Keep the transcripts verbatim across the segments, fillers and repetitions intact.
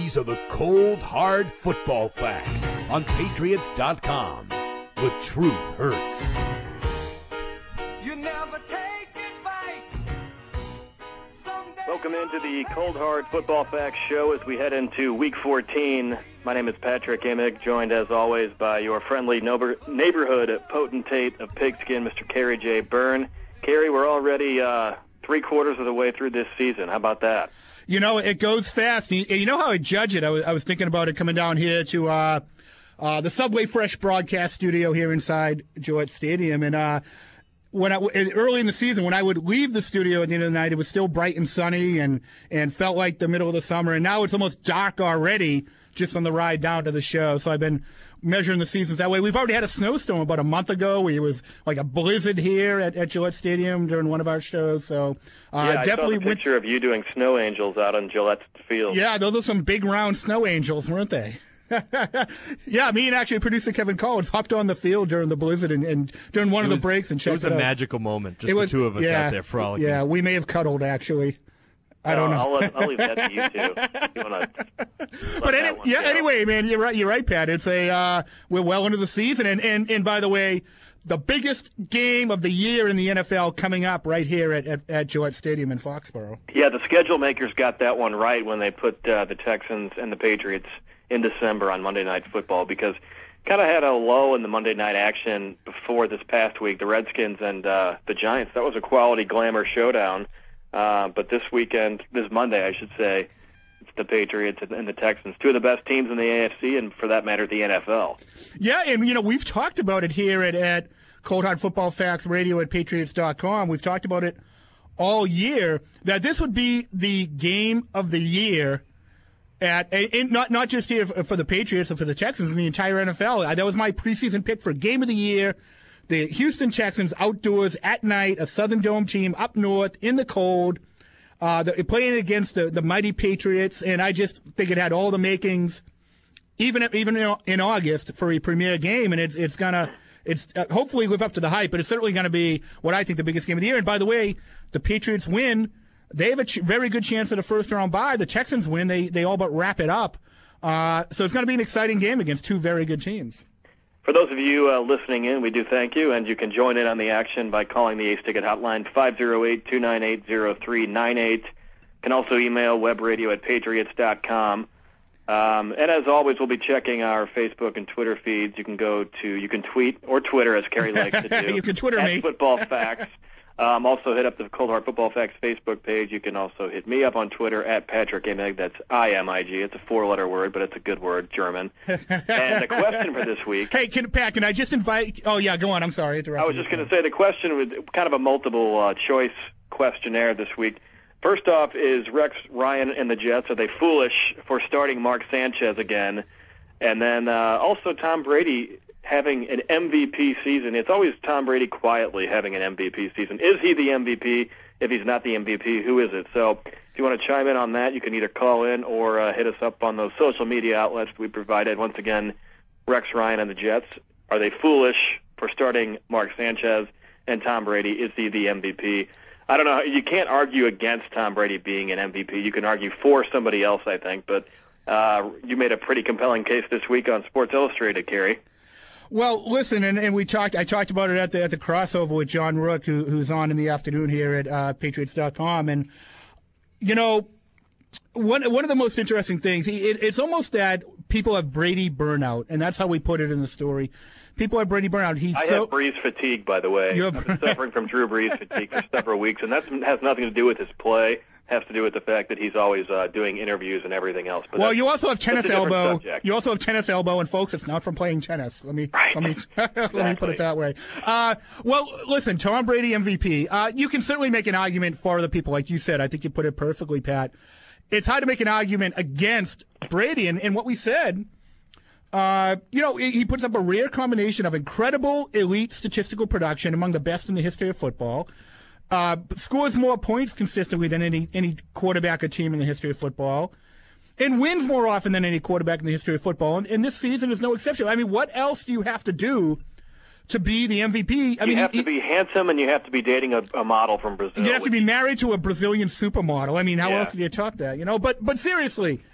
These are the cold, hard football facts on Patriots dot com. The truth hurts. You never take advice. Someday Welcome into the Cold Hard Football Facts show as we head into Week fourteen. My name is Patrick Amick, joined as always by your friendly neighborhood potentate of pigskin, Mister Kerry J. Byrne. Kerry, we're already uh, three quarters of the way through this season. How about that? You know, it goes fast. You, you know how I judge it? I was, I was thinking about it coming down here to uh, uh, the Subway Fresh broadcast studio here inside Gillette Stadium. And uh, when I, early in the season, when I would leave the studio at the end of the night, it was still bright and sunny and, and felt like the middle of the summer. And now it's almost dark already just on the ride down to the show. So I've been measuring the seasons that way. We've already had a snowstorm about a month ago. It was like a blizzard here at, at Gillette Stadium during one of our shows. So uh, yeah, I definitely saw the picture went, of you doing snow angels out on Gillette Field. Yeah, those are some big round snow angels, weren't they? Yeah, me and actually producer Kevin Collins hopped on the field during the blizzard and, and during one it of was, the breaks and checked it was it a out. magical moment, just it was, the two of us yeah, out there frolicking. Yeah, we may have cuddled actually. I don't oh, know. I'll, let, I'll leave that to you two. If you wanna but any, yeah, go. anyway, man, you're right. You're right, Pat. It's a uh, we're well into the season, and, and and by the way, the biggest game of the year in the N F L coming up right here at at, at Gillette Stadium in Foxborough. Yeah, the schedule makers got that one right when they put uh, the Texans and the Patriots in December on Monday Night Football, because kind of had a lull in the Monday night action before this past week. The Redskins and uh, the Giants. That was a quality glamour showdown. Uh, but this weekend, this Monday, I should say, it's the Patriots and the Texans, two of the best teams in the A F C, and for that matter, the N F L. Yeah, and you know we've talked about it here at, at Cold Hard Football Facts Radio at Patriots dot com. We've talked about it all year that this would be the game of the year at and not not just here for the Patriots and for the Texans and the entire N F L. That was my preseason pick for game of the year. The Houston Texans outdoors at night, a Southern Dome team up north in the cold, uh, they're playing against the, the mighty Patriots, and I just think it had all the makings, even even in August, for a premier game, and it's it's gonna it's uh, hopefully live up to the hype, but it's certainly gonna be what I think the biggest game of the year. And by the way, the Patriots win, they have a ch- very good chance at a first round bye. The Texans win, they they all but wrap it up, uh, so it's gonna be an exciting game against two very good teams. For those of you uh, listening in, we do thank you, and you can join in on the action by calling the Ace Ticket hotline, five oh eight, two nine eight, oh three nine eight. You can also email webradio at patriots dot com. Um, and as always, we'll be checking our Facebook and Twitter feeds. You can go to, you can tweet or Twitter, as Kerry likes to do. You can Twitter at me. Football Facts. Um, also hit up the Cold Hard Football Facts Facebook page. You can also hit me up on Twitter at Patrick Imig. That's I M I G. It's a four-letter word, but it's a good word, German. And the question for this week. Hey, can, Pat, can I just invite? Oh yeah, go on. I'm sorry, I was just going to say the question was kind of a multiple uh, choice questionnaire this week. First off, is Rex Ryan and the Jets, are they foolish for starting Mark Sanchez again? And then uh, also Tom Brady having an M V P season. It's always Tom Brady quietly having an M V P season. Is he the M V P? If he's not the M V P, who is it? So if you want to chime in on that, you can either call in or uh, hit us up on those social media outlets we provided. Once again, Rex Ryan and the Jets, are they foolish for starting Mark Sanchez? And Tom Brady, is he the M V P? I don't know. You can't argue against Tom Brady being an M V P. You can argue for somebody else, I think. But uh, you made a pretty compelling case this week on Sports Illustrated, Kerry. Well, listen, and, and we talked. I talked about it at the at the crossover with John Rook, who, who's on in the afternoon here at uh, Patriots dot com, and you know, one one of the most interesting things. It, it's almost that people have Brady burnout, and that's how we put it in the story. People have Brady burnout. He's I so, have Breeze fatigue, by the way. You're, I've been suffering from Drew Brees fatigue for several weeks, and that has nothing to do with his play. It has to do with the fact that he's always uh, doing interviews and everything else. But well, you also have tennis elbow. Subject. You also have tennis elbow, and folks, it's not from playing tennis. Let me right. let me exactly. let me put it that way. Uh, well, listen, Tom Brady M V P. Uh, you can certainly make an argument for other people, like you said. I think you put it perfectly, Pat. It's hard to make an argument against Brady, and, and what we said. Uh, you know, he puts up a rare combination of incredible elite statistical production, among the best in the history of football. Uh, scores more points consistently than any any quarterback or team in the history of football, and wins more often than any quarterback in the history of football. And, and this season is no exception. I mean, what else do you have to do to be the M V P? I you mean, have he, to be handsome, and you have to be dating a, a model from Brazil. You have to be married to a Brazilian supermodel. I mean, how yeah. else do you top that? You know, but but seriously.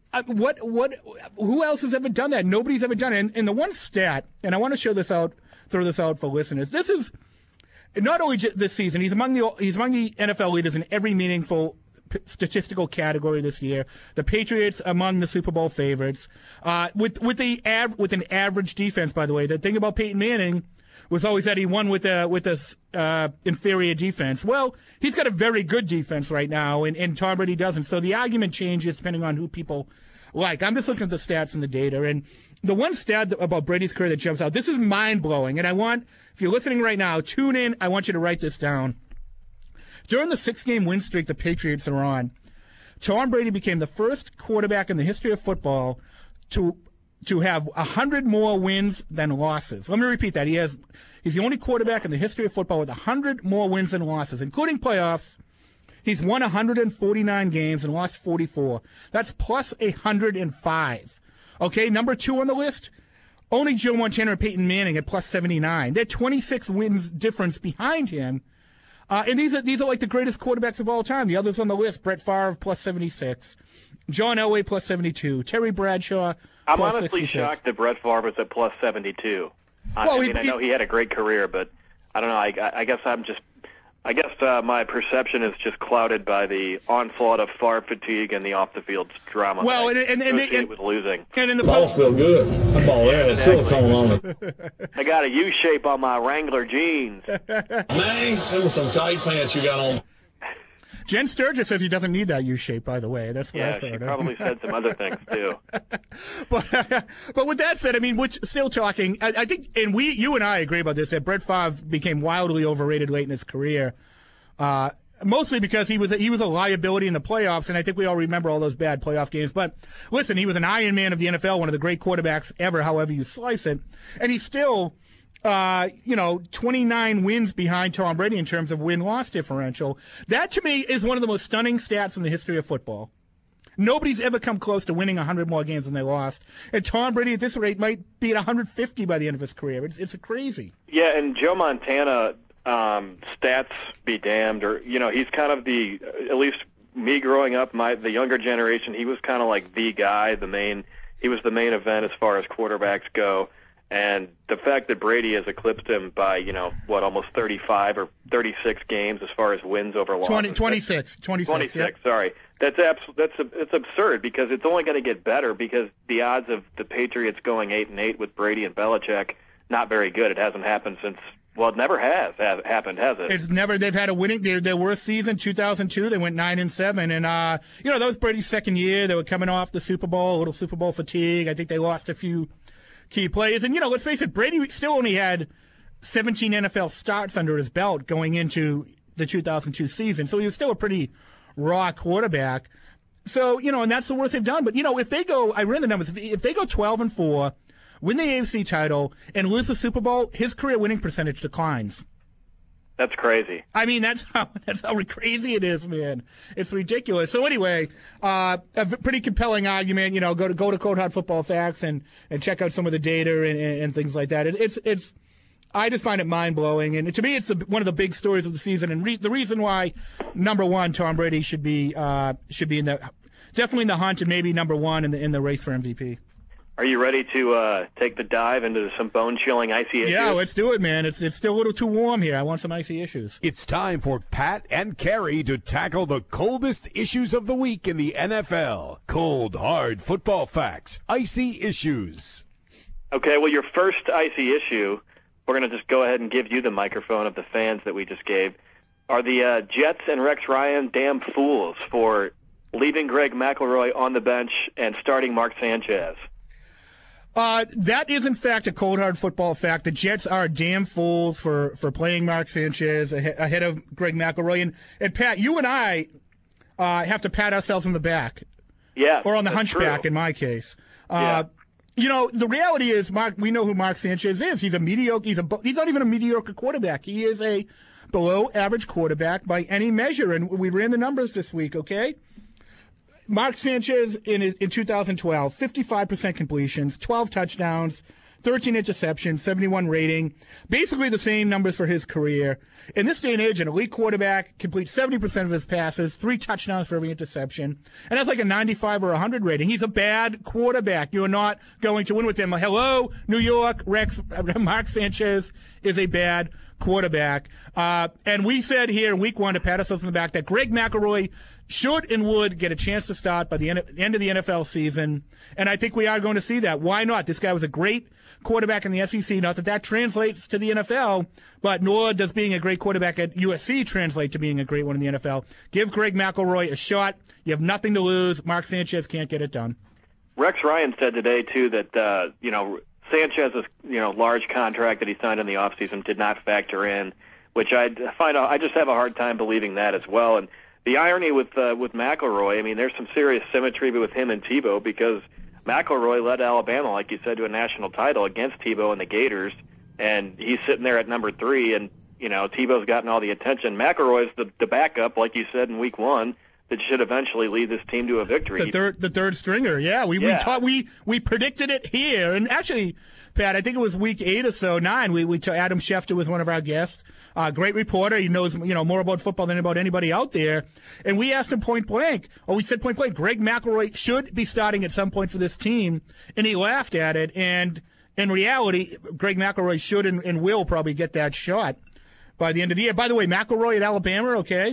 uh, what what who else has ever done that? Nobody's ever done it. And, and the one stat, and I want to show this out, throw this out for listeners. This is not only just this season. He's among the he's among the N F L leaders in every meaningful p- statistical category this year. The Patriots among the Super Bowl favorites. Uh, with with the av- with an average defense, by the way. The thing about Peyton Manning was always that he won with a with a uh, inferior defense. Well, he's got a very good defense right now, and, and Tom Brady doesn't. So the argument changes depending on who people like. I'm just looking at the stats and the data, and the one stat about Brady's career that jumps out. This is mind blowing, and I want, if you're listening right now, tune in. I want you to write this down. During the six-game win streak the Patriots are on, Tom Brady became the first quarterback in the history of football to to have one hundred more wins than losses. Let me repeat that. He has he's the only quarterback in the history of football with one hundred more wins than losses, including playoffs. He's won one hundred forty-nine games and lost forty-four. That's plus one hundred five. Okay, number two on the list, only Joe Montana and Peyton Manning at plus seventy-nine. They're twenty-six wins difference behind him. Uh, and these are these are like the greatest quarterbacks of all time. The others on the list, Brett Favre plus seventy-six, John Elway plus seventy-two, Terry Bradshaw I'm plus honestly sixty-six. shocked that Brett Favre was at plus seventy-two. I, Well, I he- mean, I he- know he had a great career, but I don't know. I, I guess I'm just, I guess uh, my perception is just clouded by the onslaught of Favre fatigue and the off-the-field drama. Well, that I and- and- and they- associate and- with losing. And in the Balls post, feel good. That ball there has silicone on it. I got a U shape on my Wrangler jeans. Man, them was some tight pants you got on. Jen Sturgis says he doesn't need that U shape. By the way, that's what Yeah, I've she heard. probably said some other things too. But but with that said, I mean, which still talking, I, I think, and we, you and I agree about this, that Brett Favre became wildly overrated late in his career, uh, mostly because he was a, he was a liability in the playoffs, and I think we all remember all those bad playoff games. But listen, he was an Iron Man of the N F L, one of the great quarterbacks ever, however you slice it, and he's still. Uh, you know, twenty-nine wins behind Tom Brady in terms of win-loss differential. That, to me, is one of the most stunning stats in the history of football. Nobody's ever come close to winning one hundred more games than they lost. And Tom Brady, at this rate, might be at one hundred fifty by the end of his career. It's, it's crazy. Yeah, and Joe Montana, um, stats be damned, or you know, he's kind of the, at least me growing up, my the younger generation, he was kind of like the guy, the main. He was the main event as far as quarterbacks go. And the fact that Brady has eclipsed him by, you know, what, almost thirty-five or thirty-six games as far as wins over losses. twenty, twenty-six. twenty-six, twenty-six, yep. sorry. That's abs- that's it's absurd because it's only going to get better because the odds of the Patriots going eight and eight with Brady and Belichick not very good. It hasn't happened since. Well, it never has ha- happened, has it? It's never. They've had a winning. Their their worst season, two thousand two. They went nine and seven, and uh, you know that was Brady's second year. They were coming off the Super Bowl, a little Super Bowl fatigue. I think they lost a few key players, and you know, let's face it, Brady still only had seventeen N F L starts under his belt going into the two thousand two season, so he was still a pretty raw quarterback. So you know, and that's the worst they've done. But you know, if they go, I ran the numbers. If, if they go twelve and four, win the A F C title, and lose the Super Bowl, his career winning percentage declines. That's crazy. I mean, that's how that's how crazy it is, man. It's ridiculous. So anyway, uh, a v- pretty compelling argument. You know, go to go to Cold Hard Football Facts and, and check out some of the data and, and, and things like that. It, it's it's. I just find it mind blowing, and to me, it's the, one of the big stories of the season, and re- the reason why number one, Tom Brady should be uh, should be in the definitely in the hunt, and maybe number one in the in the race for M V P. Are you ready to uh, take the dive into some bone-chilling icy issues? Yeah, let's do it, man. It's it's still a little too warm here. I want some icy issues. It's time for Pat and Kerry to tackle the coldest issues of the week in the N F L. Cold, hard football facts. Icy issues. Okay, well, your first icy issue, we're going to just go ahead and give you the microphone of the fans that we just gave. Are the uh, Jets and Rex Ryan damn fools for leaving Greg McElroy on the bench and starting Mark Sanchez? Uh, that is, in fact, a cold, hard football fact. The Jets are damn fools for, for playing Mark Sanchez ahead, ahead of Greg McElroy. And, and, Pat, you and I uh, have to pat ourselves on the back. Yeah, Or on the that's hunchback, true. in my case. Uh, Yeah. You know, the reality is, Mark. We know who Mark Sanchez is. He's a mediocre. He's a. He's not even a mediocre quarterback. He is a below-average quarterback by any measure. And we ran the numbers this week. Okay. Mark Sanchez in in two thousand twelve, fifty-five percent completions, twelve touchdowns, thirteen interceptions, seventy-one rating, basically the same numbers for his career. In this day and age, an elite quarterback completes seventy percent of his passes, three touchdowns for every interception, and that's like a ninety-five or one hundred rating. He's a bad quarterback. You are not going to win with him. Hello, New York, Rex, Mark Sanchez is a bad quarterback. Uh, and we said here in week one to pat ourselves on the back that Greg McElroy should and would get a chance to start by the end of the N F L season. And I think we are going to see that. Why not? This guy was a great quarterback in the S E C. Not that that translates to the N F L, but nor does being a great quarterback at U S C translate to being a great one in the N F L. Give Greg McElroy a shot. You have nothing to lose. Mark Sanchez can't get it done. Rex Ryan said today, too, that, uh, you know, Sanchez's, you know, large contract that he signed in the offseason did not factor in, which I find I just have a hard time believing that as well. And the irony with uh, with McElroy, I mean, there's some serious symmetry with him and Tebow because McElroy led Alabama, like you said, to a national title against Tebow and the Gators, and he's sitting there at number three, and, you know, Tebow's gotten all the attention. McElroy's the, the backup, like you said, in week one, that should eventually lead this team to a victory. The third, the third stringer, yeah. We yeah. we taught, we we predicted it here, and actually, Pat, I think it was week eight or so, nine. We we Adam Schefter was one of our guests, uh, great reporter. He knows you know more about football than about anybody out there. And we asked him point blank, or we said point blank, Greg McElroy should be starting at some point for this team, and he laughed at it. And in reality, Greg McElroy should and, and will probably get that shot by the end of the year. By the way, McElroy at Alabama, okay.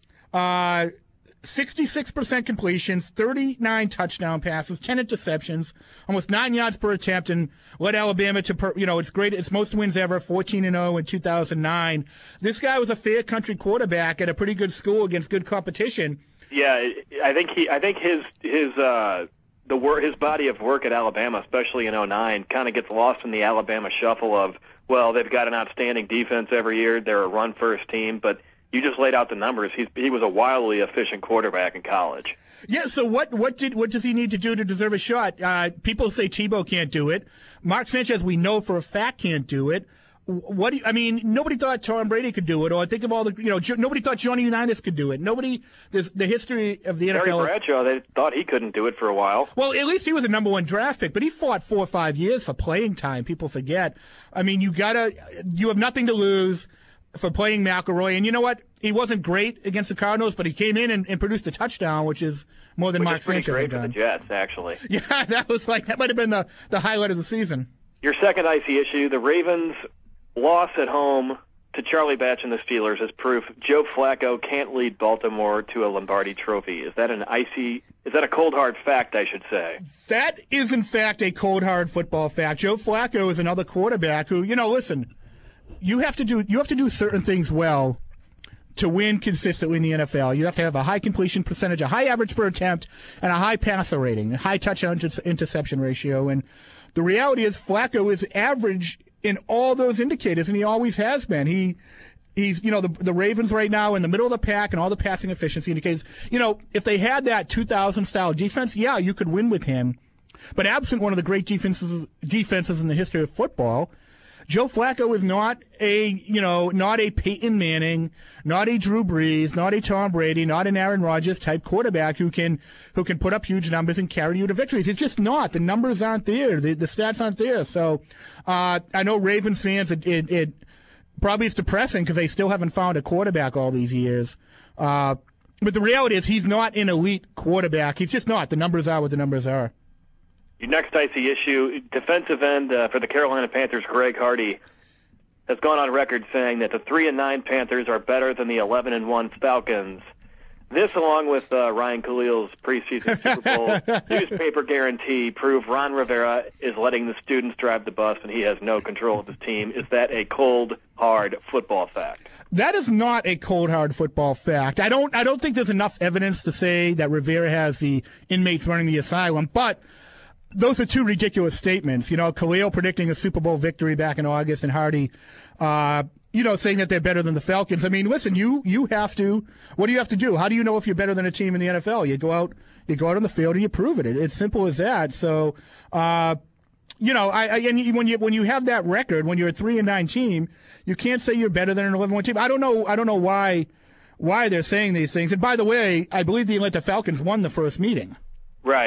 Uh, sixty-six percent completions, thirty-nine touchdown passes, ten interceptions, almost nine yards per attempt, and led Alabama to, per, you know, it's great, it's most wins ever, fourteen and oh in two thousand nine. This guy was a fair country quarterback at a pretty good school against good competition. Yeah, I think he, I think his, his, uh, the work, his body of work at Alabama, especially in oh nine, kind of gets lost in the Alabama shuffle of, well, they've got an outstanding defense every year, they're a run-first team, but you just laid out the numbers. He's, he was a wildly efficient quarterback in college. Yeah. So what? What did? What does he need to do to deserve a shot? Uh, people say Tebow can't do it. Mark Sanchez, we know for a fact, can't do it. What? Do you, I mean, nobody thought Tom Brady could do it. Or think of all the, you know, nobody thought Johnny Unitas could do it. Nobody. There's the history of the N F L. Terry Bradshaw, they thought he couldn't do it for a while. Well, at least he was a number one draft pick, but he fought four or five years for playing time. People forget. I mean, you gotta. You have nothing to lose for playing McElroy. And you know what? He wasn't great against the Cardinals, but he came in and, and produced a touchdown, which is more than which Mark is pretty Sanchez great had for done. the Jets, actually. Yeah, that was like that might have been the, the highlight of the season. Your second icy issue, the Ravens' loss at home to Charlie Batch and the Steelers is proof Joe Flacco can't lead Baltimore to a Lombardi trophy. Is that an icy, is that a cold hard fact, I should say? That is, in fact, a cold hard football fact. Joe Flacco is another quarterback who, you know, listen, You have to do you have to do certain things well to win consistently in the N F L. You have to have a high completion percentage, a high average per attempt, and a high passer rating, a high touchdown to interception ratio. And the reality is Flacco is average in all those indicators, and he always has been. He He's, you know, the the Ravens right now in the middle of the pack and all the passing efficiency indicators. You know, if they had that two thousand style defense, yeah, you could win with him. But absent one of the great defenses defenses in the history of football, Joe Flacco is not a, you know, not a Peyton Manning, not a Drew Brees, not a Tom Brady, not an Aaron Rodgers type quarterback who can who can put up huge numbers and carry you to victories. It's just not. The numbers aren't there. The, the stats aren't there. So uh, I know Ravens fans, it, it, it probably is depressing because they still haven't found a quarterback all these years. Uh, but the reality is he's not an elite quarterback. He's just not. The numbers are what the numbers are. Your next icy issue, defensive end uh, for the Carolina Panthers, Greg Hardy, has gone on record saying that the three and nine Panthers are better than the eleven and one Falcons. This, along with uh, Ryan Khalil's preseason Super Bowl newspaper guarantee, prove Ron Rivera is letting the students drive the bus and he has no control of his team. Is that a cold, hard football fact? That is not a cold, hard football fact. I don't. I don't think there's enough evidence to say that Rivera has the inmates running the asylum, but those are two ridiculous statements. You know, Khalil predicting a Super Bowl victory back in August, and Hardy, uh, you know, saying that they're better than the Falcons. I mean, listen, you you have to. What do you have to do? How do you know if you're better than a team in the N F L? You go out, you go out on the field, and you prove it. It's simple as that. So, uh, you know, I, I and when you when you have that record, when you're a three and nine team, you can't say you're better than an eleven and one team. I don't know. I don't know why why they're saying these things. And by the way, I believe the Atlanta Falcons won the first meeting. Right.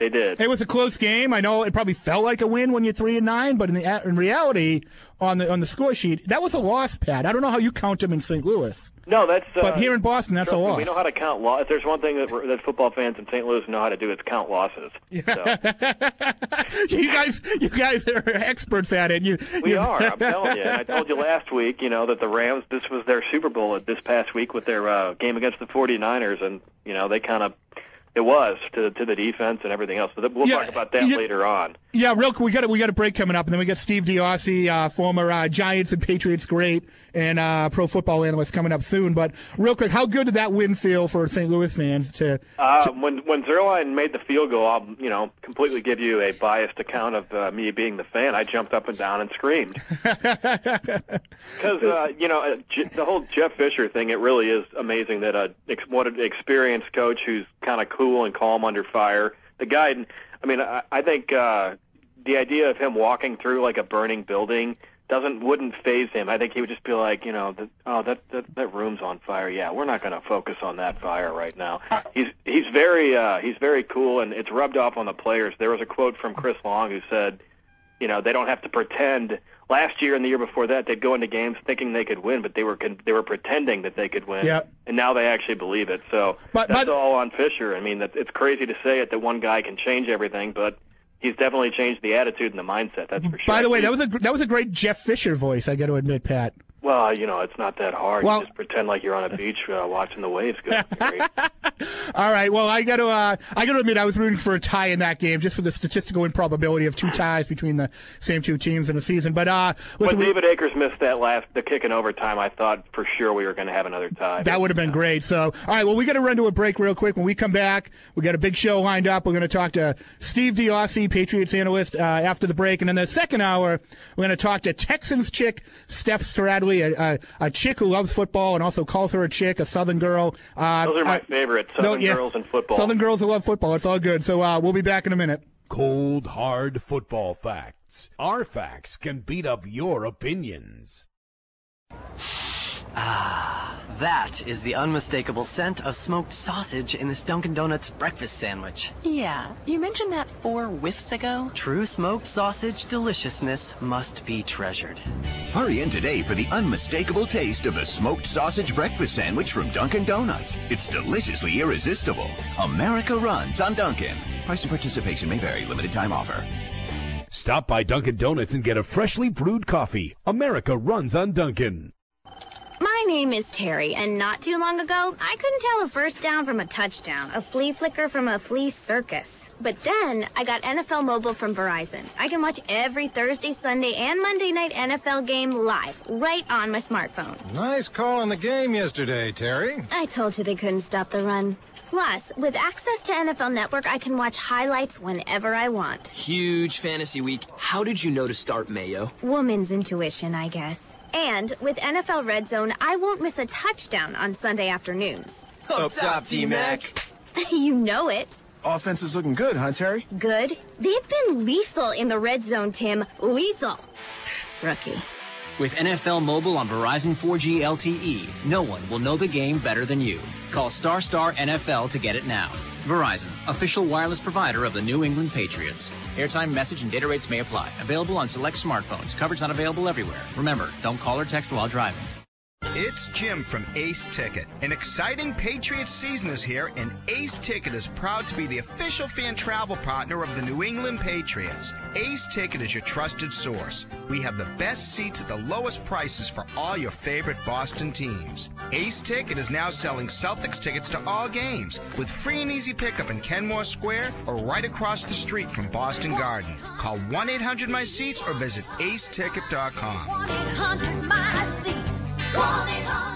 They did. It was a close game. I know it probably felt like a win when you're three and nine, but in the in reality, on the on the score sheet, that was a loss, Pat. I don't know how you count them in Saint Louis. No, that's. Uh, but here in Boston, that's a loss. We know how to count losses. If there's one thing that, that football fans in Saint Louis know how to do, it's count losses. Yeah. So. you guys, you guys are experts at it. You, we you... are. I'm telling you. And I told you last week, you know, that the Rams. This was their Super Bowl this past week with their uh, game against the forty-niners, and you know they kind of. It was to to the defense and everything else. So we'll yeah, talk about that yeah, later on. Yeah, real quick. We got we got a break coming up, and then we got Steve Diossi, uh, former uh, Giants and Patriots great, and uh, pro football analyst coming up soon. But real quick, how good did that win feel for Saint Louis fans? To, uh, to... when when Zerline made the field goal, I'll you know completely give you a biased account of uh, me being the fan. I jumped up and down and screamed because uh, you know the whole Jeff Fisher thing. It really is amazing that a what an experienced coach who's kind of cool and calm under fire. The guy, I mean, I, I think uh, the idea of him walking through like a burning building doesn't wouldn't faze him. I think he would just be like, you know, the, oh, that, that that room's on fire. Yeah, we're not going to focus on that fire right now. He's he's very uh, he's very cool, and it's rubbed off on the players. There was a quote from Chris Long who said, you know, they don't have to pretend. Last year and the year before that, they'd go into games thinking they could win, but they were they were pretending that they could win. Yep. And now they actually believe it. So but, that's but, all on Fisher. I mean, that, it's crazy to say it that one guy can change everything, but he's definitely changed the attitude and the mindset. That's for sure. By the way, that was a that was a great Jeff Fisher voice. I got to admit, Pat. Well, you know, it's not that hard. Well, you just pretend like you're on a beach uh, watching the waves go. All right. Well, I got to uh, I got to admit I was rooting for a tie in that game, just for the statistical improbability of two ties between the same two teams in a season. But uh, listen, when David Akers missed that last the kick in overtime, I thought for sure we were going to have another tie. That would have been great. So, all right. Well, we got to run to a break real quick. When we come back, we got a big show lined up. We're going to talk to Steve Diossi, Patriots analyst, uh, after the break, and in the second hour, we're going to talk to Texans chick Steph Stradley, a, a, a chick who loves football and also calls her a chick, a Southern girl. Uh, Those are my uh, favorite, Southern no, yeah, girls in football. Southern girls who love football. It's all good. So uh, we'll be back in a minute. Cold, hard football facts. Our facts can beat up your opinions. Ah, that is the unmistakable scent of smoked sausage in this Dunkin' Donuts breakfast sandwich. Yeah, you mentioned that four whiffs ago. True smoked sausage deliciousness must be treasured. Hurry in today for the unmistakable taste of the smoked sausage breakfast sandwich from Dunkin' Donuts. It's deliciously irresistible. America runs on Dunkin'. Price and participation may vary. Limited time offer. Stop by Dunkin' Donuts and get a freshly brewed coffee. America runs on Dunkin'. My name is Terry, and not too long ago, I couldn't tell a first down from a touchdown, a flea flicker from a flea circus. But then, I got N F L Mobile from Verizon. I can watch every Thursday, Sunday, and Monday night N F L game live, right on my smartphone. Nice call on the game yesterday, Terry. I told you they couldn't stop the run. Plus, with access to N F L Network, I can watch highlights whenever I want. Huge fantasy week. How did you know to start Mayo? Woman's intuition, I guess. And with N F L Red Zone, I won't miss a touchdown on Sunday afternoons. Up top, T-Mac. You know it. Offense is looking good, huh, Terry? Good? They've been lethal in the Red Zone, Tim. Lethal. Rookie. With N F L Mobile on Verizon four G L T E, no one will know the game better than you. Call Star Star N F L to get it now. Verizon, official wireless provider of the New England Patriots. Airtime, message, and data rates may apply. Available on select smartphones. Coverage not available everywhere. Remember, don't call or text while driving. It's Jim from Ace Ticket. An exciting Patriots season is here, and Ace Ticket is proud to be the official fan travel partner of the New England Patriots. Ace Ticket is your trusted source. We have the best seats at the lowest prices for all your favorite Boston teams. Ace Ticket is now selling Celtics tickets to all games with free and easy pickup in Kenmore Square or right across the street from Boston Garden. Call one eight hundred my seats or visit ace ticket dot com. one eight hundred my seats. one eight hundred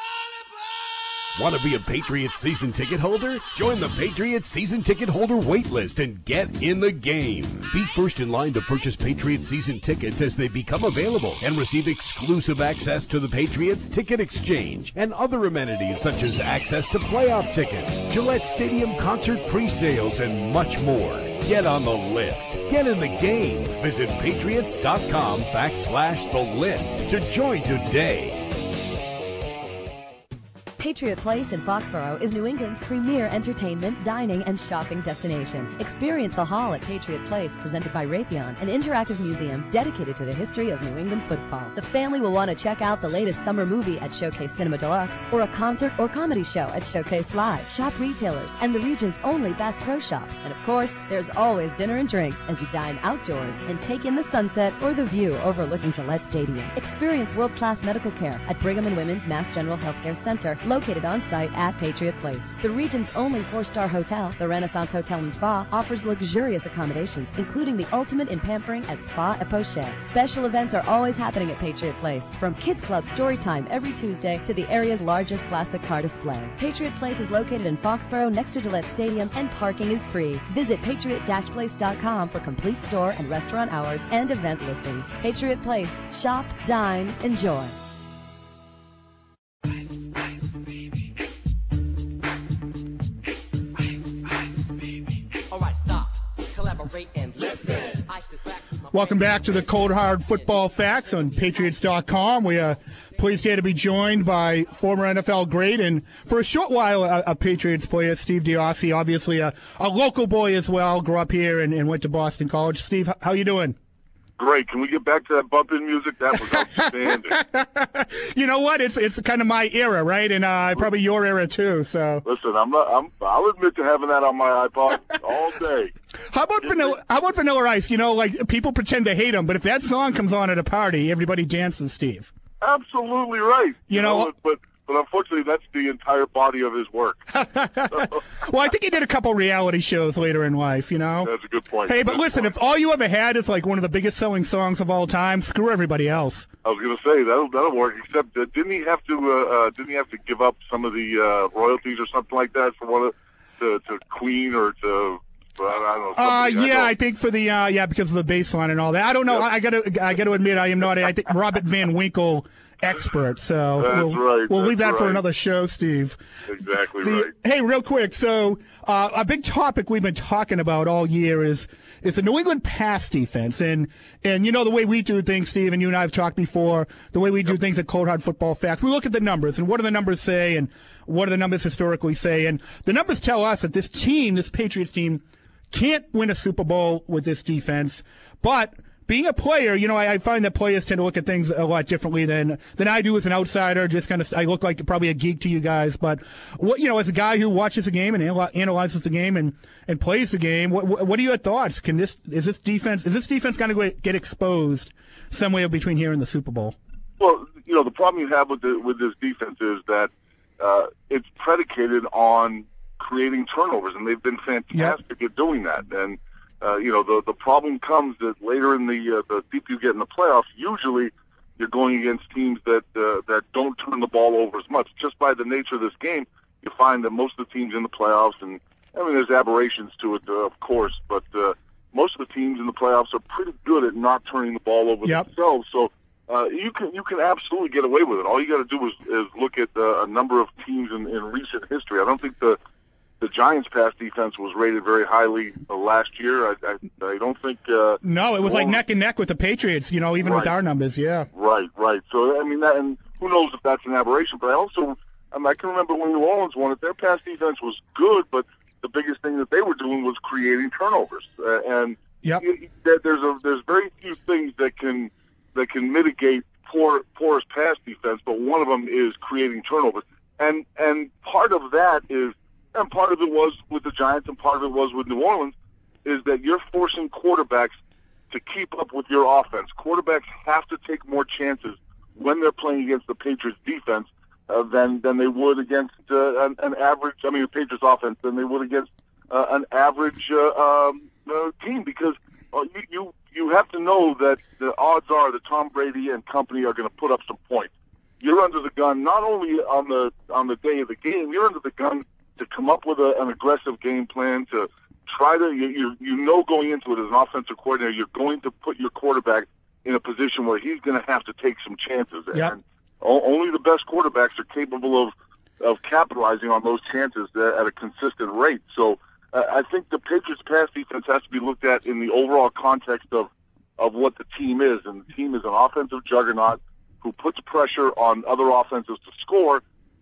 Want to be a Patriots season ticket holder? Join the Patriots season ticket holder wait list and get in the game. Be first in line to purchase Patriots season tickets as they become available and receive exclusive access to the Patriots Ticket Exchange and other amenities such as access to playoff tickets, Gillette Stadium concert pre-sales, and much more. Get on the list. Get in the game. Visit patriots.com backslash the list to join today. Patriot Place in Foxborough is New England's premier entertainment, dining, and shopping destination. Experience the Hall at Patriot Place, presented by Raytheon, an interactive museum dedicated to the history of New England football. The family will want to check out the latest summer movie at Showcase Cinema Deluxe, or a concert or comedy show at Showcase Live. Shop retailers and the region's only Bass Pro Shops. And of course, there's always dinner and drinks as you dine outdoors and take in the sunset or the view overlooking Gillette Stadium. Experience world-class medical care at Brigham and Women's Mass General Healthcare Center, located on site at Patriot Place. The region's only four-star hotel, the Renaissance Hotel and Spa, offers luxurious accommodations, including the ultimate in pampering at Spa et Poche. Special events are always happening at Patriot Place, from Kids Club story time every Tuesday to the area's largest classic car display. Patriot Place is located in Foxborough next to Gillette Stadium, and parking is free. Visit patriot place dot com for complete store and restaurant hours and event listings. Patriot Place. Shop, dine, enjoy. Ice, ice, baby. Ice, ice, baby. All right, stop. Collaborate and listen. Welcome back to the Cold Hard Football Facts on Patriots dot com. We are pleased here to be joined by former N F L great and, for a short while, a, a Patriots player, Steve Diossi, obviously a, a local boy as well, grew up here and, and went to Boston College. Steve, how you doing? Great. Can we get back to that bumping music? That was outstanding. You know what? It's it's kind of my era, right? And uh, probably your era too. So listen, I'm not. I'm. I'll admit to having that on my iPod all day. How about vanilla? How about Vanilla Ice? You know, like people pretend to hate them, but if that song comes on at a party, everybody dances. Steve. Absolutely right. You, you know, know, but. But unfortunately, that's the entire body of his work. Well, I think he did a couple reality shows later in life, you know? That's a good point. Hey, but good listen, point. If all you ever had is like one of the biggest selling songs of all time, screw everybody else. I was going to say, that'll, that'll work, except uh, didn't he have to uh, uh, didn't he have to give up some of the uh, royalties or something like that for one of, to, to Queen or to... I don't know, uh, yeah, I, I think for the uh, yeah because of the bass line and all that. I don't know. Yep. I got to I got to admit I am not. A, I think Robert Van Winkle expert. So that's we'll, right. We'll that's leave that right. for another show, Steve. Exactly the, right. Hey, real quick. So uh, a big topic we've been talking about all year is is the New England pass defense, and and you know the way we do things, Steve, and you and I have talked before. The way we do yep. things at Cold Hard Football Facts, we look at the numbers and what do the numbers say, and what do the numbers historically say, and the numbers tell us that this team, this Patriots team, can't win a Super Bowl with this defense, but being a player, you know, I, I find that players tend to look at things a lot differently than than I do as an outsider. Just kind of, I look like probably a geek to you guys, but what you know, as a guy who watches the game and analyzes the game and, and plays the game, what what are your thoughts? Can this is this defense is this defense going to get exposed somewhere between here and the Super Bowl? Well, you know, the problem you have with the, with this defense is that uh, it's predicated on creating turnovers, and they've been fantastic yep. at doing that. And uh, you know, the the problem comes that later in the uh, the deeper you get in the playoffs, usually you're going against teams that uh, that don't turn the ball over as much. Just by the nature of this game, you find that most of the teams in the playoffs, and I mean, there's aberrations to it, uh, of course, but uh, most of the teams in the playoffs are pretty good at not turning the ball over yep. themselves. So uh, you can you can absolutely get away with it. All you got to do is, is look at uh, a number of teams in, in recent history. I don't think the The Giants' pass defense was rated very highly uh, last year. I, I, I don't think. Uh, no, it was like neck and neck with the Patriots. You know, even right. with our numbers, yeah. Right, right. So I mean, that, and who knows if that's an aberration? But I also, I, mean, I can remember when New Orleans won it. Their pass defense was good, but the biggest thing that they were doing was creating turnovers. Uh, and yep. you, you, there's a there's very few things that can that can mitigate poor porous pass defense, but one of them is creating turnovers. And and part of that is. And part of it was with the Giants and part of it was with New Orleans, is that you're forcing quarterbacks to keep up with your offense. Quarterbacks have to take more chances when they're playing against the Patriots defense uh, than than they would against uh, an, an average, I mean, the Patriots offense, than they would against uh, an average uh, um, uh, team. Because uh, you, you, you have to know that the odds are that Tom Brady and company are going to put up some points. You're under the gun not only on the on the day of the game, you're under the gun to come up with a, an aggressive game plan, to try to, you, you you know going into it as an offensive coordinator, you're going to put your quarterback in a position where he's going to have to take some chances. Yep. And o- only the best quarterbacks are capable of, of capitalizing on those chances at a consistent rate. So uh, I think the Patriots' pass defense has to be looked at in the overall context of, of what the team is. And the team is an offensive juggernaut who puts pressure on other offenses to score.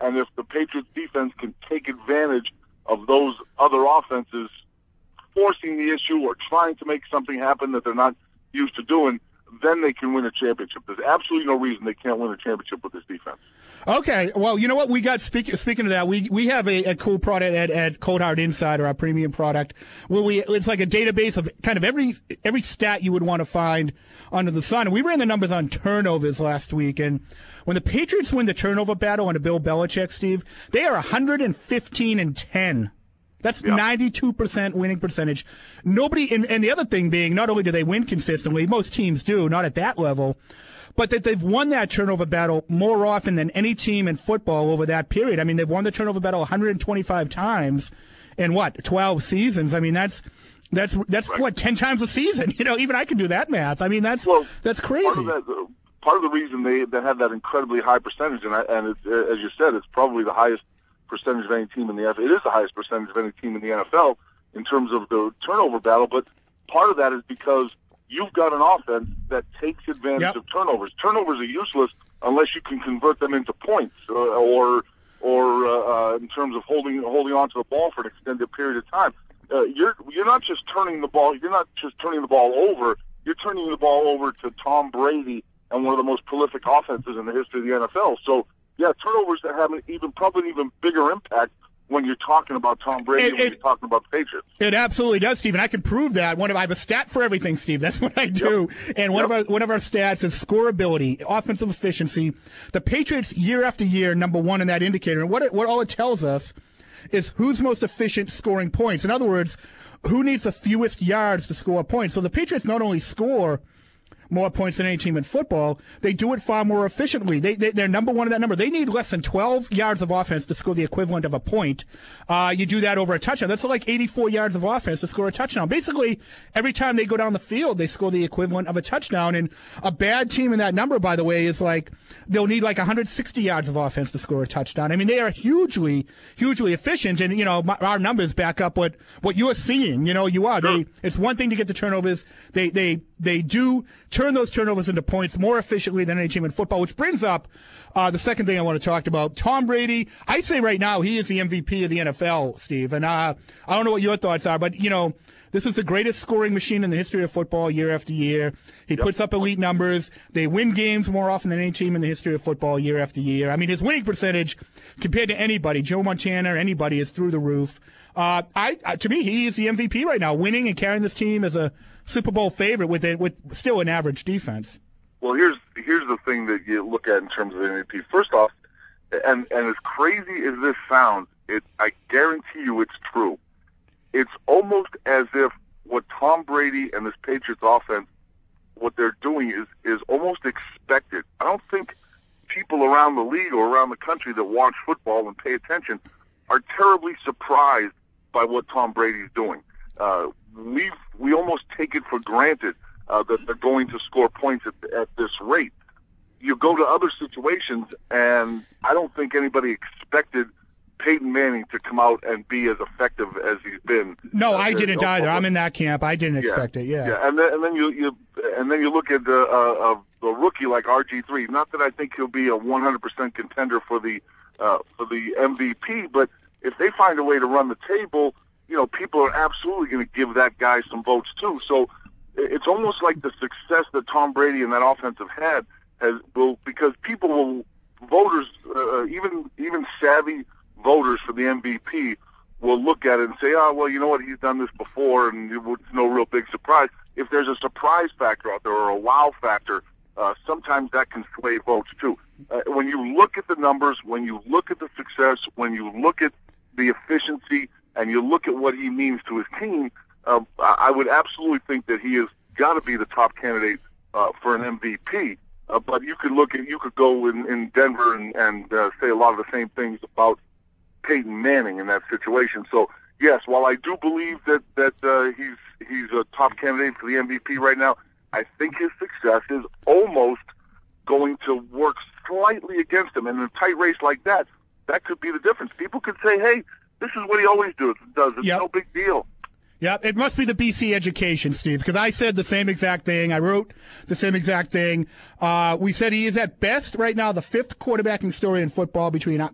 and if the Patriots defense can take advantage of those other offenses forcing the issue or trying to make something happen that they're not used to doing, then they can win a championship. There's absolutely no reason they can't win a championship with this defense. Okay, well, you know what? We got, speak, speaking of that, we we have a, a cool product at, at Cold Hard Insider, our premium product, where we it's like a database of kind of every every stat you would want to find under the sun. And we ran the numbers on turnovers last week, and when the Patriots win the turnover battle under Bill Belichick, Steve, they are one hundred fifteen and ten. That's yeah. ninety-two percent winning percentage. Nobody, and, and the other thing being, not only do they win consistently, most teams do, not at that level, but that they've won that turnover battle more often than any team in football over that period. I mean, they've won the turnover battle one hundred twenty-five times in what, twelve seasons? I mean, that's that's that's right. what, ten times a season. You know, even I can do that math. I mean, that's well, that's crazy. Part of, that, part of the reason they they have that incredibly high percentage, and I, and it's, as you said, it's probably the highest percentage of any team in the N F L. It is the highest percentage of any team in the N F L in terms of the turnover battle, but part of that is because you've got an offense that takes advantage yep. of turnovers. Turnovers are useless unless you can convert them into points, uh, or or uh, uh, in terms of holding holding on to the ball for an extended period of time. Uh, you're you're not just turning the ball. You're not just turning the ball over. You're turning the ball over to Tom Brady and one of the most prolific offenses in the history of the N F L. So, yeah, turnovers that have an even probably an even bigger impact when you're talking about Tom Brady, it, and when it, you're talking about the Patriots. It absolutely does, Steve, and I can prove that. One of I have a stat for everything, Steve. That's what I do. Yep. And one yep. of our one of our stats is scoreability, offensive efficiency. The Patriots, year after year, number one in that indicator. And what it, what all it tells us is who's most efficient scoring points. In other words, who needs the fewest yards to score points. So the Patriots not only score more points than any team in football, they do it far more efficiently. They, they, they're number one in that number. They need less than twelve yards of offense to score the equivalent of a point. Uh, you do that over a touchdown. That's like eighty-four yards of offense to score a touchdown. Basically, every time they go down the field, they score the equivalent of a touchdown. And a bad team in that number, by the way, is like they'll need like one hundred sixty yards of offense to score a touchdown. I mean, they are hugely, hugely efficient. And, you know, my, our numbers back up what, what you're seeing. You know, you are. They, it's one thing to get the turnovers. They, they, they do turn those turnovers into points more efficiently than any team in football, which brings up uh, the second thing I want to talk about. Tom Brady, I say right now he is the M V P of the N F L, Steve. And uh, I don't know what your thoughts are, but, you know, this is the greatest scoring machine in the history of football year after year. He yep. puts up elite numbers. They win games more often than any team in the history of football year after year. I mean, his winning percentage compared to anybody, Joe Montana or anybody, is through the roof. Uh, I, uh, to me, he is the M V P right now, winning and carrying this team as a Super Bowl favorite with it, with still an average defense. Well, here's here's the thing that you look at in terms of M V P. First off, and and as crazy as this sounds, it I guarantee you it's true. It's almost as if what Tom Brady and this Patriots offense, what they're doing is is almost expected. I don't think people around the league or around the country that watch football and pay attention are terribly surprised by what Tom Brady's doing. Uh, we we almost take it for granted uh, that they're going to score points at, at this rate. You go to other situations, and I don't think anybody expected Peyton Manning to come out and be as effective as he's been. No, uh, I didn't either. I'm in that camp. I didn't yeah, expect it. Yeah, yeah, and then and then you you and then you look at the uh, uh, a rookie like R G three. Not that I think he'll be a one hundred percent contender for the uh, for the M V P, but if they find a way to run the table, you know, people are absolutely going to give that guy some votes too. So it's almost like the success that Tom Brady and that offense have had has will because people will voters uh, even even savvy voters for the M V P will look at it and say, oh, well, you know what, he's done this before, and it's no real big surprise. If there's a surprise factor out there or a wow factor, uh, sometimes that can sway votes too. Uh, when you look at the numbers, when you look at the success, when you look at the efficiency, and you look at what he means to his team, uh, I would absolutely think that he has got to be the top candidate uh, for an M V P. Uh, but you could look at, you could go in, in Denver and, and uh, say a lot of the same things about Peyton Manning in that situation. So yes, while I do believe that that uh, he's he's a top candidate for the M V P right now, I think his success is almost going to work slightly against him. And in a tight race like that, that could be the difference. People could say, hey, this is what he always do, does. It's yep. no big deal. Yeah, it must be the B C education, Steve, because I said the same exact thing. I wrote the same exact thing. Uh, we said he is at best right now the fifth quarterbacking story in football between be,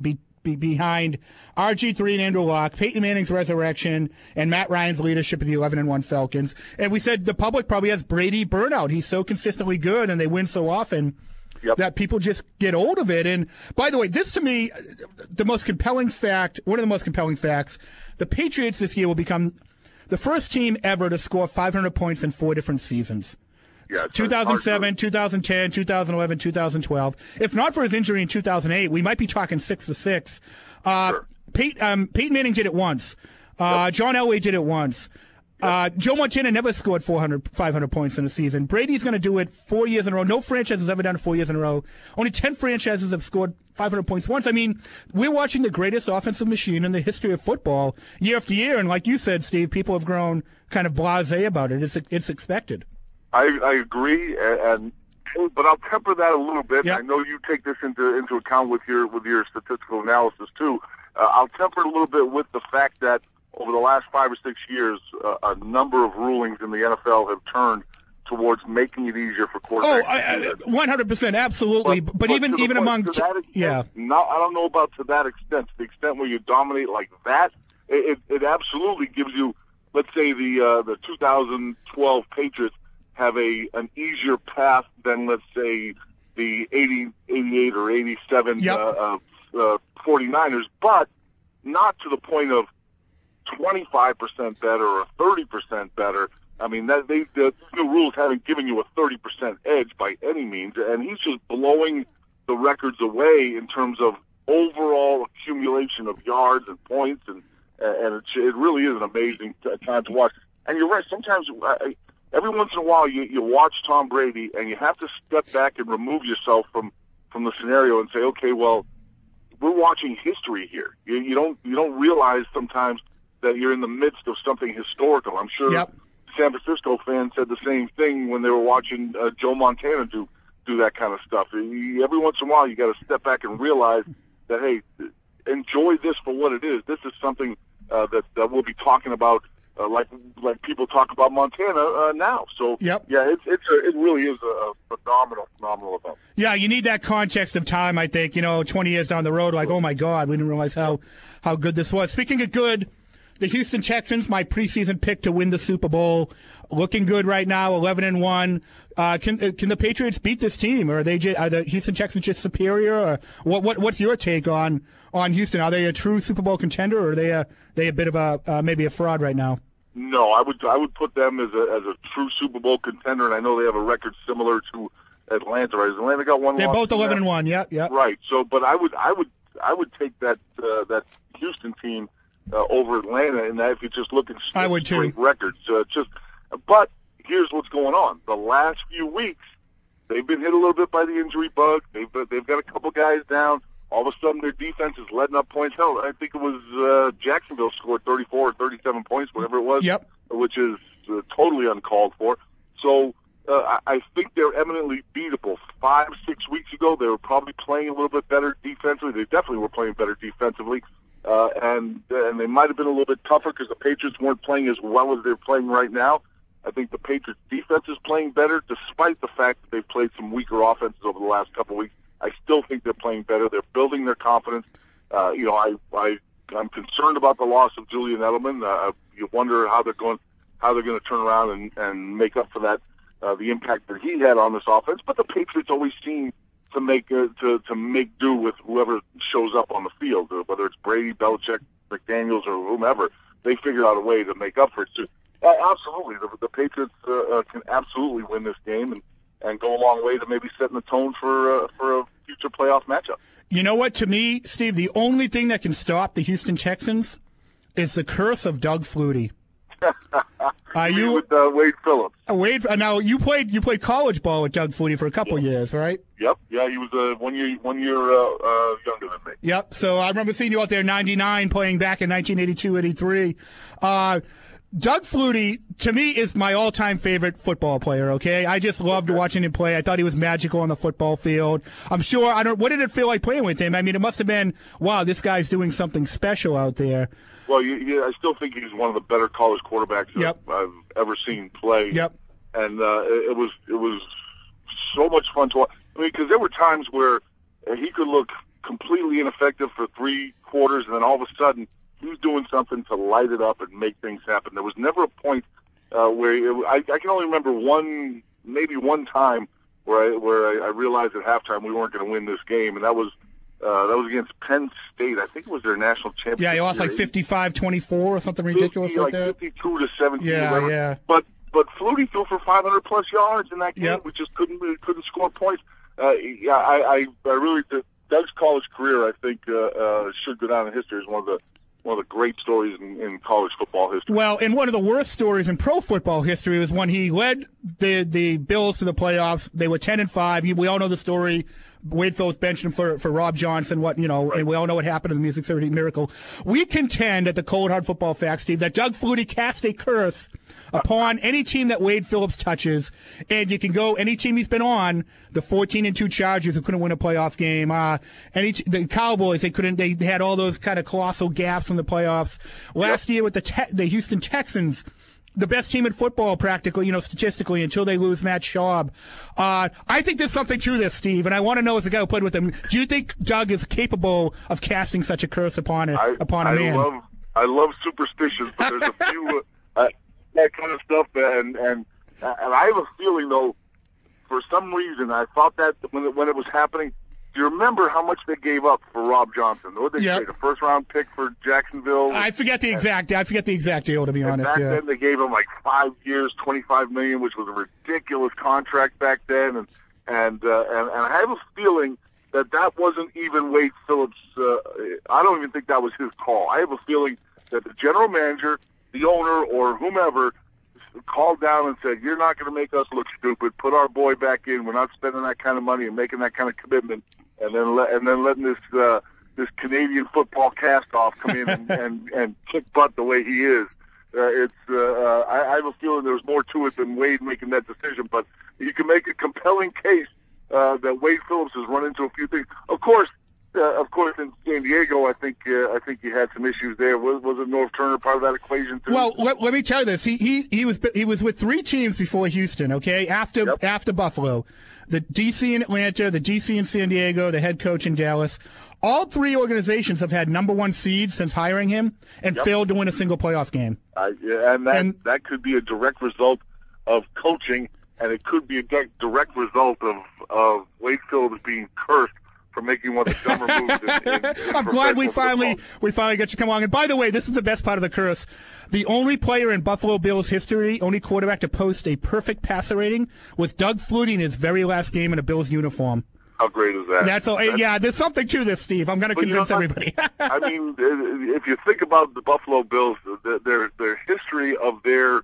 be behind R G three and Andrew Luck, Peyton Manning's resurrection, and Matt Ryan's leadership of the eleven and one Falcons. And we said the public probably has Brady burnout. He's so consistently good, and they win so often yep. that people just get old of it. And by the way, this to me, the most compelling fact, one of the most compelling facts, the Patriots this year will become the first team ever to score five hundred points in four different seasons. Yeah, two thousand seven, two thousand ten, two thousand eleven, two thousand twelve. If not for his injury in two thousand eight, we might be talking six to six. Uh, sure. Pete, um, Peyton Manning did it once. Uh, yep. John Elway did it once. Yep. Uh, Joe Montana never scored four hundred, five hundred points in a season. Brady's going to do it four years in a row. No franchise has ever done it four years in a row. Only ten franchises have scored five hundred points once. I mean, we're watching the greatest offensive machine in the history of football year after year. And like you said, Steve, people have grown kind of blasé about it. It's it's expected. I, I agree, and, and but I'll temper that a little bit. Yep. I know you take this into into account with your with your statistical analysis too. Uh, I'll temper it a little bit with the fact that over the last five or six years, uh, a number of rulings in the N F L have turned towards making it easier for quarterbacks. Oh, I, I, one hundred percent, absolutely. But, but, but even even point, among to that extent, yeah, no, I don't know about to that extent. To the extent where you dominate like that, it, it, it absolutely gives you. Let's say the uh, the two thousand twelve Patriots have a an easier path than, let's say, the eighty, eighty-eight or eighty-seven yep. uh, uh, 49ers, but not to the point of twenty-five percent better or thirty percent better. I mean, that they, the new rules haven't given you a thirty percent edge by any means, and he's just blowing the records away in terms of overall accumulation of yards and points, and and it, it really is an amazing time to watch. And you're right, sometimes I, every once in a while, you, you watch Tom Brady, and you have to step back and remove yourself from, from the scenario and say, okay, well, we're watching history here. You, you don't you don't realize sometimes that you're in the midst of something historical. I'm sure yep. San Francisco fans said the same thing when they were watching uh, Joe Montana do do that kind of stuff. You, every once in a while, you got to step back and realize that, hey, enjoy this for what it is. This is something uh, that that we'll be talking about. Uh, like like people talk about Montana uh, now. So, yep. yeah, it's it's a, it really is a phenomenal, phenomenal event. Yeah, you need that context of time, I think. You know, twenty years down the road, like, oh, my God, we didn't realize how, how good this was. Speaking of good, the Houston Texans, my preseason pick to win the Super Bowl, looking good right now, eleven and one. Uh, can can the Patriots beat this team, or are they just, are the Houston Texans just superior? Or what what what's your take on, on Houston? Are they a true Super Bowl contender, or are they a they a bit of a uh, maybe a fraud right now? No, I would I would put them as a as a true Super Bowl contender, and I know they have a record similar to Atlanta. Right? Has Atlanta got one? They're loss both eleven and one. Yeah, yeah. Right. So, but I would I would I would take that uh, that Houston team uh, over Atlanta, in that if you just look at straight, I would too. straight records, uh, just. But here's what's going on: the last few weeks, they've been hit a little bit by the injury bug. They've they've got a couple guys down. All of a sudden, their defense is letting up points. Hell, I think it was uh, Jacksonville scored thirty-four or thirty-seven points, whatever it was. Yep. Which is uh, totally uncalled for. So uh, I, I think they're eminently beatable. Five, six weeks ago, they were probably playing a little bit better defensively. They definitely were playing better defensively, uh, and and they might have been a little bit tougher because the Patriots weren't playing as well as they're playing right now. I think the Patriots' defense is playing better, despite the fact that they've played some weaker offenses over the last couple of weeks. I still think they're playing better. They're building their confidence. Uh, you know, I, I, I'm concerned about the loss of Julian Edelman. Uh, you wonder how they're going, how they're going to turn around and, and make up for that, uh, the impact that he had on this offense. But the Patriots always seem to make uh, to to make do with whoever shows up on the field, uh, whether it's Brady, Belichick, McDaniels, or whomever. They figure out a way to make up for it. So, uh, absolutely, the, the Patriots uh, uh, can absolutely win this game and. and go a long way to maybe setting the tone for uh, for a future playoff matchup. You know what? To me, Steve, the only thing that can stop the Houston Texans is the curse of Doug Flutie. Are you with uh, Wade Phillips? Uh, Wade. Uh, now you played you played college ball with Doug Flutie for a couple yeah. years, right? Yep. Yeah, he was uh, one year one year uh, uh, younger than me. Yep. So I remember seeing you out there in ninety-nine, playing back in nineteen eighty-two, eighty-three. Uh, Doug Flutie, to me, is my all-time favorite football player, okay? I just loved okay. watching him play. I thought he was magical on the football field. I'm sure, I don't, what did it feel like playing with him? I mean, it must have been, wow, this guy's doing something special out there. Well, you, you, I still think he's one of the better college quarterbacks yep. I've, I've ever seen play. Yep. And uh, it, it was it was so much fun to watch. I mean, because there were times where he could look completely ineffective for three, quarters, and then all of a sudden he was doing something to light it up and make things happen. There was never a point uh, where it, I, I can only remember one, maybe one time where I, where I, I realized at halftime we weren't going to win this game, and that was uh, that was against Penn State. I think it was their national championship. Yeah, he lost like fifty-five twenty-four or something ridiculous fifty, like, like that. fifty-two to seventeen. Yeah, whatever. yeah. But but Flutie threw for five hundred plus yards in that game. Yep. We just couldn't we couldn't score points. Uh, yeah, I, I I really Doug's college career I think uh, uh, should go down in history as one of the one of the great stories in, in college football history. Well, and one of the worst stories in pro football history was when he led the the Bills to the playoffs. They were ten and five. We all know the story. Wade Phillips benched him for, for Rob Johnson, what you know, right. And we all know what happened in the Music City Miracle. We contend at the Cold Hard Football Facts, Steve, that Doug Flutie cast a curse upon any team that Wade Phillips touches, and you can go any team he's been on. The fourteen and two Chargers who couldn't win a playoff game, uh, any the Cowboys they couldn't. They, they had all those kind of colossal gaps in the playoffs. Last yep. year with the te- the Houston Texans. The best team in football, practically, you know, statistically, until they lose Matt Schaub. Uh, I think there's something to this, Steve, and I want to know as a guy who played with him, do you think Doug is capable of casting such a curse upon a, I, upon a I man? Love, I love superstitions, but there's a few, uh, that kind of stuff, and, and, and I have a feeling, though, for some reason, I thought that when it, when it was happening, do you remember how much they gave up for Rob Johnson? What did they yep. say? The first round pick for Jacksonville. I forget the exact. I forget the exact deal. To be and honest, back yeah. then they gave him like five years, twenty-five million, which was a ridiculous contract back then. And and uh, and, and I have a feeling that that wasn't even Wade Phillips. Uh, I don't even think that was his call. I have a feeling that the general manager, the owner, or whomever called down and said, "You're not going to make us look stupid. Put our boy back in. We're not spending that kind of money and making that kind of commitment." And then, let, and then letting this uh, this Canadian football cast-off come in and, and, and kick butt the way he is. Uh, it's uh, uh, I, I have a feeling there's more to it than Wade making that decision. But you can make a compelling case uh, that Wade Phillips has run into a few things. Of course, uh, of course, in San Diego, I think uh, I think he had some issues there. Was was it Norv Turner part of that equation too? Well, let, let me tell you this. He he he was he was with three teams before Houston. Okay, after yep. after Buffalo. The D C in Atlanta, the D C in San Diego, the head coach in Dallas. All three organizations have had number one seeds since hiring him and yep. failed to win a single playoff game. Uh, yeah, and that, and that could be a direct result of coaching, and it could be a direct result of, of Wade Phillips being cursed for making one of the dumber moves. In, in, in I'm glad we finally football. we finally got you to come along. And by the way, this is the best part of the curse. The only player in Buffalo Bills history, only quarterback to post a perfect passer rating, was Doug Flutie in his very last game in a Bills uniform. How great is that? That's all. That's, yeah, there's something to this, Steve. I'm going to convince you know, everybody. I mean, if you think about the Buffalo Bills, their their history of their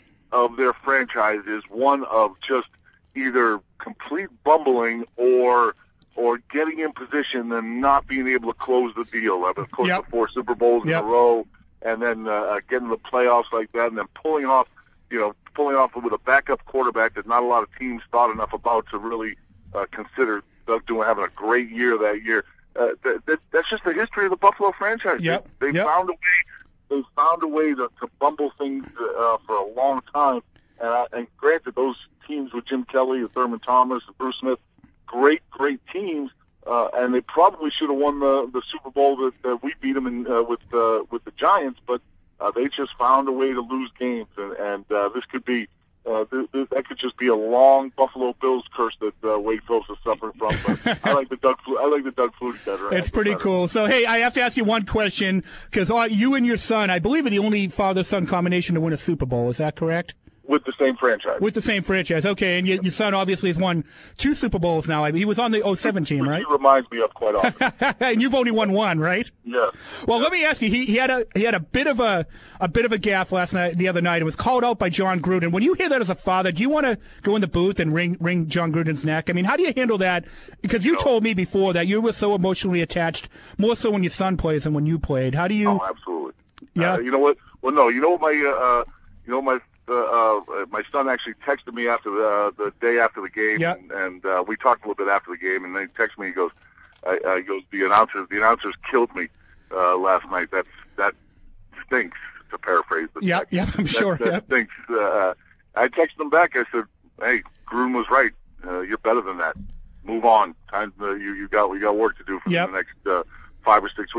of their franchise is one of just either complete bumbling or or getting in position and not being able to close the deal. I mean, of course, yep. the four Super Bowls yep. in a row, and then uh, getting the playoffs like that, and then pulling off, you know, pulling off with a backup quarterback that not a lot of teams thought enough about to really uh, consider Doug doing having a great year that year. Uh, that, that, that's just the history of the Buffalo franchise. Yep. They, they yep. found a way. They found a way to, to bumble things uh, for a long time. And, uh, and granted, those teams with Jim Kelly and Thurman Thomas and Bruce Smith, great, great teams. Uh, and they probably should have won the, the Super Bowl that, that we beat them in, uh, with uh, with the Giants, but uh, they just found a way to lose games, and, and uh, this could be uh, this, this, that could just be a long Buffalo Bills curse that uh, Wade Phillips is suffering from. But I like the Doug I like the Doug Flutie better. It's pretty better. cool. So hey, I have to ask you one question because you and your son, I believe, are the only father-son combination to win a Super Bowl. Is that correct? With the same franchise. With the same franchise. Okay, and your, your son obviously has won two Super Bowls now. I mean, he was on the oh seven team, right? He reminds me of quite often. And you've only won one, right? Yeah. Well, yeah. let me ask you. He, he had a he had a bit of a a bit of a gaffe last night, the other night. It was called out by John Gruden. When you hear that as a father, do you want to go in the booth and wring wring John Gruden's neck? I mean, how do you handle that? Because you no. told me before that you were so emotionally attached, more so when your son plays than when you played. How do you? Oh, absolutely. Yeah. Uh, you know what? Well, no. You know what my uh, you know my. Uh, uh, my son actually texted me after the, uh, the day after the game, yep. and, and uh, we talked a little bit after the game. And then he texted me. He goes, uh, uh, "He goes, the announcers, the announcers killed me uh, last night. That's that stinks." To paraphrase, yeah, yeah, I'm that, sure. That yep. stinks. Uh, I texted him back. I said, "Hey, Gruden was right. Uh, you're better than that. Move on. Time. Uh, you you got we got work to do for yep. the next uh, five or six weeks."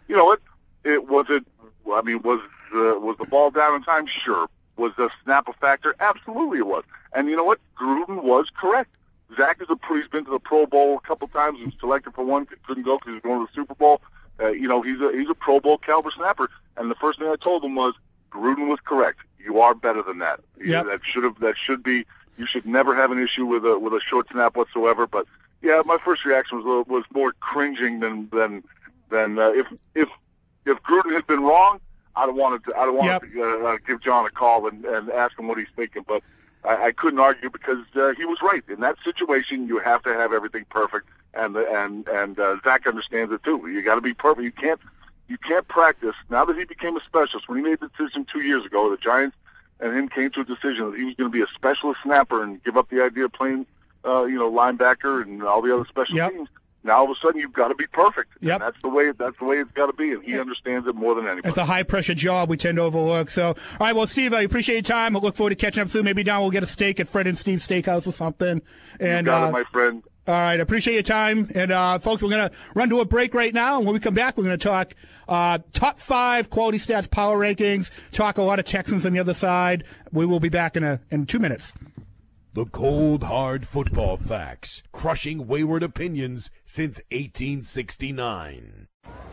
you know what? It was it. I mean, was uh, was the ball down in time? Sure. Was the snap a factor? Absolutely, it was. And you know what? Gruden was correct. Zach is a pro. He's been to the Pro Bowl a couple times. He was selected for one. Couldn't go because he was going to the Super Bowl. Uh, you know, he's a he's a Pro Bowl caliber snapper. And the first thing I told him was, Gruden was correct. You are better than that. Yep. That should have. That should be. You should never have an issue with a with a short snap whatsoever. But yeah, my first reaction was was more cringing than than than uh, if if if Gruden had been wrong. I don't want to. I don't want Yep. to uh, give John a call and, and ask him what he's thinking, but I, I couldn't argue because uh, he was right. In that situation, you have to have everything perfect, and and and uh, Zach understands it too. You got to be perfect. You can't you can't practice. Now that he became a specialist, when he made the decision two years ago, the Giants and him came to a decision that he was going to be a specialist snapper and give up the idea of playing, uh, you know, linebacker and all the other special Yep. teams. Now all of a sudden you've got to be perfect. Yep. And that's the way. That's the way it's got to be, and he understands it more than anybody. It's a high-pressure job we tend to overlook. So, all right, well, Steve, I appreciate your time. I look forward to catching up soon. Maybe down we'll get a steak at Fred and Steve's Steakhouse or something. And you got uh, it, my friend. All right, I appreciate your time. And, uh, folks, we're going to run to a break right now. And when we come back, we're going to talk uh, top five quality stats power rankings, talk a lot of Texans on the other side. We will be back in a in two minutes. The cold, hard football facts, crushing wayward opinions since eighteen sixty-nine.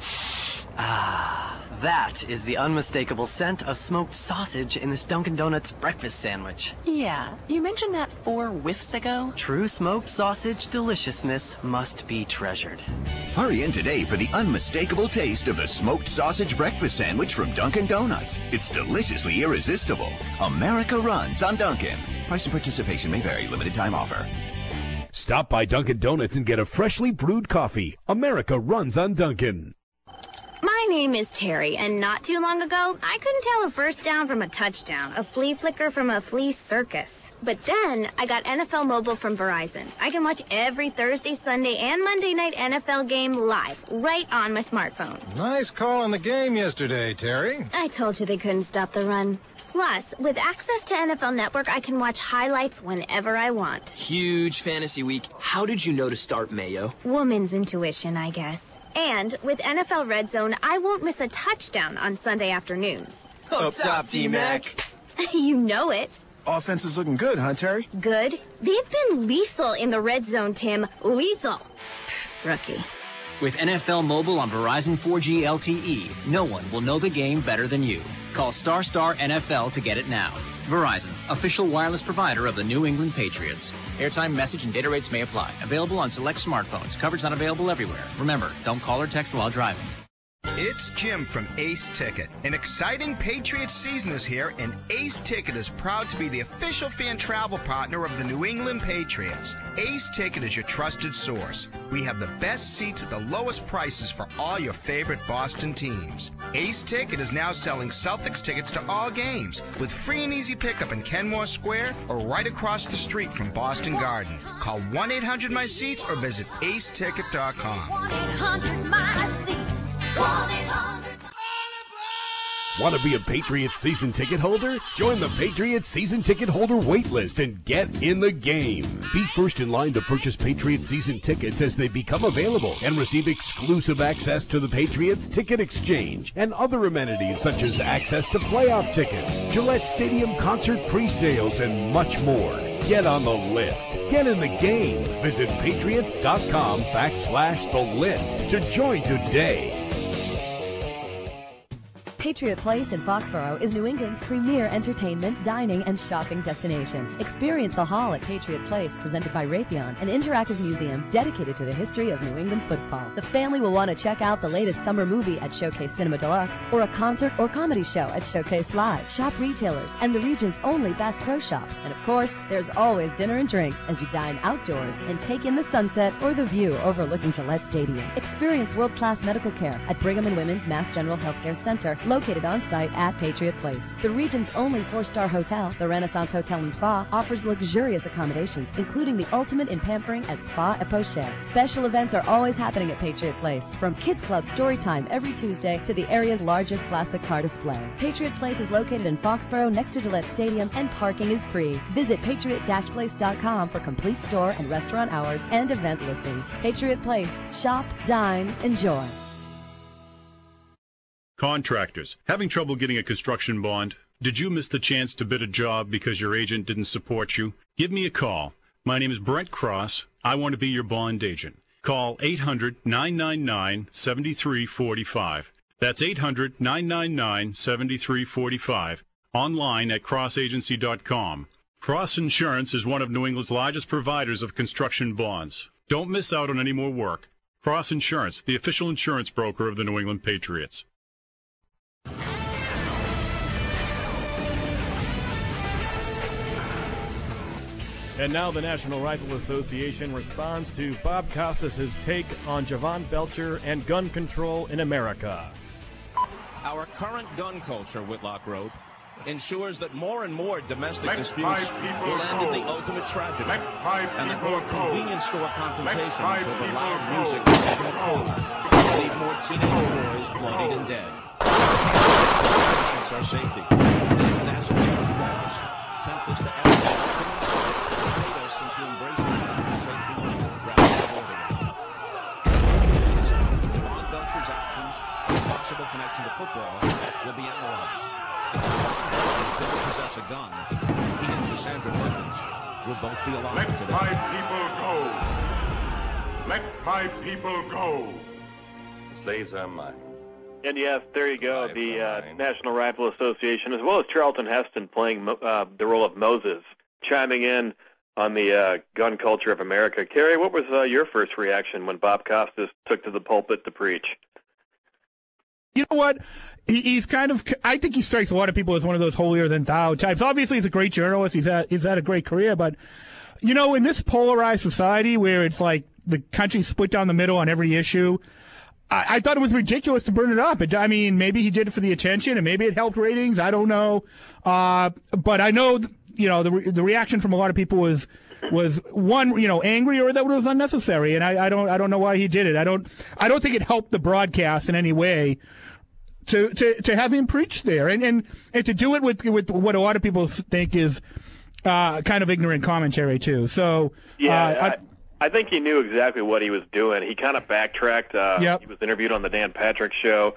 Ah, that is the unmistakable scent of smoked sausage in this Dunkin' Donuts breakfast sandwich. Yeah, you mentioned that four whiffs ago. True smoked sausage deliciousness must be treasured. Hurry in today for the unmistakable taste of the smoked sausage breakfast sandwich from Dunkin' Donuts. It's deliciously irresistible. America runs on Dunkin'. Price and participation may vary. Limited time offer. Stop by Dunkin' Donuts and get a freshly brewed coffee. America runs on Dunkin'. My name is Terry, and not too long ago, I couldn't tell a first down from a touchdown, a flea flicker from a flea circus. But then, I got N F L Mobile from Verizon. I can watch every Thursday, Sunday, and Monday night N F L game live, right on my smartphone. Nice call on the game yesterday, Terry. I told you they couldn't stop the run. Plus, with access to N F L Network, I can watch highlights whenever I want. Huge fantasy week. How did you know to start Mayo? Woman's intuition, I guess. And with N F L Red Zone, I won't miss a touchdown on Sunday afternoons. Up top, T-Mac. You know it. Offense is looking good, huh, Terry? Good. They've been lethal in the red zone, Tim. Lethal. Pfft, rookie. With N F L Mobile on Verizon four G L T E, no one will know the game better than you. Call Star Star N F L to get it now. Verizon, official wireless provider of the New England Patriots. Airtime, message, and data rates may apply. Available on select smartphones. Coverage not available everywhere. Remember, don't call or text while driving. It's Jim from Ace Ticket. An exciting Patriots season is here, and Ace Ticket is proud to be the official fan travel partner of the New England Patriots. Ace Ticket is your trusted source. We have the best seats at the lowest prices for all your favorite Boston teams. Ace Ticket is now selling Celtics tickets to all games with free and easy pickup in Kenmore Square or right across the street from Boston Garden. Call one eight hundred my seats or visit ace ticket dot com. one eight hundred my seats. one eight hundred Want to be a Patriots season ticket holder? Join the Patriots season ticket holder wait list and get in the game. Be first in line to purchase Patriots season tickets as they become available and receive exclusive access to the Patriots Ticket Exchange and other amenities such as access to playoff tickets, Gillette Stadium concert pre-sales, and much more. Get on the list. Get in the game. Visit patriots.com backslash the list to join today. Patriot Place in Foxborough is New England's premier entertainment, dining, and shopping destination. Experience the Hall at Patriot Place, presented by Raytheon, an interactive museum dedicated to the history of New England football. The family will want to check out the latest summer movie at Showcase Cinema Deluxe, or a concert or comedy show at Showcase Live. Shop retailers and the region's only Bass Pro Shops. And of course, there's always dinner and drinks as you dine outdoors and take in the sunset or the view overlooking Gillette Stadium. Experience world-class medical care at Brigham and Women's Mass General Healthcare Center, located on site at Patriot Place. The region's only four-star hotel, the Renaissance Hotel and Spa, offers luxurious accommodations, including the ultimate in pampering at Spa et Poche. Special events are always happening at Patriot Place, from Kids Club story time every Tuesday to the area's largest classic car display. Patriot Place is located in Foxborough next to Gillette Stadium, and parking is free. Visit patriot dash place dot com for complete store and restaurant hours and event listings. Patriot Place. Shop, dine, enjoy. Contractors, having trouble getting a construction bond? Did you miss the chance to bid a job because your agent didn't support you? Give me a call. My name is Brent Cross. I want to be your bond agent. Call eight hundred, nine nine nine, seven three four five. That's eight hundred, nine nine nine, seven three four five. Online at cross agency dot com. Cross Insurance is one of New England's largest providers of construction bonds. Don't miss out on any more work. Cross Insurance, the official insurance broker of the New England Patriots. And now the National Rifle Association responds to Bob Costas' take on Javon Belcher and gun control in America. Our current gun culture, Whitlock wrote, ensures that more and more domestic Let disputes will end go. in the ultimate tragedy, and that more convenience store confrontations over loud music will leave more teenage boys bloodied and dead. It's our safety. They exacerbate our wars, tempt us to hate us into embracing confrontation rather than avoiding it. Javon Belcher's actions and possible connection to football will be analyzed. Didn't possess a gun, he and Cassandra Perkins will both be alive Let today. my people go. Let my people go. The slaves are mine. And yes, there you go, the uh, National Rifle Association, as well as Charlton Heston playing uh, the role of Moses, chiming in on the uh, gun culture of America. Kerry, what was uh, your first reaction when Bob Costas took to the pulpit to preach? You know what? He, he's kind of, I think he strikes a lot of people as one of those holier-than-thou types. Obviously, he's a great journalist. He's had, he's had a great career. But, you know, in this polarized society where it's like the country's split down the middle on every issue, I, I thought it was ridiculous to burn it up. It, I mean, maybe he did it for the attention, and maybe it helped ratings. I don't know. Uh, but I know, you know, the re- the reaction from a lot of people was was one, you know, angry or that it was unnecessary. And I, I don't I don't know why he did it. I don't I don't think it helped the broadcast in any way to to, to have him preach there, and, and and to do it with with what a lot of people think is uh, kind of ignorant commentary too. So yeah. Uh, I, I think he knew exactly what he was doing. He kind of backtracked. Uh, yep. He was interviewed on the Dan Patrick Show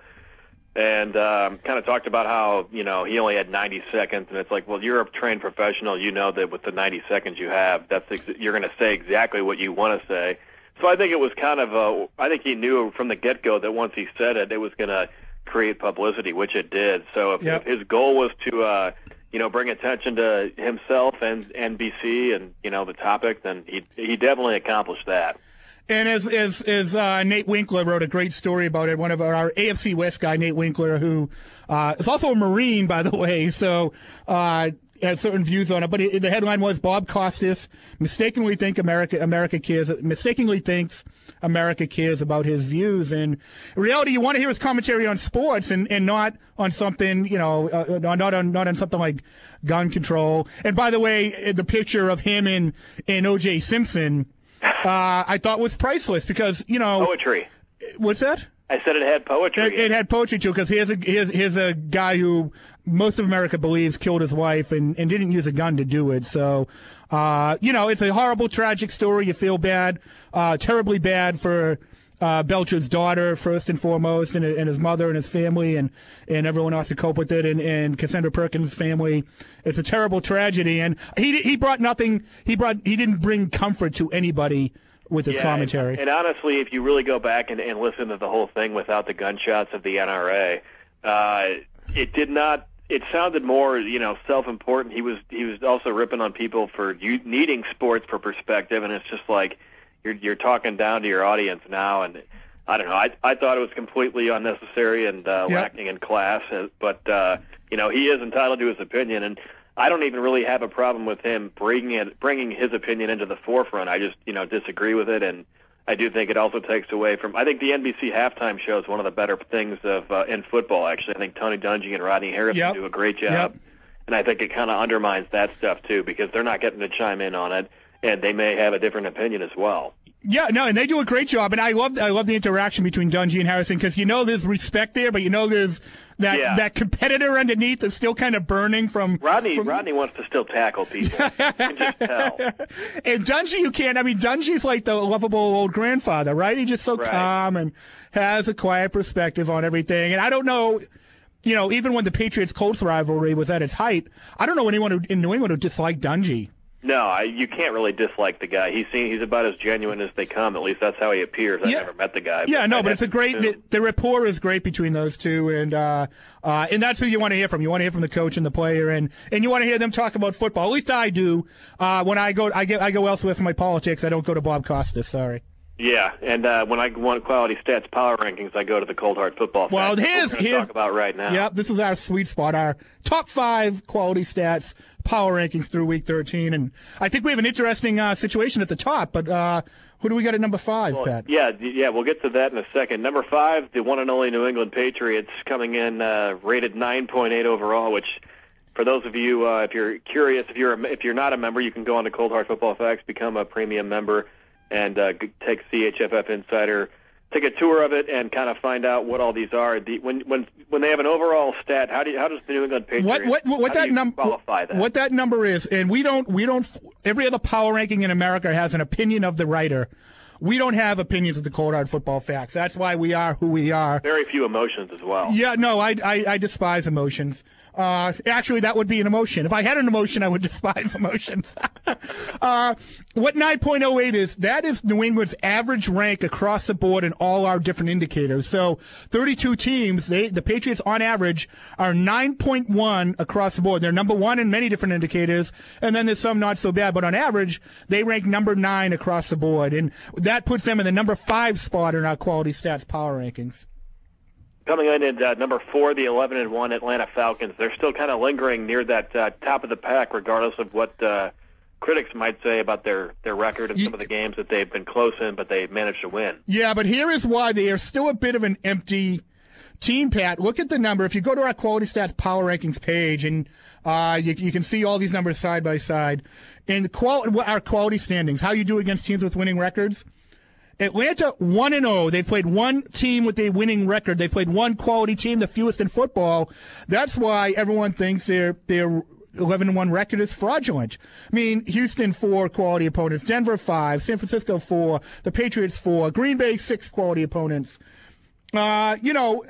and um, kind of talked about how, you know, he only had ninety seconds. And it's like, well, you're a trained professional. You know that with the ninety seconds you have, that's ex- you're going to say exactly what you want to say. So I think it was kind of a, I think he knew from the get-go that once he said it, it was going to create publicity, which it did. So if, yep. if his goal was to, uh, you know, bring attention to himself and N B C and, you know, the topic, then he he definitely accomplished that. And as as as uh, Nate Winkler wrote a great story about it, one of our, our A F C West guy, Nate Winkler, who uh, is also a Marine, by the way, so uh, has certain views on it. But it, the headline was Bob Costas mistakenly think America America cares mistakenly thinks America cares about his views. And in reality, you want to hear his commentary on sports and, and not on something, you know, uh, not on not on something like gun control. And by the way, the picture of him and and O J Simpson, uh, I thought was priceless because, you know, poetry. What's that? I said it had poetry. It, it had poetry too, because here's a here's, here's a guy who most of America believes killed his wife and, and didn't use a gun to do it. So, uh, you know, it's a horrible, tragic story. You feel bad, uh, terribly bad for uh, Belcher's daughter first and foremost, and, and his mother and his family, and, and everyone else to cope with it, and, and Cassandra Perkins' family. It's a terrible tragedy, and he he brought nothing. He brought he didn't bring comfort to anybody with his yeah, commentary. And, and honestly, if you really go back and, and listen to the whole thing without the gunshots of the N R A, uh, it did not. It sounded more, you know, self-important. He was he was also ripping on people for you, needing sports for perspective, and it's just like you're you're talking down to your audience now, and I don't know. I I thought it was completely unnecessary and uh, Yep. lacking in class, but uh, you know, he is entitled to his opinion, and I don't even really have a problem with him bringing it, bringing his opinion into the forefront. I just, you know, disagree with it, and I do think it also takes away from. I think the N B C halftime show is one of the better things of uh, in football. Actually, I think Tony Dungy and Rodney Harrison Yep. do a great job, Yep. and I think it kind of undermines that stuff too because they're not getting to chime in on it, and they may have a different opinion as well. Yeah, no, and they do a great job, and I love I love the interaction between Dungy and Harrison because you know there's respect there, but you know there's that Yeah. that competitor underneath is still kind of burning from Rodney from, Rodney wants to still tackle people. You can just tell. And Dungy, you can't. I mean, Dungy's like the lovable old grandfather, right? He's just so Right. calm and has a quiet perspective on everything. And I don't know, you know, even when the Patriots-Colts rivalry was at its height, I don't know anyone who, in New England who disliked Dungy. No, I, you can't really dislike the guy. He's he's about as genuine as they come. At least that's how he appears. I Yeah. never met the guy. Yeah, no, I'd but have it's a to great. assume. The, the rapport is great between those two, and uh, uh, and that's who you want to hear from. You want to hear from the coach and the player, and, and you want to hear them talk about football. At least I do. Uh, when I go, I get I go elsewhere for my politics. I don't go to Bob Costas. Sorry. Yeah, and uh, when I want quality stats power rankings, I go to the Cold Hard Football. Well, Facts. here's We're gonna here's talk about right now. Yep, this is our sweet spot. Our top five quality stats power rankings through week thirteen, and I think we have an interesting uh, situation at the top. But uh, who do we got at number five, Well, Pat? yeah, d- yeah, we'll get to that in a second. Number five, the one and only New England Patriots, coming in uh, rated nine point eight overall. Which, for those of you, uh, if you're curious, if you're a, if you're not a member, you can go on to Cold Hard Football Facts, become a premium member, and uh, g- take C H F F Insider, take a tour of it, and kind of find out what all these are. The, when when when they have an overall stat, how do you, how does the New England Patriots What what what, what how do that you number qualify that? what that number is, and we don't we don't every other power ranking in America has an opinion of the writer. We don't have opinions of the Cold Hard Football Facts. That's why we are who we are. Very few emotions as well. Yeah, no, I I, I despise emotions. Uh, actually, that would be an emotion. If I had an emotion, I would despise emotions. uh, what nine point oh eight is, that is New England's average rank across the board in all our different indicators. So thirty-two teams, they the Patriots on average are nine point one across the board. They're number one in many different indicators, and then there's some not so bad. But on average, they rank number nine across the board, and that puts them in the number five spot in our quality stats power rankings. Coming in at uh, number four, the eleven and one Atlanta Falcons. They're still kind of lingering near that uh, top of the pack, regardless of what uh, critics might say about their, their record and some of the games that they've been close in, but they've managed to win. Yeah, but here is why they are still a bit of an empty team, Pat. Look at the number. If you go to our quality stats power rankings page, and uh, you, you can see all these numbers side by side, and the qual- our quality standings, how you do against teams with winning records. Atlanta one and oh. They've played one team with a winning record. They've played one quality team, the fewest in football. That's why everyone thinks their their eleven and one record is fraudulent. I mean, Houston four quality opponents, Denver five, San Francisco four, the Patriots four, Green Bay six quality opponents. Uh, you know,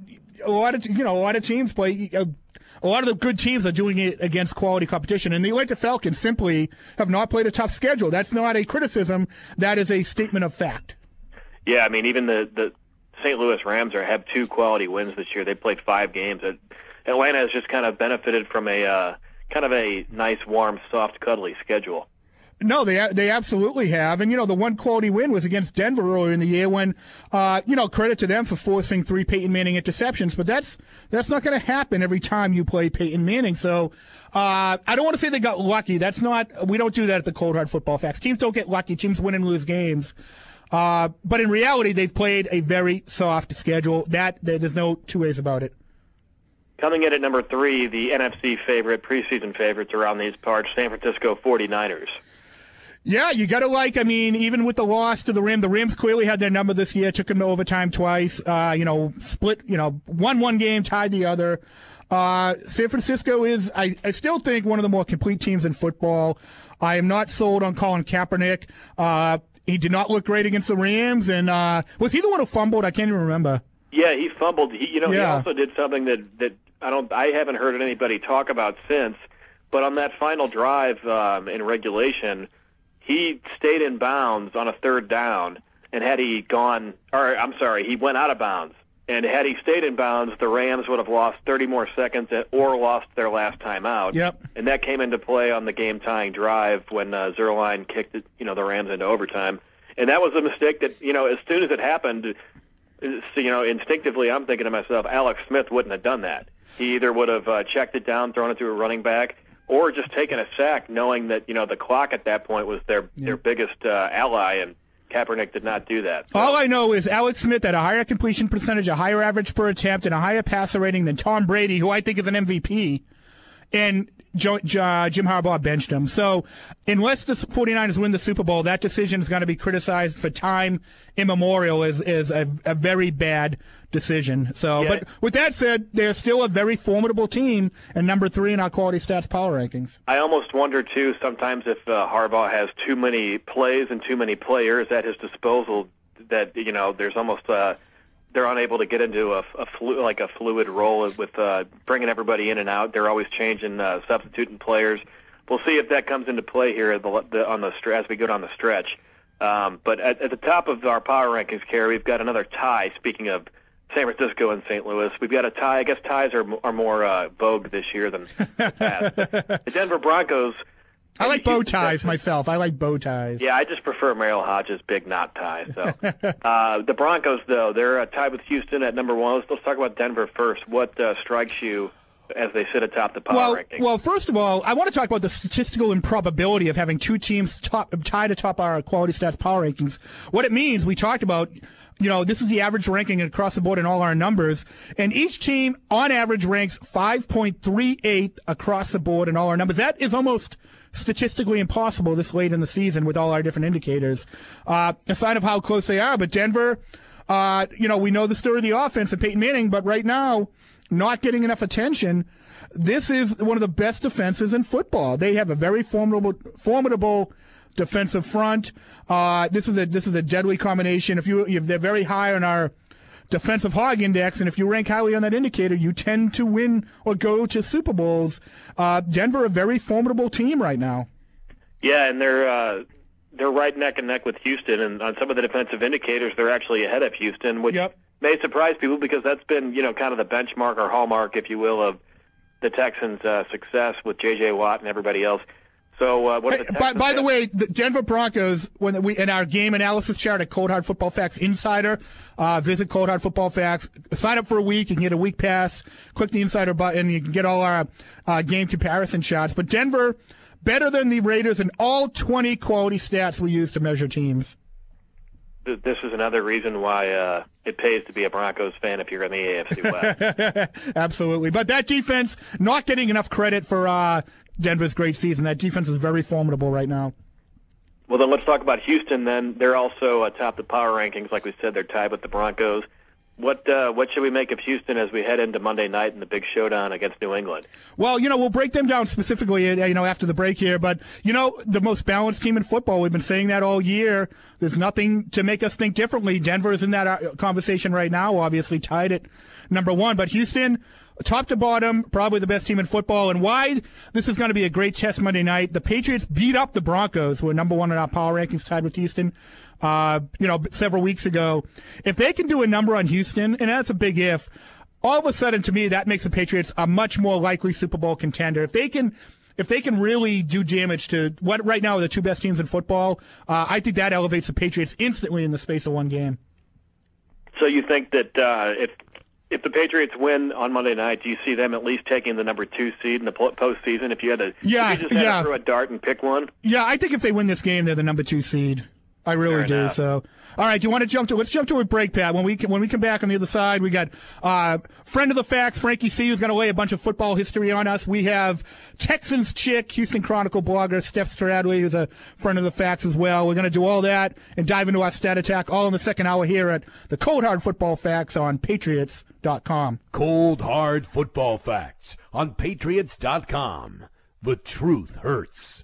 a lot of you know a lot of teams play. Uh, A lot of the good teams are doing it against quality competition, and the Atlanta Falcons simply have not played a tough schedule. That's not a criticism. That is a statement of fact. Yeah, I mean, even the, the Saint Louis Rams are, have two quality wins this year. They played five games. Atlanta has just kind of benefited from a uh, kind of a nice, warm, soft, cuddly schedule. No, they they absolutely have. And, you know, the one quality win was against Denver earlier in the year when, uh, you know, credit to them for forcing three Peyton Manning interceptions. But that's that's not going to happen every time you play Peyton Manning. So uh, I don't want to say they got lucky. That's not – we don't do that at the Cold Hard Football Facts. Teams don't get lucky. Teams win and lose games. Uh, but in reality, they've played a very soft schedule. That there's no two ways about it. Coming in at number three, the N F C favorite, preseason favorites around these parts, San Francisco forty-niners. Yeah, you got to like, I mean, even with the loss to the Rams, the Rams clearly had their number this year, took them to overtime twice, uh, you know, split, you know, won one game, tied the other. Uh, San Francisco is, I, I still think, one of the more complete teams in football. I am not sold on Colin Kaepernick. Uh, he did not look great against the Rams, and uh, was he the one who fumbled? I can't even remember. Yeah, he fumbled. He, you know, Yeah. he also did something that, that I don't, I haven't heard anybody talk about since, but on that final drive um, in regulation, he stayed in bounds on a third down, and had he gone, or I'm sorry, he went out of bounds. And had he stayed in bounds, the Rams would have lost thirty more seconds or lost their last time out. Yep. And that came into play on the game-tying drive when uh, Zerline kicked it, you know, the Rams into overtime. And that was a mistake that, you know, as soon as it happened, you know, instinctively I'm thinking to myself, Alex Smith wouldn't have done that. He either would have uh, checked it down, thrown it to a running back, or just taken a sack, knowing that, you know, the clock at that point was their Yeah. their biggest uh, ally, and Kaepernick did not do that. All I know is Alex Smith had a higher completion percentage, a higher average per attempt, and a higher passer rating than Tom Brady, who I think is an M V P. And Jo- uh, Jim Harbaugh benched him. So unless the 49ers win the Super Bowl, that decision is going to be criticized for time immemorial as is a, a very bad decision. So, Yeah. but with that said, they're still a very formidable team and number three in our quality stats power rankings. I almost wonder, too, sometimes if uh, Harbaugh has too many plays and too many players at his disposal that, you know, there's almost uh, they're unable to get into a, a flu- like a fluid role with uh, bringing everybody in and out. They're always changing, uh, substituting players. We'll see if that comes into play here at the, the, on the as we go down the stretch. Um, but at, at the top of our power rankings, Kerry, we've got another tie. Speaking of San Francisco and Saint Louis, we've got a tie. I guess ties are are more uh, vogue this year than the past. The Denver Broncos. I like bow ties myself. I like bow ties. Yeah, I just prefer Merrill Hodges' big knot tie. So uh, the Broncos, though, they're uh, tied with Houston at number one. Let's, let's talk about Denver first. What uh, strikes you as they sit atop the power well, rankings? Well, first of all, I want to talk about the statistical improbability of having two teams top, tied atop our quality stats power rankings. What it means, we talked about, you know, this is the average ranking across the board in all our numbers, and each team, on average, ranks five point three eight across the board in all our numbers. That is almost statistically impossible this late in the season with all our different indicators. Uh, a sign of how close they are, but Denver, uh, you know, we know the story of the offense of Peyton Manning, but right now, not getting enough attention. This is one of the best defenses in football. They have a very formidable, formidable defensive front. Uh, this is a this is a deadly combination. If you if they're very high on our defensive hog index, and if you rank highly on that indicator, you tend to win or go to Super Bowls. Uh, Denver, a very formidable team right now. Yeah, and they're uh, they're right neck and neck with Houston, and on some of the defensive indicators, they're actually ahead of Houston, which yep. may surprise people because that's been, you know, kind of the benchmark or hallmark, if you will, of the Texans' uh, success with J J. Watt and everybody else. So, uh, what are the Hey, by, Texans by the have? way, the Denver Broncos, when we in our game analysis chart at Cold Hard Football Facts Insider, uh, visit Cold Hard Football Facts, sign up for a week, you can get a week pass, click the Insider button, you can get all our uh, game comparison shots. But Denver, better than the Raiders in all twenty quality stats we use to measure teams. Th- This is another reason why uh, it pays to be a Broncos fan if you're in the A F C West. Absolutely. But that defense, not getting enough credit for uh, Denver's great season. That defense is very formidable right now. Well, then let's talk about Houston then. They're also atop the power rankings. Like we said, they're tied with the Broncos. What uh, what should we make of Houston as we head into Monday night in the big showdown against New England? Well, you know, we'll break them down specifically, uh, you know, after the break here. But, you know, the most balanced team in football. We've been saying that all year. There's nothing to make us think differently. Denver is in that uh, conversation right now, obviously tied at number one. But Houston, top to bottom, probably the best team in football. And why this is going to be a great test Monday night. The Patriots beat up the Broncos, who are number one in our power rankings, tied with Houston, uh, you know, several weeks ago. If they can do a number on Houston, and that's a big if, all of a sudden, to me, that makes the Patriots a much more likely Super Bowl contender. If they can, if they can really do damage to what right now are the two best teams in football, uh, I think that elevates the Patriots instantly in the space of one game. So you think that uh, if if the Patriots win on Monday night, do you see them at least taking the number two seed in the po- postseason? If you had to, Yeah, if you just had yeah. to throw a dart and pick one. Yeah, I think if they win this game, they're the number two seed. I really Fair do. enough. So, all right, do you want to jump to? Let's jump to a break, Pat. When we when we come back on the other side, we got uh, friend of the facts, Frankie C, who's going to lay a bunch of football history on us. We have Texans chick, Houston Chronicle blogger Steph Stradley, who's a friend of the facts as well. We're going to do all that and dive into our stat attack all in the second hour here at the Cold Hard Football Facts on Patriots dot com. Cold Hard Football Facts on Patriots dot com. The truth hurts.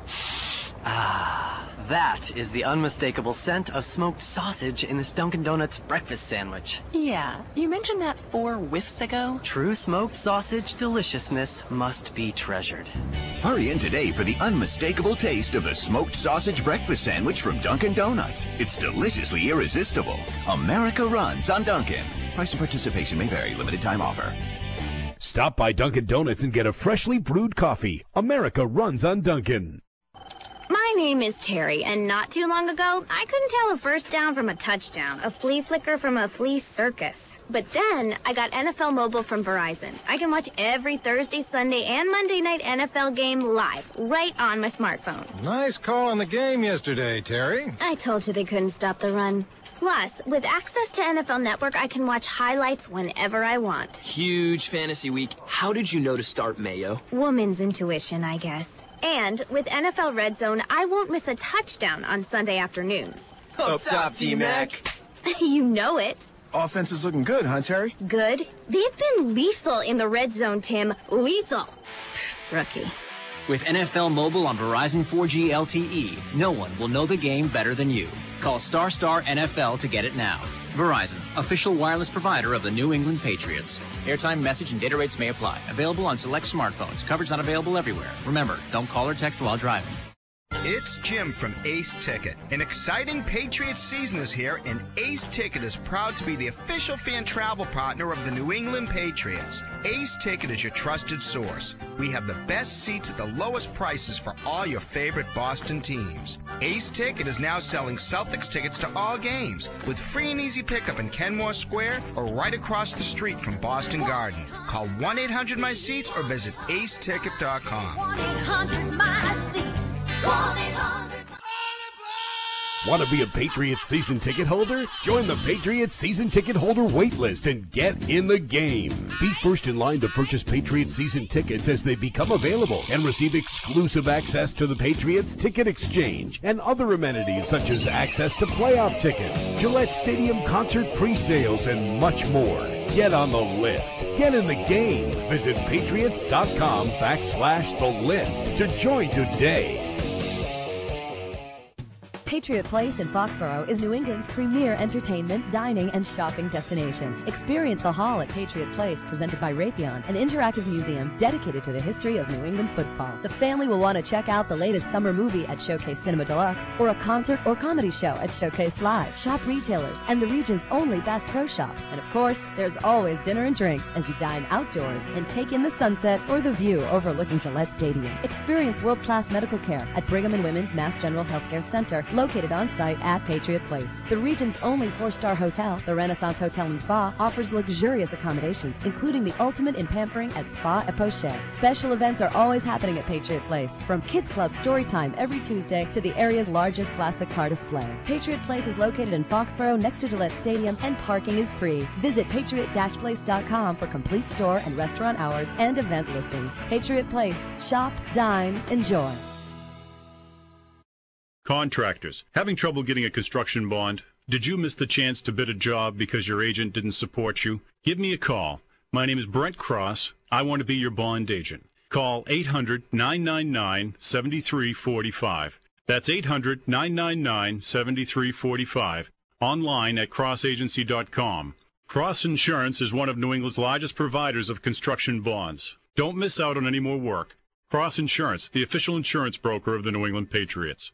Ah, that is the unmistakable scent of smoked sausage in this Dunkin' Donuts breakfast sandwich. Yeah, you mentioned that four whiffs ago. True smoked sausage deliciousness must be treasured. Hurry in today for the unmistakable taste of the smoked sausage breakfast sandwich from Dunkin' Donuts. It's deliciously irresistible. America runs on Dunkin'. Price and participation may vary. Limited time offer. Stop by Dunkin' Donuts and get a freshly brewed coffee. America runs on Dunkin'. My name is Terry, and not too long ago, I couldn't tell a first down from a touchdown, a flea flicker from a flea circus. But then, I got N F L Mobile from Verizon. I can watch every Thursday, Sunday, and Monday night N F L game live, right on my smartphone. Nice call on the game yesterday, Terry. I told you they couldn't stop the run. Plus, with access to N F L Network, I can watch highlights whenever I want. Huge fantasy week. How did you know to start Mayo? Woman's intuition, I guess. And with N F L Red Zone, I won't miss a touchdown on Sunday afternoons. Up top, T-Mac. You know it. Offense is looking good, huh, Terry? Good. They've been lethal in the red zone, Tim. Lethal. Rookie. With N F L Mobile on Verizon four G L T E, no one will know the game better than you. Call Star Star N F L to get it now. Verizon, official wireless provider of the New England Patriots. Airtime, message, and data rates may apply. Available on select smartphones. Coverage not available everywhere. Remember, don't call or text while driving. It's Jim from Ace Ticket. An exciting Patriots season is here, and Ace Ticket is proud to be the official fan travel partner of the New England Patriots. Ace Ticket is your trusted source. We have the best seats at the lowest prices for all your favorite Boston teams. Ace Ticket is now selling Celtics tickets to all games with free and easy pickup in Kenmore Square or right across the street from Boston Garden. Call one eight hundred my seats or visit ace ticket dot com. one eight hundred my seats. one eight hundred Want to be a Patriots season ticket holder? Join the Patriots season ticket holder waitlist and get in the game. Be first in line to purchase Patriots season tickets as they become available and receive exclusive access to the Patriots Ticket Exchange and other amenities such as access to playoff tickets, Gillette Stadium concert pre-sales, and much more. Get on the list. Get in the game. Visit patriots.com backslash the list to join today. Patriot Place in Foxborough is New England's premier entertainment, dining, and shopping destination. Experience the Hall at Patriot Place, presented by Raytheon, an interactive museum dedicated to the history of New England football. The family will want to check out the latest summer movie at Showcase Cinema Deluxe, or a concert or comedy show at Showcase Live. Shop retailers and the region's only Bass Pro Shops. And of course, there's always dinner and drinks as you dine outdoors and take in the sunset or the view overlooking Gillette Stadium. Experience world-class medical care at Brigham and Women's Mass General Healthcare Center, located on site at Patriot Place. The region's only four-star hotel, the Renaissance Hotel and Spa, offers luxurious accommodations, including the ultimate in pampering at Spa et Poche. Special events are always happening at Patriot Place, from Kids Club story time every Tuesday to the area's largest classic car display. Patriot Place is located in Foxborough next to Gillette Stadium, and parking is free. Visit patriot dash place dot com for complete store and restaurant hours and event listings. Patriot Place. Shop, dine, enjoy. Contractors, having trouble getting a construction bond? Did you miss the chance to bid a job because your agent didn't support you? Give me a call. My name is Brent Cross. I want to be your bond agent. Call eight hundred, nine nine nine, seven three four five. That's eight hundred, nine nine nine, seven three four five. Online at cross agency dot com. Cross Insurance is one of New England's largest providers of construction bonds. Don't miss out on any more work. Cross Insurance, the official insurance broker of the New England Patriots.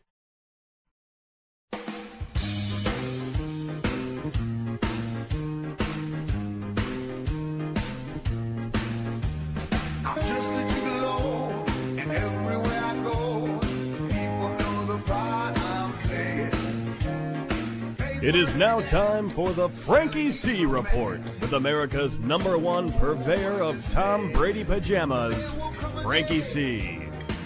It is now time for the Frankie C Report with America's number one purveyor of Tom Brady pajamas, Frankie C.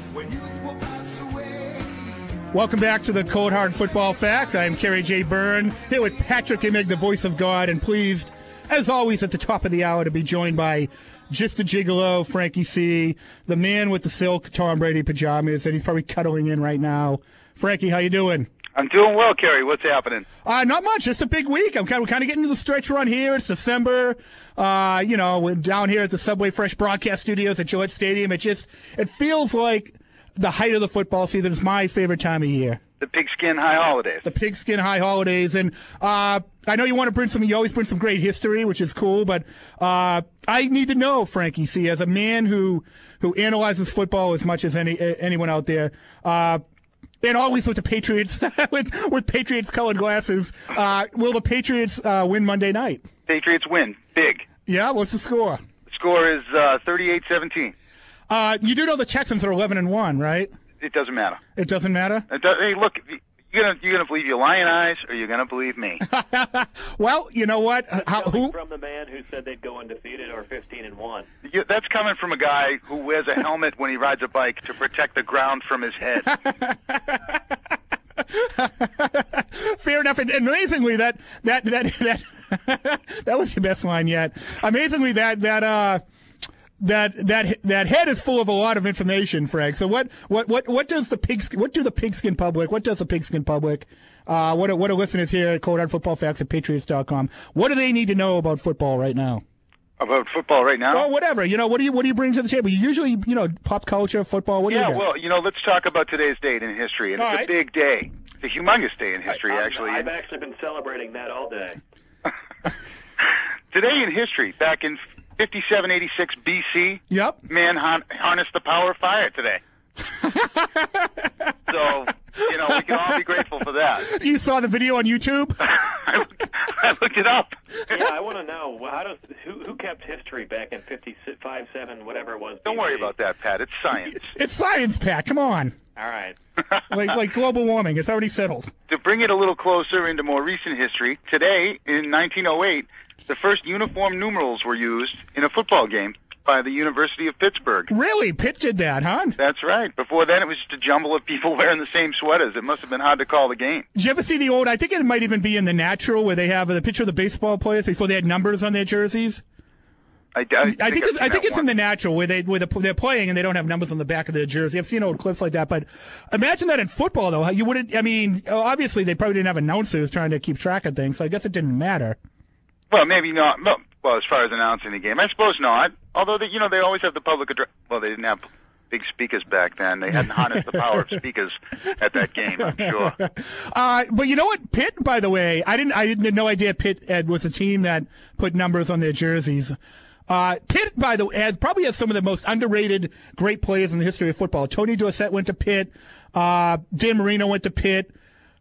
Welcome back to the Cold Hard Football Facts. I am Kerry J. Byrne, here with Patrick Imig, the voice of God, and pleased, as always, at the top of the hour to be joined by Just a Gigolo, Frankie C., the man with the silk Tom Brady pajamas, and he's probably cuddling in right now. Frankie, how you doing? I'm doing well, Kerry. What's happening? Uh, not much. Just a big week. I'm kind of, kind of getting to the stretch run here. It's December. Uh, you know, we're down here at the Subway Fresh Broadcast Studios at Gillette Stadium. It just, it feels like the height of the football season. It's my favorite time of year. The pigskin high holidays. The pigskin high holidays. And uh, I know you want to bring some, you always bring some great history, which is cool, but uh, I need to know, Frankie C., as a man who, who analyzes football as much as any anyone out there, uh, and always with the Patriots, with, with Patriots-colored glasses, uh, will the Patriots uh, win Monday night? Patriots win. Big. Yeah? What's the score? The score is uh, thirty-eight seventeen. Uh, you do know the Texans are eleven and one, right? It doesn't matter. It doesn't matter? It does, hey, look, you're gonna you're gonna believe your lion eyes, or you're gonna believe me. Well, you know what? How, who? From the man who said they'd go undefeated or fifteen and one. You, that's coming from a guy who wears a helmet when he rides a bike to protect the ground from his head. Fair enough. And, and amazingly, that that that that that was your best line yet. Amazingly, that that uh that that that head is full of a lot of information, Frank. So what what what what does the pigskin? What do the pigskin public? What does the pigskin public? Uh, what are, what are listeners here at Cold Hard Football Facts at Patriots dot com? What do they need to know about football right now? About football right now? Well, whatever. You know, what do you what do you bring to the table? You usually, you know, pop culture, football. What do yeah, you got? well, you know, let's talk about today's date in history. And All it's right. a big day. It's a humongous day in history, I, actually. I've actually been celebrating that all day. Today in history, back in fifty-seven eighty-six B C, yep. man har- harnessed the power of fire today. So, you know, we can all be grateful for that. You saw the video on YouTube? I, looked, I looked it up. Yeah, I want to know how does who who kept history back in fifty-five, seven, whatever it was. Don't B C? worry about that, Pat. It's science. It's science, Pat. Come on. All right. like like global warming. It's already settled. To bring it a little closer into more recent history, today in nineteen oh eight, the first uniform numerals were used in a football game by the University of Pittsburgh. Really? Pitt did that, huh? That's right. Before then, it was just a jumble of people wearing the same sweaters. It must have been hard to call the game. Did you ever see the old, I think it might even be in The Natural, where they have the picture of the baseball players before they had numbers on their jerseys? I, I, I think, think it's, I think it's one. in The Natural, where, they, where they're playing and they don't have numbers on the back of their jersey. I've seen old clips like that, but imagine that in football, though. How you wouldn't, I mean, obviously they probably didn't have announcers trying to keep track of things, so I guess it didn't matter. Well, maybe not. Well, well, as far as announcing the game, I suppose not. Although, they, you know, they always have the public address. Well, they didn't have big speakers back then. They hadn't harnessed the power of speakers at that game, I'm sure. Uh, but you know what? Pitt, by the way, I didn't, I didn't no idea Pitt Ed, was a team that put numbers on their jerseys. Uh, Pitt, by the way, has, probably has some of the most underrated great players in the history of football. Tony Dorsett went to Pitt. Uh, Dan Marino went to Pitt.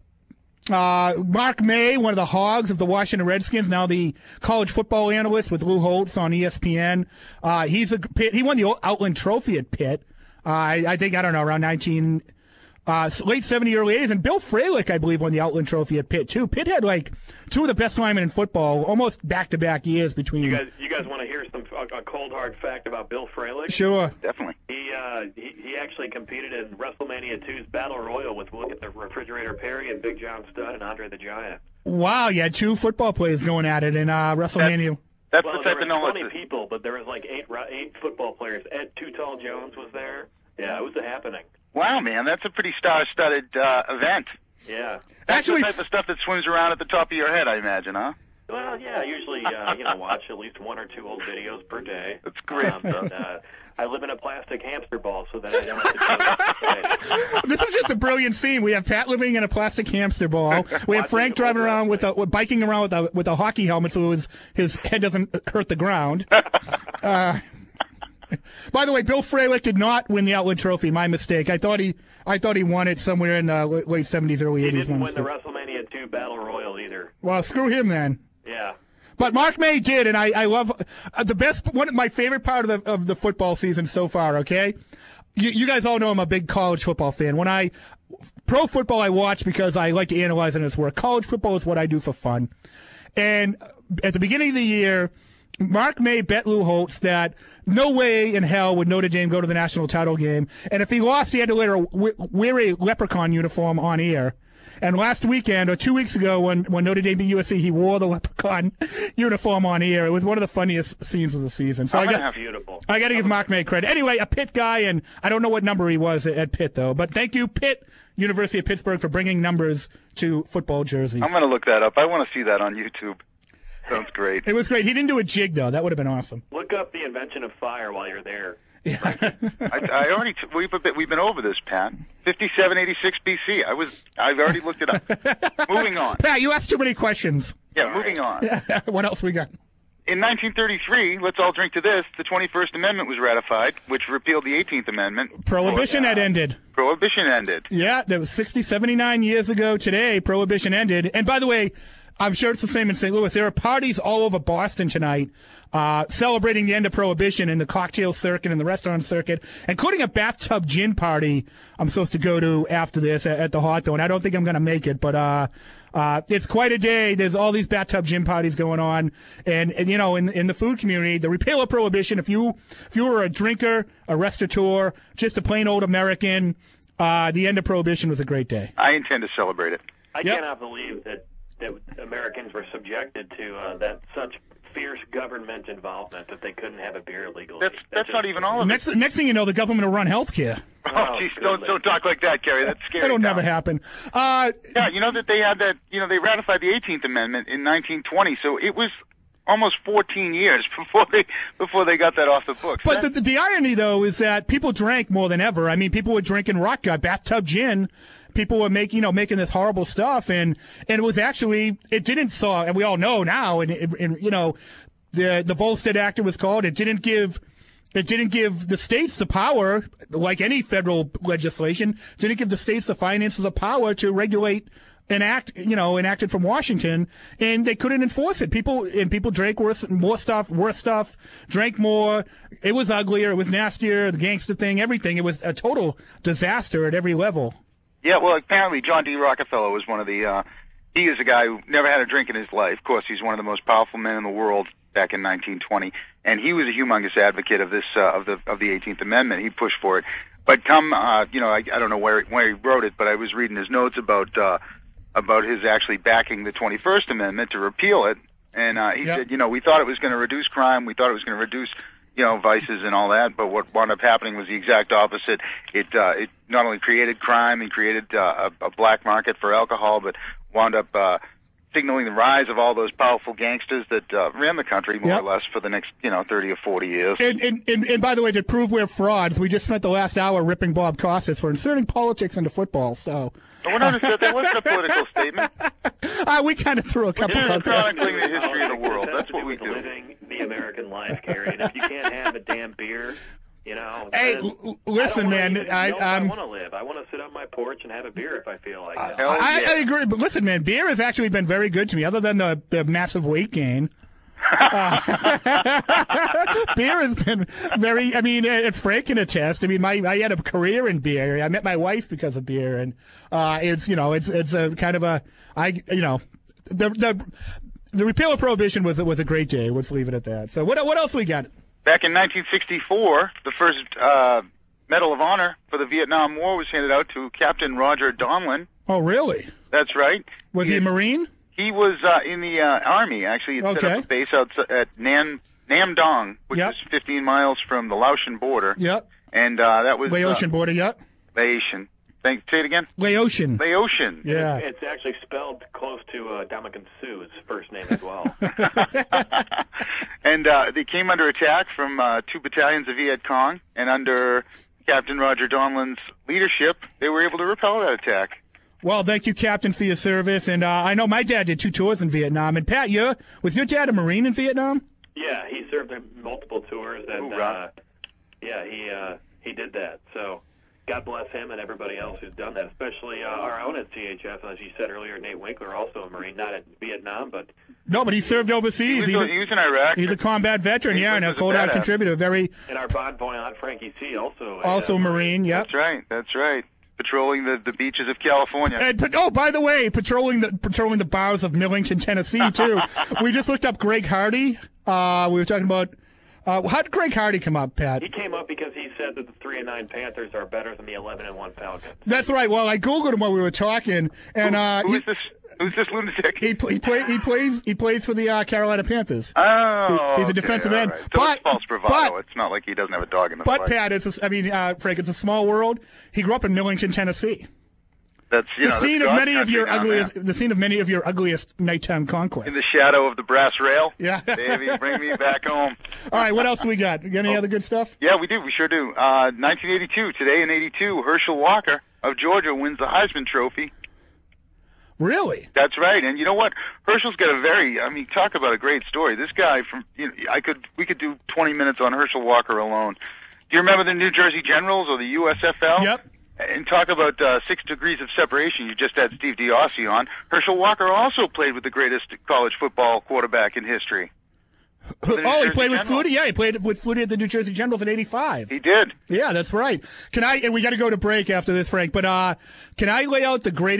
Uh, Mark May, one of the hogs of the Washington Redskins, now the college football analyst with Lou Holtz on E S P N. Uh, he's a Pitt. He won the Outland Trophy at Pitt. Uh, I, I think, I don't know, around nineteen, uh, late seventies, early eighties. And Bill Fralick, I believe, won the Outland Trophy at Pitt, too. Pitt had, like, two of the best linemen in football, almost back-to-back years between. You guys, you guys want to hear some a, a cold hard fact about Bill Fralick? Sure. Definitely. He, uh, he he actually competed in WrestleMania two's Battle Royal with Look at the Refrigerator Perry and Big John Studd and Andre the Giant. Wow, you had two football players going at it in uh, WrestleMania. That's well, the there type of were knowledge. twenty people, but there was like eight eight football players. Ed Too Tall Jones was there. Yeah, it was a happening. Wow, man, that's a pretty star-studded uh, event. Yeah. That's Actually, the type of stuff that swims around at the top of your head, I imagine, huh? Well, yeah, I usually, uh, you know, watch at least one or two old videos per day. That's great. Um, and, uh, I live in a plastic hamster ball so that I don't have to go. This is just a brilliant scene. We have Pat living in a plastic hamster ball. We have Frank driving around with a, with biking around with a with a hockey helmet so his his head doesn't hurt the ground. Uh, by the way, Bill Fralick did not win the Outland Trophy. My mistake. I thought he I thought he won it somewhere in the late seventies, early He eighties. didn't My win the mistake. WrestleMania two Battle Royal either. Well, screw him then. Yeah. But Mark May did, and I, I love uh, the best. One of my favorite part of the of the football season so far. Okay, you, you guys all know I'm a big college football fan. When I pro football, I watch because I like to analyze it as work. College football is what I do for fun. And at the beginning of the year, Mark May bet Lou Holtz that no way in hell would Notre Dame go to the national title game, and if he lost, he had to wear a, wear a leprechaun uniform on air. And last weekend, or two weeks ago, when, when Notre Dame beat U S C, he wore the leprechaun uniform on air. It was one of the funniest scenes of the season. So Oh, I got, that's beautiful. I got to give Mark May credit. Anyway, a Pitt guy, and I don't know what number he was at, at Pitt, though. But thank you, Pitt, University of Pittsburgh, for bringing numbers to football jerseys. I'm going to look that up. I want to see that on YouTube. Sounds great. It was great. He didn't do a jig, though. That would have been awesome. Look up the invention of fire while you're there. I, I already t- we've been, we've been over this, Pat. fifty-seven eighty-six B C. I was I've already looked it up. Moving on. Pat, you asked too many questions. Yeah, moving on. What else we got? In nineteen thirty-three, let's all drink to this, the twenty-first Amendment was ratified, which repealed the eighteenth Amendment. Prohibition had ended. Prohibition ended. Yeah, that was sixty, seventy-nine years ago today. Prohibition ended. And by the way, I'm sure it's the same in Saint Louis. There are parties all over Boston tonight uh, celebrating the end of Prohibition in the cocktail circuit and the restaurant circuit, including a bathtub gin party I'm supposed to go to after this at, at the Hawthorne. I don't think I'm going to make it, but uh, uh, it's quite a day. There's all these bathtub gin parties going on. And, and you know, in, in the food community, the repeal of Prohibition, if you, if you were a drinker, a restaurateur, just a plain old American, uh, the end of Prohibition was a great day. I intend to celebrate it. I Yep. cannot believe that, that Americans were subjected to uh, that such fierce government involvement that they couldn't have a beer legally. That's that's not even all of Next, it. next thing you know, the government will run health care. Oh, jeez, don't don't talk like that, Kerry. That's scary. That'll now. never happen. Uh, Yeah, you know that they had that. You know, they ratified the eighteenth Amendment in nineteen twenty, so it was almost fourteen years before they before they got that off the books. But the, the, the irony, though, is that people drank more than ever. I mean, people were drinking rock gut, bathtub gin. People were making, you know, making this horrible stuff, and and it was actually, it didn't solve, and we all know now, and, and you know, the the Volstead Act it was called. It didn't give, it didn't give the states the power, like any federal legislation, didn't give the states the finances, the power to regulate an act, you know, enacted from Washington, and they couldn't enforce it. People and people drank worse, more stuff, worse stuff, drank more. It was uglier, it was nastier, the gangster thing, everything. It was a total disaster at every level. Yeah, well, apparently John D. Rockefeller was one of the. Uh, he is a guy who never had a drink in his life. Of course, he's one of the most powerful men in the world back in nineteen twenty, and he was a humongous advocate of this uh, of the of the eighteenth Amendment. He pushed for it. But come, uh, you know, I, I don't know where where he wrote it, but I was reading his notes about uh, about his actually backing the twenty-first Amendment to repeal it, and uh, he Yep. said, you know, we thought it was going to reduce crime, we thought it was going to reduce, you know, vices and all that, but what wound up happening was the exact opposite. It uh, it not only created crime and created uh, a, a black market for alcohol, but wound up uh, signaling the rise of all those powerful gangsters that uh, ran the country more Yep. or less for the next, you know, thirty or forty years. And, and, and, and by the way, to prove we're frauds, we just spent the last hour ripping Bob Costas for inserting politics into football. So But we're not that wasn't a political statement. uh, we kind of threw a couple We're out there. chronicling the history of the world. That's what we do. Living the American life, Gary. And if you can't have a damn beer, you know. Hey, then l- listen, I don't man, wanna even I- know if I I'm- want to live. I want to sit on my porch and have a beer if I feel like it. I, I agree, but listen, man, beer has actually been very good to me, other than the, the massive weight gain. Uh, beer has been very, I mean, uh, Frank can attest. I mean, my I had a career in beer. I met my wife because of beer, and uh, it's, you know, it's it's a kind of a, I, you know, the the the repeal of Prohibition was was a great day. Let's leave it at that. So what what else we got? Back in nineteen sixty-four, the first uh, Medal of Honor for the Vietnam War was handed out to Captain Roger Donlin. Oh, really? That's right. Was he, a Marine? He was uh, in the uh, Army, actually. He set Okay. up a base out at Nam, Nam Dong, which Yep. is fifteen miles from the Laotian border. Yep. And uh, that was... Laotian uh, border, yep. Laotian. Thank, say it again? Laotian. Laotian. Yeah. It's actually spelled close to uh, Dominican Sue's first name as well. And uh, they came under attack from uh, two battalions of Viet Cong, and under Captain Roger Donlin's leadership, they were able to repel that attack. Well, thank you, Captain, for your service. And uh, I know my dad did two tours in Vietnam. And Pat, you was your dad a Marine in Vietnam? Yeah, he served in multiple tours, and uh, yeah, he uh, he did that. So God bless him and everybody else who's done that, especially uh, our own at C H F. As you said earlier, Nate Winkler, also a Marine, not in Vietnam, but No, but he served overseas. He was, He's a- he was in Iraq. He's a combat veteran, He yeah, and a was a cold hard badass. contributor. Very, and our bon voyant Frankie C. also a, also uh, Marine, yep. That's right. That's right. Patrolling the, the beaches of California. And, but, oh, by the way, patrolling the patrolling the bars of Millington, Tennessee, too. We just looked up Greg Hardy. Uh, we were talking about uh, how did Greg Hardy come up, Pat? He came up because he said that the three and nine Panthers are better than the eleven and one Falcons. That's right. Well, I googled him while we were talking, and uh, Who he, is this? Who's this lunatic? he pl- he play, he plays he plays for the uh, Carolina Panthers. Oh, He- he's a okay, defensive all end. right. So But- it's false bravado. but- It's not like he doesn't have a dog in the But fight. Pat, it's a, I mean, uh, Frank, it's a small world. He grew up in Millington, Tennessee. That's you The know, scene that's of God's many of country your down ugliest, there. the scene of many of your ugliest nighttime conquests. In the shadow of the brass rail. Yeah. Baby, bring me back home. All right, what else we got? You got any other good stuff? Yeah, we do. We sure do. Uh, nineteen eighty-two. Today in eighty-two, Herschel Walker of Georgia wins the Heisman Trophy. Really? That's right. And you know what? Herschel's got a very, I mean, talk about a great story. This guy from, you know, I could, we could do twenty minutes on Herschel Walker alone. Do you remember the New Jersey Generals or the U S F L? Yep. And talk about uh, six degrees of separation. You just had Steve Diossi on. Herschel Walker also played with the greatest college football quarterback in history. Oh, New he Jersey played with Generals. Flutie. Yeah, he played with Flutie at the New Jersey Generals in eighty-five. He did. Yeah, that's right. Can I? And we got to go to break after this, Frank. But uh, can I lay out the greatest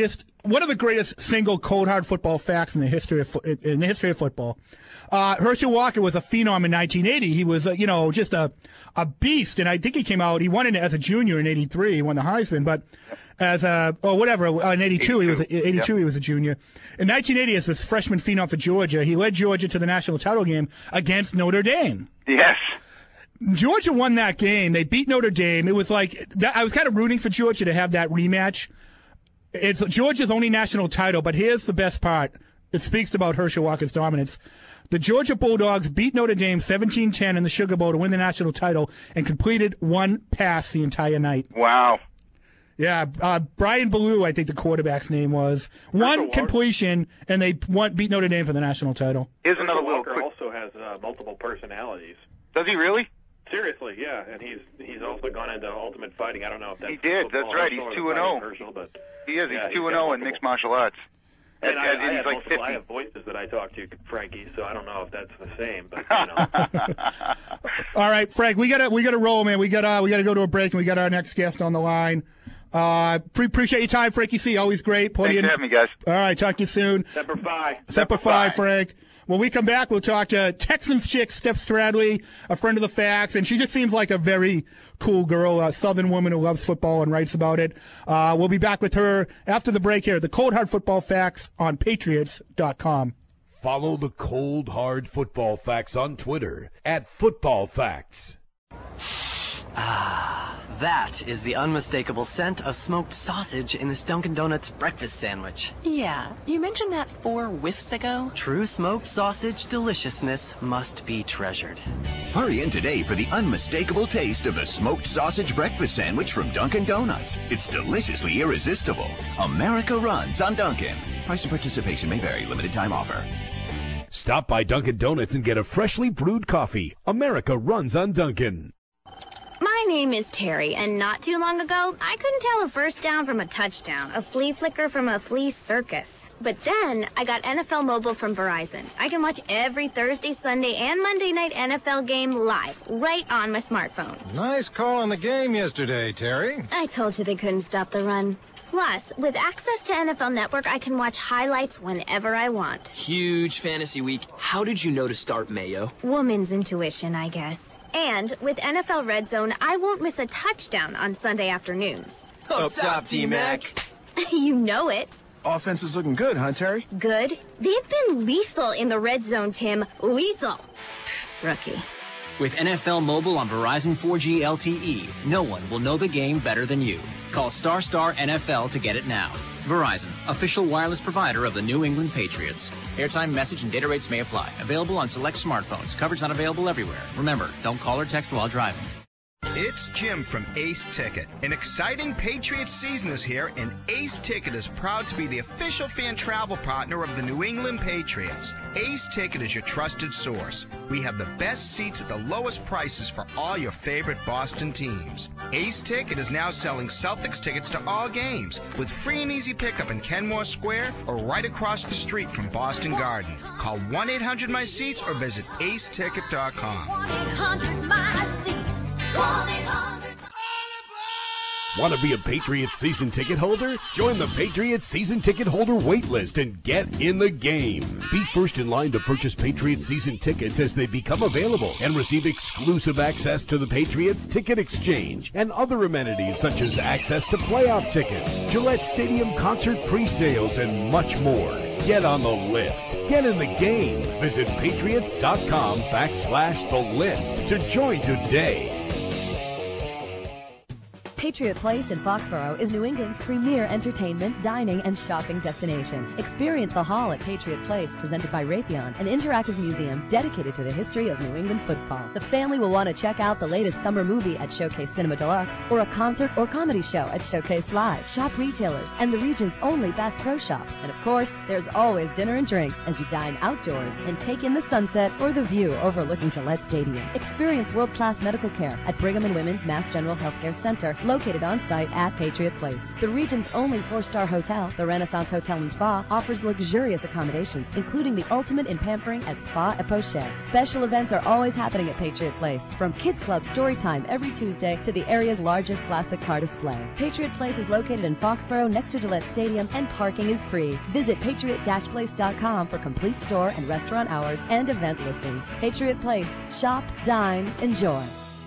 one of the greatest single cold hard football facts in the history of fo- in the history of football. Uh, Herschel Walker was a phenom in nineteen eighty. He was, uh, you know, just a a beast, and I think he came out. He won it as a junior in eighty-three. He won the Heisman, but as a or whatever uh, in eighty-two, he was a, eighty-two. Yep. He was a junior. In nineteen eighty, as this freshman phenom for Georgia, he led Georgia to the national title game against Notre Dame. Yes. Georgia won that game. They beat Notre Dame. It was like I was kind of rooting for Georgia to have that rematch. It's Georgia's only national title, but here's the best part. It speaks about Herschel Walker's dominance. The Georgia Bulldogs beat Notre Dame seventeen ten in the Sugar Bowl to win the national title and completed one pass the entire night. Wow. Yeah, uh, Brian Ballou, I think the quarterback's name was. One completion, and they won, beat Notre Dame for the national title. Here's another little Walker quick... also has uh, multiple personalities. Does he really? Seriously, yeah, and he's he's also gone into Ultimate Fighting. I don't know if that's he did. That's right. He's two and zero. But he is. yeah, He's two and zero in mixed martial arts. And, and, I, and I, he's have like multiple, fifty. I have voices that I talk to, Frankie. So I don't know if that's the same. But you know. All right, Frank, we gotta we gotta roll, man. We gotta we gotta go to a break, and we got our next guest on the line. Uh, pre- appreciate your time, Frankie C. Always great. Thanks in- for having me, guys. All right, talk to you soon. Semper Fi. Semper Fi, Frank. When we come back, we'll talk to Texans chick Steph Stradley, a friend of the Facts, and she just seems like a very cool girl, a Southern woman who loves football and writes about it. Uh, we'll be back with her after the break here at the Cold Hard Football Facts on Patriots dot com. Follow the Cold Hard Football Facts on Twitter at Football Facts. Ah, that is the unmistakable scent of smoked sausage in this Dunkin' Donuts breakfast sandwich. Yeah, you mentioned that four whiffs ago. True smoked sausage deliciousness must be treasured. Hurry in today for the unmistakable taste of the smoked sausage breakfast sandwich from Dunkin' Donuts. It's deliciously irresistible. America runs on Dunkin'. Price and participation may vary. Limited time offer. Stop by Dunkin' Donuts and get a freshly brewed coffee. America runs on Dunkin'. My name is Terry, and not too long ago, I couldn't tell a first down from a touchdown, a flea flicker from a flea circus. But then, I got N F L Mobile from Verizon. I can watch every Thursday, Sunday, and Monday night N F L game live, right on my smartphone. Nice call on the game yesterday, Terry. I told you they couldn't stop the run. Plus, with access to N F L Network, I can watch highlights whenever I want. Huge fantasy week. How did you know to start Mayo? Woman's intuition, I guess. And with N F L Red Zone, I won't miss a touchdown on Sunday afternoons. Up top, T-Mac. You know it. Offense is looking good, huh, Terry? Good. They've been lethal in the Red Zone, Tim. Lethal. Rookie. With N F L Mobile on Verizon four G L T E, no one will know the game better than you. Call Star Star N F L to get it now. Verizon, official wireless provider of the New England Patriots. Airtime, message, and data rates may apply. Available on select smartphones. Coverage not available everywhere. Remember, don't call or text while driving. It's Jim from Ace Ticket. An exciting Patriots season is here, and Ace Ticket is proud to be the official fan travel partner of the New England Patriots. Ace Ticket is your trusted source. We have the best seats at the lowest prices for all your favorite Boston teams. Ace Ticket is now selling Celtics tickets to all games with free and easy pickup in Kenmore Square or right across the street from Boston Garden. Call one eight hundred my seats or visit ace ticket dot com. one eight hundred my seats. one eight hundred Want to be a Patriots season ticket holder? Join the Patriots season ticket holder waitlist and get in the game. Be first in line to purchase Patriots season tickets as they become available and receive exclusive access to the Patriots Ticket Exchange and other amenities such as access to playoff tickets, Gillette Stadium concert pre-sales, and much more. Get on the list. Get in the game. Visit patriots.com backslash the list to join today. Patriot Place in Foxborough is New England's premier entertainment, dining, and shopping destination. Experience the Hall at Patriot Place, presented by Raytheon, an interactive museum dedicated to the history of New England football. The family will want to check out the latest summer movie at Showcase Cinema Deluxe, or a concert or comedy show at Showcase Live. Shop retailers and the region's only Bass Pro Shops. And of course, there's always dinner and drinks as you dine outdoors and take in the sunset or the view overlooking Gillette Stadium. Experience world-class medical care at Brigham and Women's Mass General Healthcare Center, located located on site at Patriot Place. The region's only four-star hotel, the Renaissance Hotel and Spa, offers luxurious accommodations, including the ultimate in pampering at Spa et Pochette. Special events are always happening at Patriot Place, from Kids Club story time every Tuesday to the area's largest classic car display. Patriot Place is located in Foxborough next to Gillette Stadium, and parking is free. Visit patriot dash place dot com for complete store and restaurant hours and event listings. Patriot Place. Shop, dine, enjoy.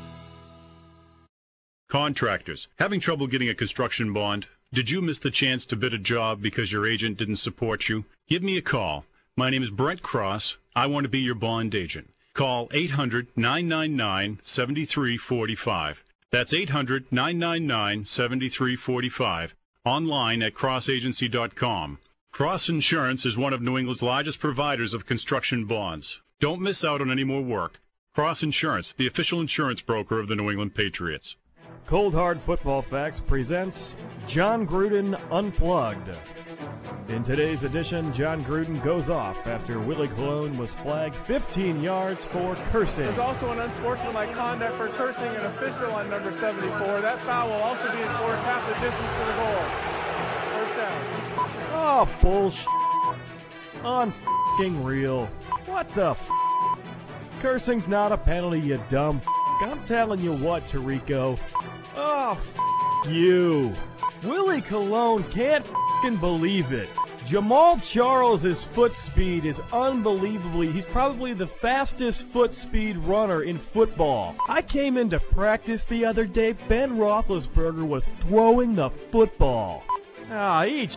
Contractors, having trouble getting a construction bond? Did you miss the chance to bid a job because your agent didn't support you? Give me a call. My name is Brent Cross. I want to be your bond agent. Call eight hundred, nine nine nine, seven three four five. That's eight hundred, nine nine nine, seven three four five. Online at cross agency dot com. Cross Insurance is one of New England's largest providers of construction bonds. Don't miss out on any more work. Cross Insurance, the official insurance broker of the New England Patriots. Cold Hard Football Facts presents John Gruden Unplugged. In today's edition, John Gruden goes off after Willie Colon was flagged fifteen yards for cursing. There's also an unsportsmanlike conduct for cursing an official on number seventy-four. That foul will also be enforced half the distance to the goal. First down. Oh, bullshit. Un-f***ing real. What the f***? Cursing's not a penalty, you dumb f***. I'm telling you what, Tirico. Oh, f*** you. Willie Colon can't f***ing believe it. Jamal Charles' foot speed is unbelievably, he's probably the fastest foot speed runner in football. I came into practice the other day, Ben Roethlisberger was throwing the football. Ah, each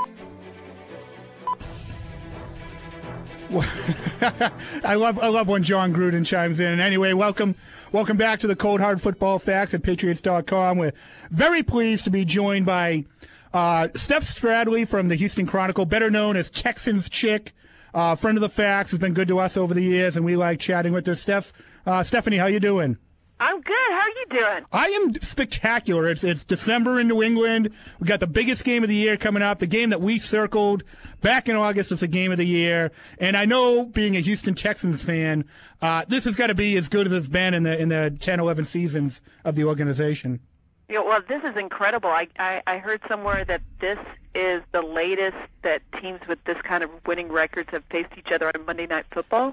I love I love when John Gruden chimes in. And anyway, welcome welcome back to the Cold Hard Football Facts at Patriots dot com. We're very pleased to be joined by uh, Steph Stradley from the Houston Chronicle, better known as Texans Chick, uh, friend of the Facts, has been good to us over the years, and we like chatting with her. Steph, uh, Stephanie, how you doing? I'm good. How are you doing? I am spectacular. It's it's December in New England. We got the biggest game of the year coming up. The game that we circled back in August is the game of the year. And I know, being a Houston Texans fan, uh, this has got to be as good as it's been in the in the ten, eleven seasons of the organization. Yeah, well, this is incredible. I, I I heard somewhere that this is the latest that teams with this kind of winning records have faced each other on Monday Night Football.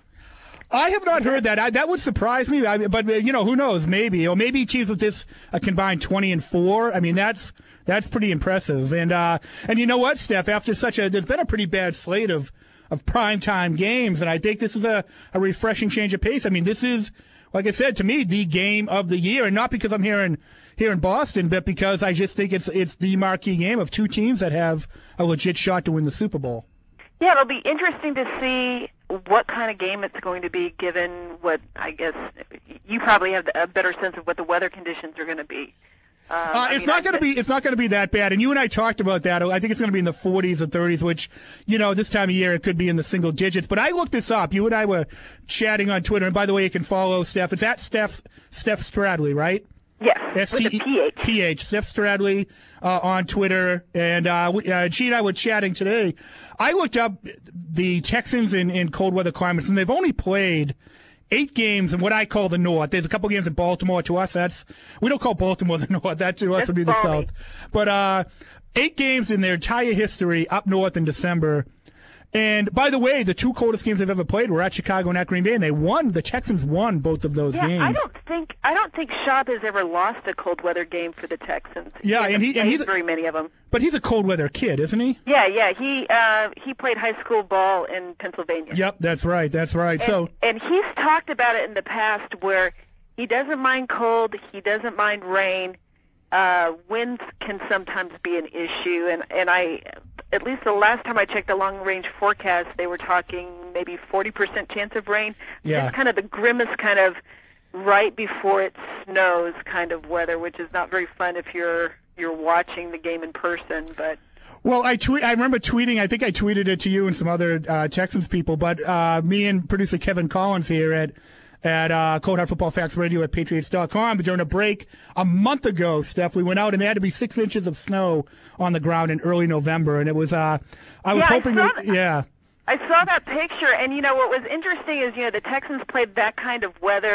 I have not heard that. I, that would surprise me. I, but you know, who knows? Maybe, or maybe teams with this uh, combined twenty and four. I mean, that's that's pretty impressive. And uh, and you know what, Steph? After such a, there's been a pretty bad slate of of primetime games, and I think this is a, a refreshing change of pace. I mean, this is, like I said, to me, the game of the year, and not because I'm here in here in Boston, but because I just think it's it's the marquee game of two teams that have a legit shot to win the Super Bowl. Yeah, it'll be interesting to see what kind of game it's going to be, given what, I guess, you probably have a better sense of what the weather conditions are going to be. Um, uh, it's mean, not going to be. It's not going to be that bad. And you and I talked about that. I think it's going to be in the forties or thirties, which, you know, this time of year it could be in the single digits. But I looked this up. You and I were chatting on Twitter. And by the way, you can follow Steph. It's at Steph Steph Stradley, right? Yes, S with T a P H. P H, Steph Stradley uh, on Twitter, and uh, we, uh, she and I were chatting today. I looked up the Texans in, in cold weather climates, and they've only played eight games in what I call the North. There's a couple games in Baltimore. To us, that's we don't call Baltimore the North. That to us That's would be the balmy. South. But uh, eight games in their entire history up north in December. And by the way, the two coldest games they've ever played were at Chicago and at Green Bay, and they won. The Texans won both of those yeah, games. I don't think I don't think Schaub has ever lost a cold weather game for the Texans. Yeah, he and he and played he's very many of them. But he's a cold weather kid, isn't he? Yeah, yeah. He uh, he played high school ball in Pennsylvania. Yep, that's right. That's right. And, so and he's talked about it in the past where he doesn't mind cold, he doesn't mind rain. Uh, winds can sometimes be an issue, and and I, at least the last time I checked the long-range forecast, they were talking maybe forty percent chance of rain. Yeah. It's kind of the grimmest kind of right before it snows kind of weather, which is not very fun if you're you're watching the game in person, but. Well, I tweet. I remember tweeting. I think I tweeted it to you and some other uh, Texans people. But uh, me and producer Kevin Collins here at at uh, Cold Hard Football Facts Radio at Patriots dot com. But during a break a month ago, Steph, we went out and there had to be six inches of snow on the ground in early November, and it was. Uh, I was yeah, hoping. I we, that. Yeah. I saw that picture, and you know what was interesting is you know the Texans played that kind of weather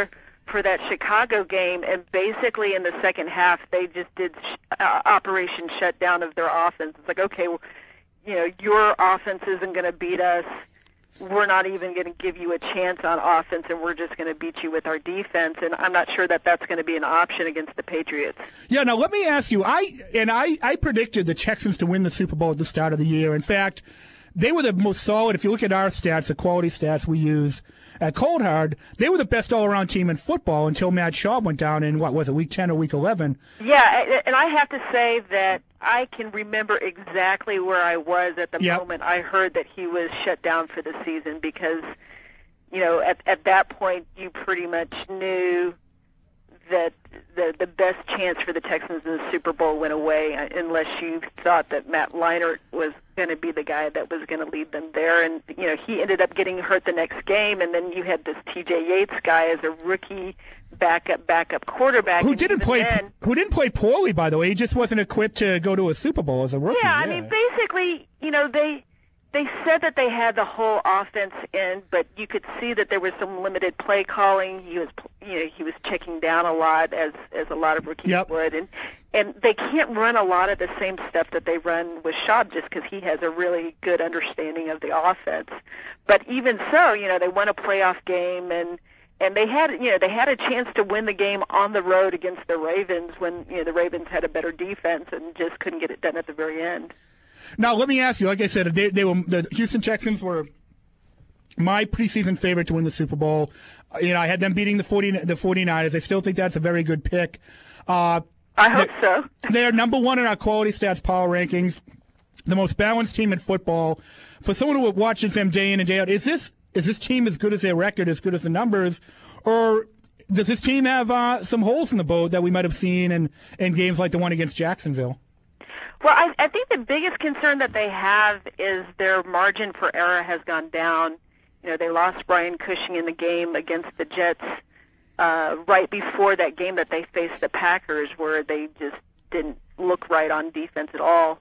for that Chicago game, and basically in the second half they just did uh, Operation Shutdown of their offense. It's like, okay, well, you know, your offense isn't going to beat us. We're not even going to give you a chance on offense, and we're just going to beat you with our defense. And I'm not sure that that's going to be an option against the Patriots. Yeah, now let me ask you. I and I, I predicted the Texans to win the Super Bowl at the start of the year. In fact, they were the most solid. If you look at our stats, the quality stats we use at Cold Hard, they were the best all-around team in football until Matt Schaub went down in, what was it, week ten or week eleven? Yeah, and I have to say that I can remember exactly where I was at the yep. moment I heard that he was shut down for the season because, you know, at at that point you pretty much knew that the the best chance for the Texans in the Super Bowl went away unless you thought that Matt Leinart was going to be the guy that was going to lead them there. And, you know, he ended up getting hurt the next game, and then you had this T J Yates guy as a rookie backup backup quarterback. Who didn't play then, Who didn't play poorly, by the way. He just wasn't equipped to go to a Super Bowl as a rookie. Yeah, yeah. I mean, basically, you know, they... They said that they had the whole offense in, but you could see that there was some limited play calling. He was, you know, he was checking down a lot, as as a lot of rookies yep. would, and and they can't run a lot of the same stuff that they run with Schaub just because he has a really good understanding of the offense. But even so, you know, they won a playoff game, and and they had, you know, they had a chance to win the game on the road against the Ravens when, you know, the Ravens had a better defense and just couldn't get it done at the very end. Now, let me ask you, like I said, they, they were the Houston Texans were my preseason favorite to win the Super Bowl. You know, I had them beating the forty, the 49ers. I still think that's a very good pick. Uh, I hope so. They're number one in our quality stats power rankings, the most balanced team in football. For someone who watches them day in and day out, is this is this team as good as their record, as good as the numbers, or does this team have uh, some holes in the boat that we might have seen in, in games like the one against Jacksonville? Well, I, I think the biggest concern that they have is their margin for error has gone down. You know, they lost Brian Cushing in the game against the Jets uh, right before that game that they faced the Packers, where they just didn't look right on defense at all.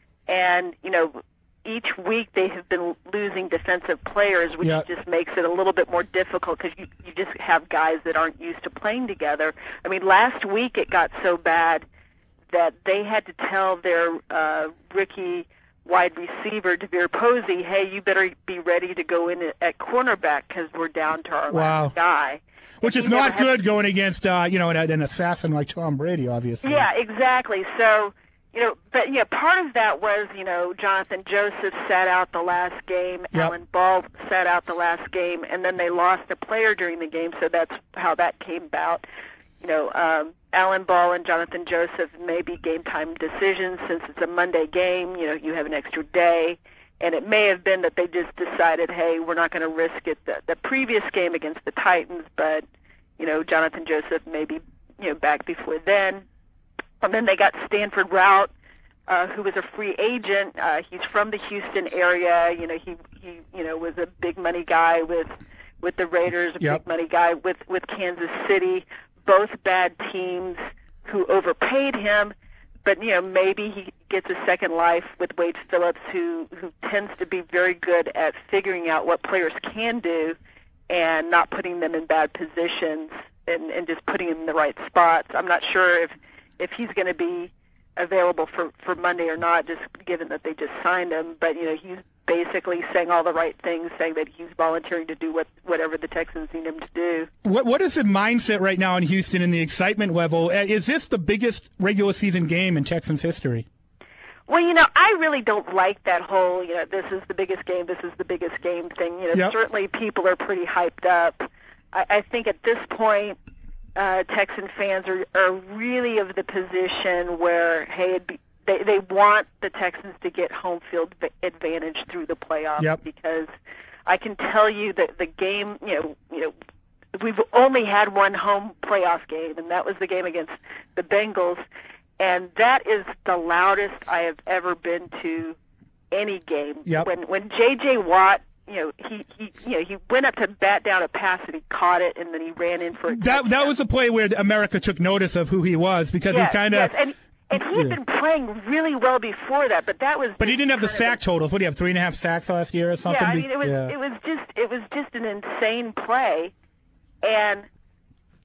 And, you know, each week they have been losing defensive players, which yeah. just makes it a little bit more difficult because you, you just have guys that aren't used to playing together. I mean, last week it got so bad that they had to tell their uh, rookie wide receiver, Devere Posey, hey, you better be ready to go in at cornerback because we're down to our wow. last guy. Which is not good had... going against, uh, you know, an, an assassin like Tom Brady, obviously. Yeah, exactly. So, you know, but yeah, part of that was, you know, Jonathan Joseph sat out the last game, yep. Alan Ball sat out the last game, and then they lost a player during the game, so that's how that came about. You know, um, Alan Ball and Jonathan Joseph may be game time decisions since it's a Monday game. You know, you have an extra day. And it may have been that they just decided, hey, we're not going to risk it. The, the previous game against the Titans, but, you know, Jonathan Joseph may be, you know, back before then. And then they got Stanford Routt, uh, who was a free agent. Uh, he's from the Houston area. You know, he, he you know, was a big money guy with, with the Raiders, a yep. big money guy with, with Kansas City. Both bad teams who overpaid him, but, you know, maybe he gets a second life with Wade Phillips, who, who tends to be very good at figuring out what players can do and not putting them in bad positions and, and just putting them in the right spots. I'm not sure if, if he's going to be available for, for Monday or not, just given that they just signed him, but, you know, he's basically saying all the right things, saying that he's volunteering to do what whatever the Texans need him to do. What What is the mindset right now in Houston and the excitement level? Is this the biggest regular season game in Texans history? Well, you know, I really don't like that whole, you know, this is the biggest game, this is the biggest game thing. You know, yep. certainly people are pretty hyped up. I, I think at this point, uh, Texan fans are, are really of the position where, hey, it'd be, They they want the Texans to get home field advantage through the playoffs yep. because I can tell you that the game, you know, you know, we've only had one home playoff game, and that was the game against the Bengals, and that is the loudest I have ever been to any game. Yep. When when J J Watt, you know, he, he you know he went up to bat down a pass and he caught it, and then he ran in for a that. touchdown. That was a play where America took notice of who he was because yes, he kind of. Yes. And he had been playing really well before that, but that was. But he didn't have the sack totals. What do you have? Three and a half sacks last year or something? Yeah, I mean, it was yeah. it was just it was just an insane play, and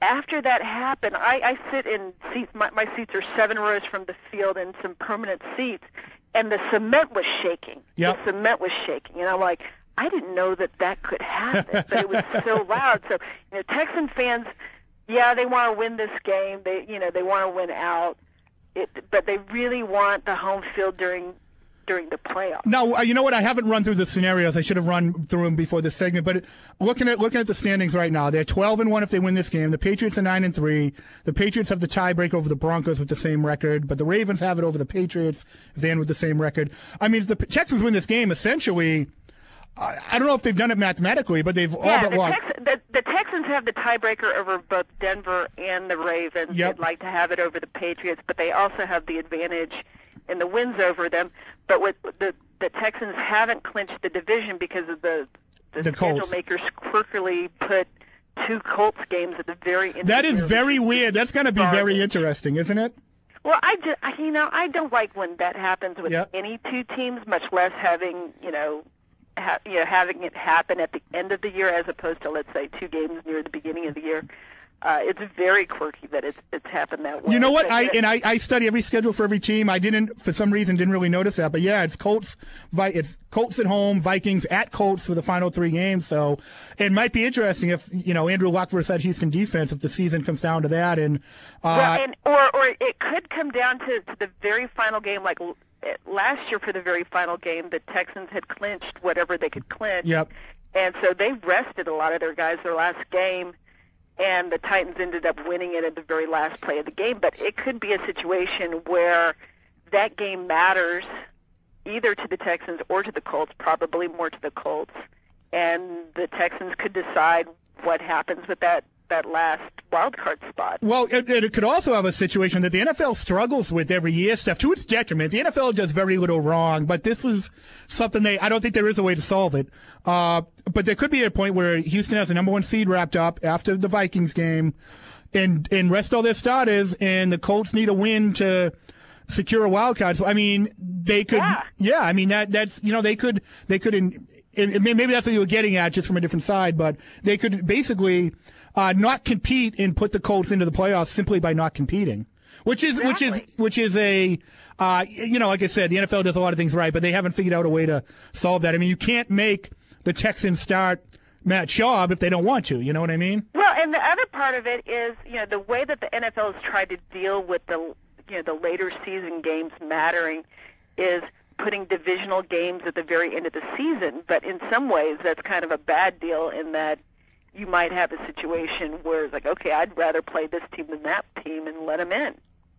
after that happened, I, I sit in seats. My, my seats are seven rows from the field in some permanent seats, and the cement was shaking. Yep. The cement was shaking, and I'm like, I didn't know that that could happen, but it was so loud. So, you know, Texan fans, yeah, they want to win this game. They, you know, they want to win out, it, but they really want the home field during during the playoffs. Now, you know what? I haven't run through the scenarios. I should have run through them before this segment. But looking at looking at the standings right now, they're twelve and one if they win this game. The Patriots are nine and three. The Patriots have the tiebreak over the Broncos with the same record, but the Ravens have it over the Patriots if they end with the same record. I mean, if the Texans win this game, essentially, I, I don't know if they've done it mathematically, but they've all yeah, but the, lost. Tex- the, the Texans have the tiebreaker over both Denver and the Ravens. Yep. They'd like to have it over the Patriots, but they also have the advantage in the wins over them. But with the the Texans haven't clinched the division because of the the, The schedule Colts. makers quirkily put two Colts games at the very end. That of is the year. very weird. That's going to be very interesting, isn't it? Well, I just, I- you know, I don't like when that happens with Yep. any two teams, much less having, you know, ha- you know, having it happen at the end of the year as opposed to, let's say, two games near the beginning of the year. Uh, it's very quirky that it's it's happened that way. You know what? But, I uh, and I, I study every schedule for every team. I didn't, for some reason, didn't really notice that. But yeah, it's Colts. Vi- It's Colts at home, Vikings at Colts for the final three games. So it might be interesting if you know Andrew Luck versus that Houston defense if the season comes down to that. And uh, well, and or or it could come down to, to the very final game, like l- last year for the very final game, the Texans had clinched whatever they could clinch. Yep. And so they rested a lot of their guys their last game, and the Titans ended up winning it at the very last play of the game. But it could be a situation where that game matters either to the Texans or to the Colts, probably more to the Colts, and the Texans could decide what happens with that, that last wild card spot. Well, it, it could also have a situation that the N F L struggles with every year, Steph, to its detriment. The N F L does very little wrong, but this is something they, I don't think there is a way to solve it. Uh, but there could be a point where Houston has the number one seed wrapped up after the Vikings game and, and rest all their starters, and the Colts need a win to secure a wild card. So, I mean, they could, yeah, yeah I mean, that, that's, you know, they could, they could, in, in, maybe that's what you were getting at just from a different side, but they could basically, Uh, not compete and put the Colts into the playoffs simply by not competing, which is Exactly. which is which is a uh, you know, like I said, the N F L does a lot of things right, but they haven't figured out a way to solve that. I mean, you can't make the Texans start Matt Schaub if they don't want to. You know what I mean? Well, and the other part of it is, you know, the way that the N F L has tried to deal with the, you know, the later season games mattering is putting divisional games at the very end of the season. But in some ways, that's kind of a bad deal in that you might have a situation where it's like, okay, I'd rather play this team than that team and let them in.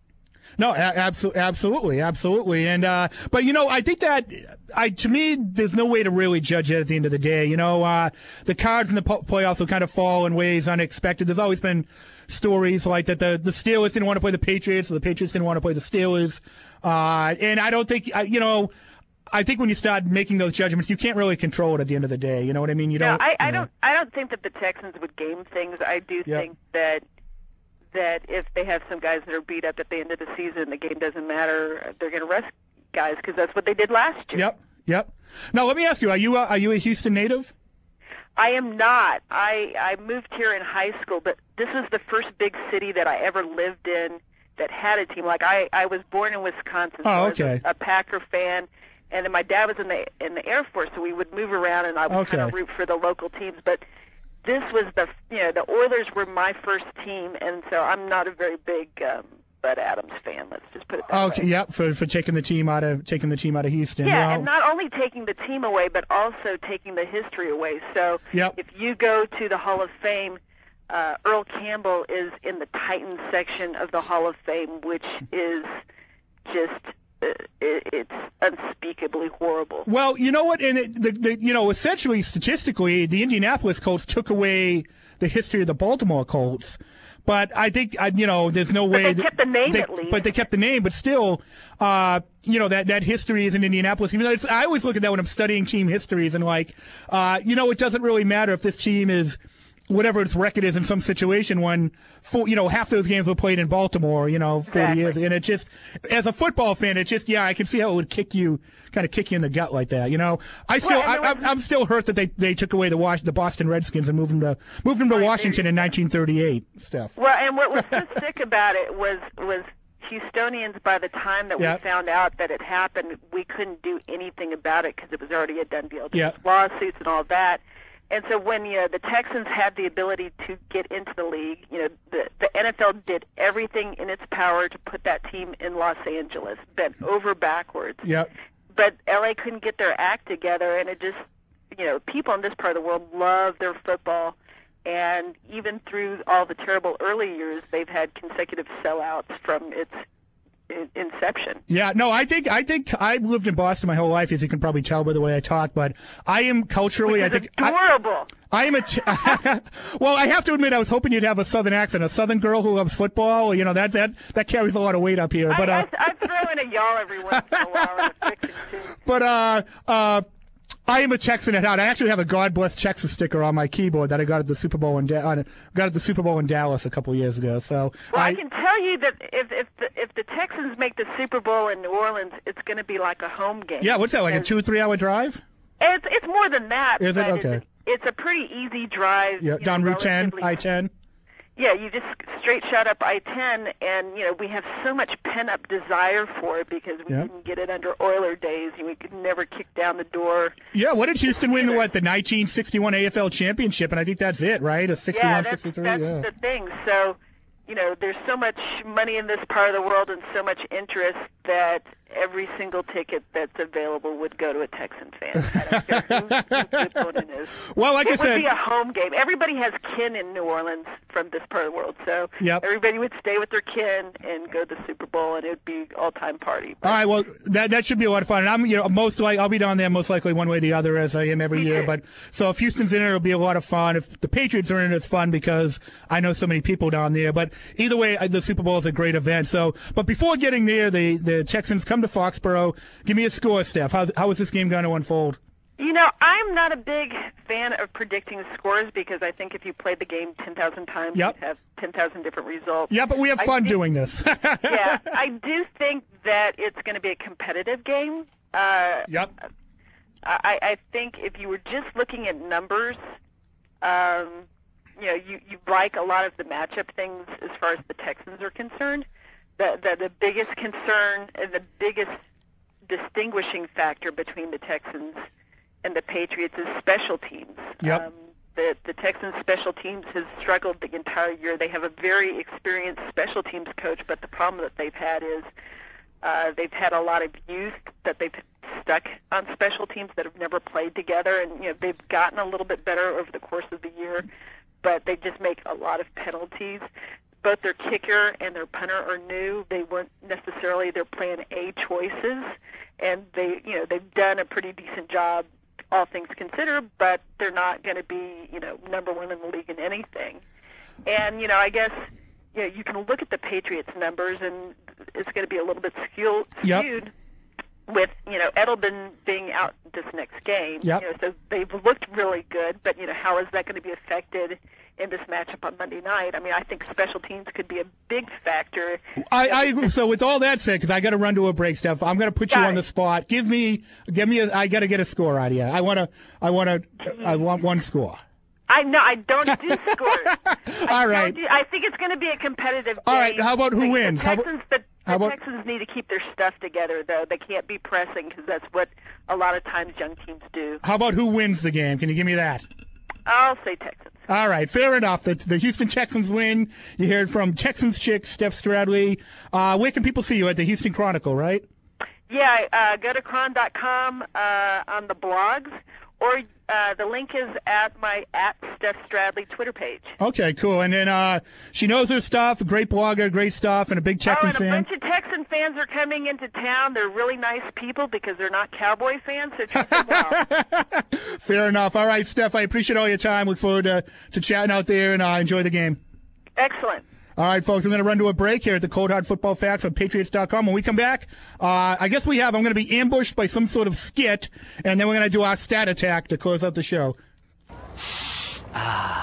No, absolutely, absolutely, absolutely. And uh, but you know, I think that I to me, there's no way to really judge it at the end of the day. You know, uh, the cards in the po- playoffs will kind of fall in ways unexpected. There's always been stories like that. The the Steelers didn't want to play the Patriots, or the Patriots didn't want to play the Steelers. Uh, and I don't think, you know. I think when you start making those judgments, you can't really control it at the end of the day. You know what I mean? You No, don't. I, I you know. don't. I don't think that the Texans would game things. I do Yep. think that that if they have some guys that are beat up at the end of the season, the game doesn't matter. They're going to rest guys because that's what they did last year. Yep. Yep. Now let me ask you: Are you a, are you a Houston native? I am not. I I moved here in high school, but this is the first big city that I ever lived in that had a team. Like I I was born in Wisconsin, so Oh, I was okay. a, a Packer fan. And then my dad was in the in the Air Force, so we would move around, and I would kind of Okay. root for the local teams. But this was the you know the Oilers were my first team, and so I'm not a very big um, Bud Adams fan. Let's just put it that Okay. way. Yep. For for taking the team out of taking the team out of Houston. Yeah, Well, and not only taking the team away, but also taking the history away. So Yep. if you go to the Hall of Fame, uh, Earl Campbell is in the Titans section of the Hall of Fame, which is just uh, it, it's unspeakably horrible. Well, you know what? And it, the, the you know essentially statistically, the Indianapolis Colts took away the history of the Baltimore Colts. But I think uh, you know there's no But way. they that- kept the name they- at least. But they kept the name. But still, uh, you know that that history is in Indianapolis. Even though it's, I always look at that when I'm studying team histories and like, uh, you know, it doesn't really matter if this team is whatever its record is in some situation when, four, you know, half those games were played in Baltimore, you know, forty Exactly. years. And it just, as a football fan, it just, yeah, I can see how it would kick you, kind of kick you in the gut like that, you know. I still, Well, I, and there was- I'm, I'm still hurt that they, they took away the Was- the Boston Redskins and moved them to, moved them to Washington in nineteen thirty-eight, Steph. Well, and what was so sick about it was was Houstonians, by the time that Yep. we found out that it happened, we couldn't do anything about it because it was already a done deal. Yeah. Lawsuits and all that. And so when you know, the Texans had the ability to get into the league, you know, the, the N F L did everything in its power to put that team in Los Angeles, bent over backwards. Yep. But L A couldn't get their act together, and it just, you know, people in this part of the world love their football. And even through all the terrible early years, they've had consecutive sellouts from its in- inception. Yeah, no, I think I think I've lived in Boston my whole life, as you can probably tell by the way I talk. But I am culturally, Which I is think adorable. I, I am a. T- well, I have to admit, I was hoping you'd have a Southern accent, a Southern girl who loves football. You know, that that that carries a lot of weight up here. But I, uh, I, I throw in a y'all every once in a while in a fiction too. but uh, uh, I am a Texan at heart. I actually have a God Bless Texas sticker on my keyboard that I got at the Super Bowl in da- on, got at the Super Bowl in Dallas a couple of years ago. So Well, I, I, can tell you that if if the, if the Texans make the Super Bowl in New Orleans, it's going to be like a home game. yeah, what's that like a Because two or three hour drive? It's it's more than that. Is it? but Okay. It's, it's a pretty easy drive. Yeah, you down know, Route ten, relatively- I ten. Yeah, you just straight shot up I ten, and you know we have so much pent-up desire for it because we Yeah. didn't get it under Oiler days, and we could never kick down the door. Yeah, what did Houston win? What, the nineteen sixty-one A F L championship? And I think that's it, right? A yeah, sixty-one, that's, sixty-three. that's Yeah. the thing. So, you know, there's so much money in this part of the world and so much interest that every single ticket that's available would go to a Texan fan. I don't care who, who the opponent is. Well, like it I would said- be a home game. Everybody has kin in New Orleans from this part of the world, so Yep. everybody would stay with their kin and go to the Super Bowl, and it would be all-time party. All right, well, that that should be a lot of fun. And I'm, you know, most like I'll be down there most likely one way or the other, as I am every year. But so if Houston's in it, it'll be a lot of fun. If the Patriots are in it, it's fun because I know so many people down there. But either way, the Super Bowl is a great event. So, but before getting there, the the Texans come to Foxborough. Give me a score, Steph. How's, how is this game going to unfold? You know, I'm not a big fan of predicting scores because I think if you played the game ten thousand times, Yep. you'd have ten thousand different results. Yeah, but we have I fun do- doing this. yeah, I do think that it's going to be a competitive game. Uh, yep. I, I think if you were just looking at numbers, um, you know, you, you like a lot of the matchup things as far as the Texans are concerned. The, the, the biggest concern and the biggest distinguishing factor between the Texans and the Patriots is special teams. Yep. Um, the, the Texans special teams has struggled the entire year. They have a very experienced special teams coach, but the problem that they've had is uh, they've had a lot of youth that they've stuck on special teams that have never played together, and you know they've gotten a little bit better over the course of the year, but they just make a lot of penalties. Both their kicker and their punter are new. They weren't necessarily their plan A choices, and they, you know, they've done a pretty decent job, all things considered. But they're not going to be, you know, number one in the league in anything. And you know, I guess you know you can look at the Patriots' numbers, and it's going to be a little bit skewed, Yep. skewed with you know Edelman being out this next game. Yep. You know, so they've looked really good, but you know, how is that going to be affected in this matchup on Monday night? I mean, I think special teams could be a big factor. I, I agree. So with all that said, because I got to run to a break, Steph, I'm going to put you Got on it. the spot. Give me, give me. A, I got to get a score out of you. I want to. I want to. I want one score. I know I don't do scores. I All right. don't do, I think it's going to be a competitive game. All right. How about who The- wins? The How about- Texans, the, the how about- Texans need to keep their stuff together, though. They can't be pressing because that's what a lot of times young teams do. How about who wins the game? Can you give me that? I'll say Texans. All right, fair enough. The, the Houston Texans win. You heard from Texans chick Steph Stradley. Uh, where can people see you? At the Houston Chronicle, right? Yeah, uh, go to cron dot com uh, on the blogs, or uh, the link is at my at Steph Stradley Twitter page. Okay, cool. And then uh, she knows her stuff. Great blogger, great stuff, and a big Oh, Texans and a fan. bunch of Texan fans are coming into town. They're really nice people because they're not Cowboy fans, so treat them well. Fair enough. All right, Steph, I appreciate all your time. Look forward to, to chatting out there, and uh, enjoy the game. Excellent. All right, folks, we're going to run to a break here at the Cold Hard Football Facts on Patriots dot com. When we come back, uh, I guess we have, I'm going to be ambushed by some sort of skit, and then we're going to do our stat attack to close out the show. Ah,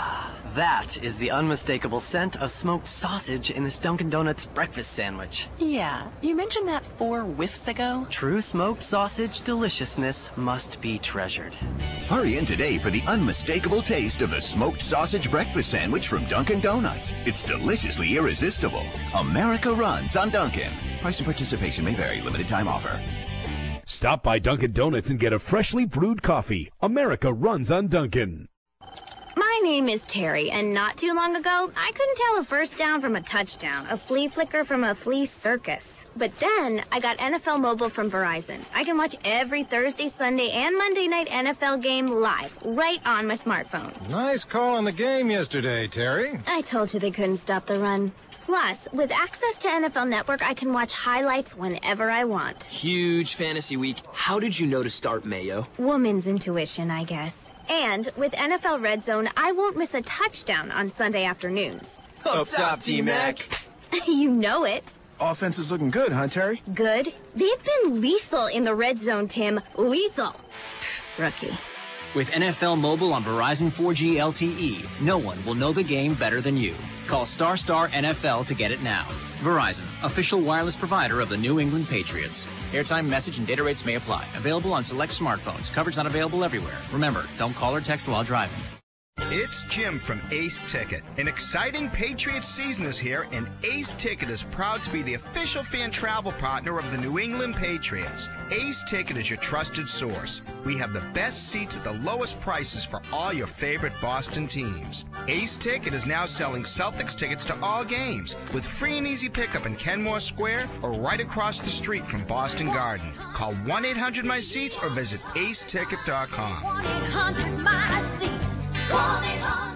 That is the unmistakable scent of smoked sausage in this Dunkin' Donuts breakfast sandwich. Yeah, you mentioned that four whiffs ago. True smoked sausage deliciousness must be treasured. Hurry in today for the unmistakable taste of the smoked sausage breakfast sandwich from Dunkin' Donuts. It's deliciously irresistible. America runs on Dunkin'. Price and participation may vary. Limited time offer. Stop by Dunkin' Donuts and get a freshly brewed coffee. America runs on Dunkin'. My name is Terry, and not too long ago, I couldn't tell a first down from a touchdown, a flea flicker from a flea circus. But then, I got N F L Mobile from Verizon. I can watch every Thursday, Sunday, and Monday night N F L game live, right on my smartphone. Nice call on the game yesterday, Terry. I told you they couldn't stop the run. Plus, with access to N F L Network, I can watch highlights whenever I want. Huge fantasy week. How did you know to start Mayo? Woman's intuition, I guess. And with N F L Red Zone, I won't miss a touchdown on Sunday afternoons. Up top, T-Mac. You know it. Offense is looking good, huh, Terry? Good. They've been lethal in the Red Zone, Tim. Lethal. Rookie. With N F L Mobile on Verizon four G L T E, no one will know the game better than you. Call Star Star N F L to get it now. Verizon, official wireless provider of the New England Patriots. Airtime, message, and data rates may apply. Available on select smartphones. Coverage not available everywhere. Remember, don't call or text while driving. It's Jim from Ace Ticket. An exciting Patriots season is here, and Ace Ticket is proud to be the official fan travel partner of the New England Patriots. Ace Ticket is your trusted source. We have the best seats at the lowest prices for all your favorite Boston teams. Ace Ticket is now selling Celtics tickets to all games with free and easy pickup in Kenmore Square or right across the street from Boston Garden. Call one eight hundred my seats or visit ace ticket dot com. one eight hundred my seats. one eight hundred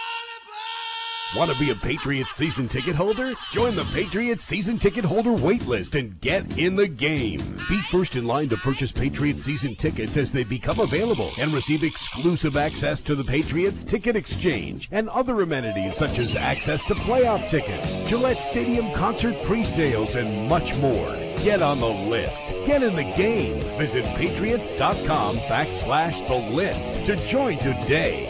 Want to be a Patriots season ticket holder? Join the Patriots season ticket holder waitlist and get in the game. Be first in line to purchase Patriots season tickets as they become available and receive exclusive access to the Patriots ticket exchange and other amenities such as access to playoff tickets, Gillette Stadium concert pre-sales, and much more. Get on the list. Get in the game. Visit patriots.com backslash the list to join today.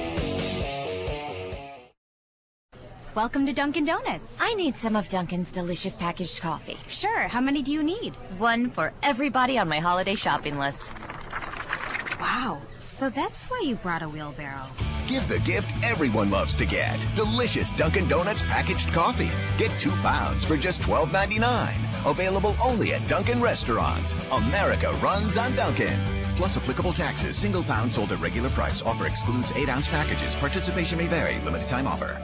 Welcome to Dunkin' Donuts. I need some of Dunkin's delicious packaged coffee. Sure, how many do you need? One for everybody on my holiday shopping list. Wow, so that's why you brought a wheelbarrow. Give the gift everyone loves to get. Delicious Dunkin' Donuts packaged coffee. Get two pounds for just twelve ninety-nine. Available only at Dunkin' restaurants. America runs on Dunkin'. Plus applicable taxes. Single pound sold at regular price. Offer excludes eight ounce packages. Participation may vary. Limited time offer.